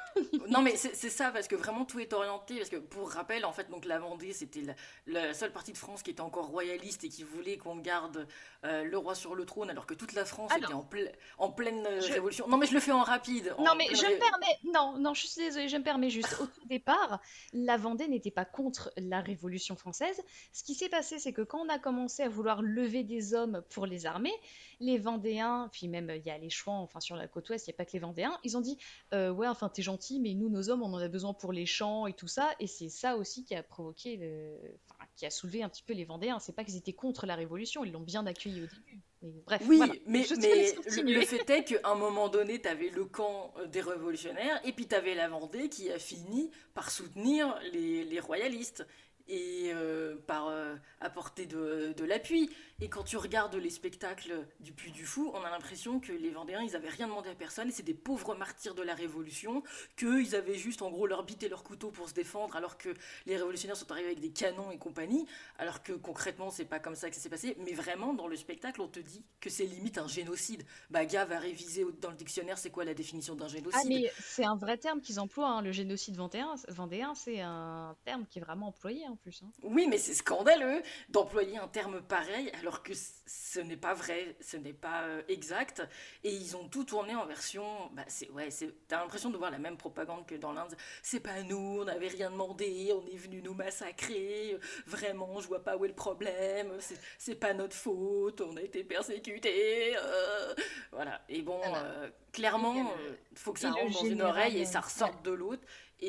Speaker 1: Non mais c'est c'est ça parce que vraiment tout est orienté parce que pour rappel en fait donc la Vendée c'était la, la seule partie de France qui était encore royaliste et qui voulait qu'on garde euh, le roi sur le trône alors que toute la France
Speaker 4: Alors,
Speaker 1: était en, ple- en pleine euh,
Speaker 4: je-
Speaker 1: révolution. Non mais je le fais en rapide.
Speaker 4: Non,
Speaker 1: en
Speaker 4: mais
Speaker 1: pleine
Speaker 4: je me
Speaker 1: ré-
Speaker 4: permets. Non, non, je suis désolée, je me permets juste. Au tout départ, la Vendée n'était pas contre la Révolution française. Ce qui s'est passé, c'est que quand on a commencé à vouloir lever des hommes pour les armées, les Vendéens, puis même il y a les Chouans, enfin sur la côte ouest, il n'y a pas que les Vendéens, ils ont dit euh, ouais, enfin t'es gentil, mais nous, nos hommes, on en a besoin pour les champs et tout ça. Et c'est ça aussi qui a provoqué, le... enfin, qui a soulevé un petit peu les Vendéens. C'est pas qu'ils étaient contre la Révolution, ils l'ont bien accueilli au début. Mais bref,
Speaker 1: Oui,
Speaker 4: voilà.
Speaker 1: mais,
Speaker 4: Je te
Speaker 1: mais
Speaker 4: laisse
Speaker 1: le,
Speaker 4: continuer.
Speaker 1: le fait est qu'à un moment donné, tu avais le camp euh, des révolutionnaires et puis tu avais la Vendée qui a fini par soutenir les, les royalistes et euh, par euh, apporter de, de l'appui. Et quand tu regardes les spectacles du Puy du Fou, on a l'impression que les Vendéens, ils avaient rien demandé à personne et c'est des pauvres martyrs de la Révolution, qu'eux, ils avaient juste en gros leur bite et leur couteau pour se défendre alors que les révolutionnaires sont arrivés avec des canons et compagnie, alors que concrètement, c'est pas comme ça que ça s'est passé. Mais vraiment, dans le spectacle, on te dit que c'est limite un génocide. Bah, gars, va réviser au- dans le dictionnaire, c'est quoi la définition d'un
Speaker 4: Ah,
Speaker 1: génocide?
Speaker 4: mais c'est un vrai terme qu'ils emploient, hein, le génocide vendéen, vendéen, c'est un terme qui est vraiment employé en plus. Hein.
Speaker 1: Oui, mais c'est scandaleux d'employer un terme pareil alors que c- ce n'est pas vrai, ce n'est pas euh, exact. Et ils ont tout tourné en version. Bah, c'est, ouais, c'est, t'as l'impression de voir la même propagande que dans l'Inde. C'est pas nous, on n'avait rien demandé, on est venu nous massacrer. euh, Vraiment, je vois pas où est le problème. C'est, c'est pas notre faute, on a été persécutés. euh, Voilà. Et bon,
Speaker 4: Voilà.
Speaker 1: euh,
Speaker 4: Et,
Speaker 1: clairement,
Speaker 4: euh,
Speaker 1: il faut que
Speaker 4: et
Speaker 1: ça
Speaker 4: le
Speaker 1: rentre dans une
Speaker 4: général,
Speaker 1: oreille et
Speaker 4: euh,
Speaker 1: ça
Speaker 4: ouais,
Speaker 1: ressorte de l'autre.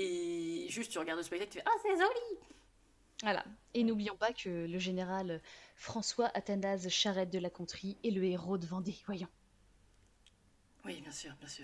Speaker 1: Et juste, tu regardes le spectacle, tu fais Ah, c'est joli!
Speaker 4: voilà. Et n'oublions pas que le général François Athanase Charette de la Contrie est le héros de Vendée, voyons.
Speaker 1: Oui, bien sûr, bien sûr.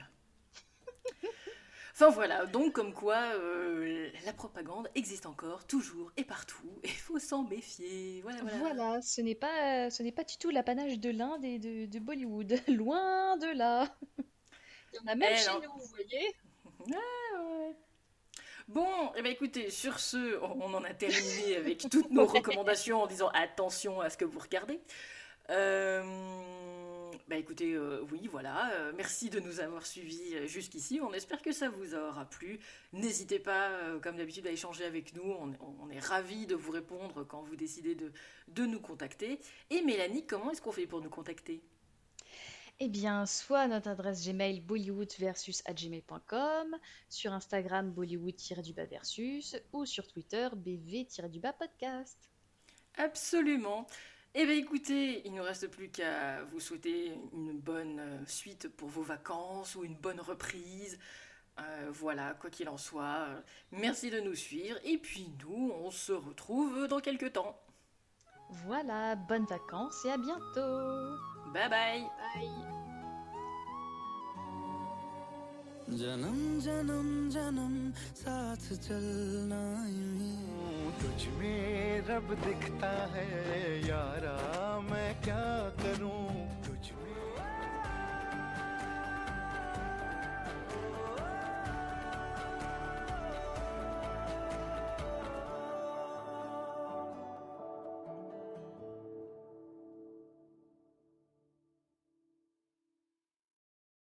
Speaker 1: Enfin voilà, donc comme quoi euh, la propagande existe encore, toujours et partout, et il faut s'en méfier. Voilà, voilà.
Speaker 4: Voilà, ce n'est pas, ce n'est pas du tout l'apanage de l'Inde et de, de Bollywood, loin de là. Il y en a même
Speaker 1: Eh
Speaker 4: chez
Speaker 1: non.
Speaker 4: nous, vous voyez.
Speaker 1: Ouais, ouais. Bon, eh ben écoutez, sur ce, on en a terminé avec toutes nos
Speaker 4: Ouais.
Speaker 1: recommandations en disant attention à ce que vous regardez. Euh, bah écoutez, euh, oui, voilà, euh, merci de nous avoir suivis euh, jusqu'ici. On espère que ça vous aura plu. N'hésitez pas, euh, comme d'habitude, à échanger avec nous. On, on est ravis de vous répondre quand vous décidez de, de nous contacter. Et Mélanie, comment est-ce qu'on fait pour nous contacter?
Speaker 4: Eh bien, soit à notre adresse Gmail bollywoodversus à gmail point com, sur Instagram bollywood-du-bas versus, ou sur Twitter B V-du-bas podcast.
Speaker 1: Absolument. Eh bien écoutez, il ne nous reste plus qu'à vous souhaiter une bonne euh, suite pour vos vacances ou une bonne reprise. Euh, voilà, quoi qu'il en soit, euh, merci de nous suivre. Et puis nous, on se retrouve dans quelques temps.
Speaker 4: Voilà, bonnes vacances et à bientôt.
Speaker 1: Bye bye.
Speaker 4: Bye.
Speaker 3: जन्म जन्म जन्म साथ चलना यूं ही तुझ में रब दिखता है यारा मैं क्या करूं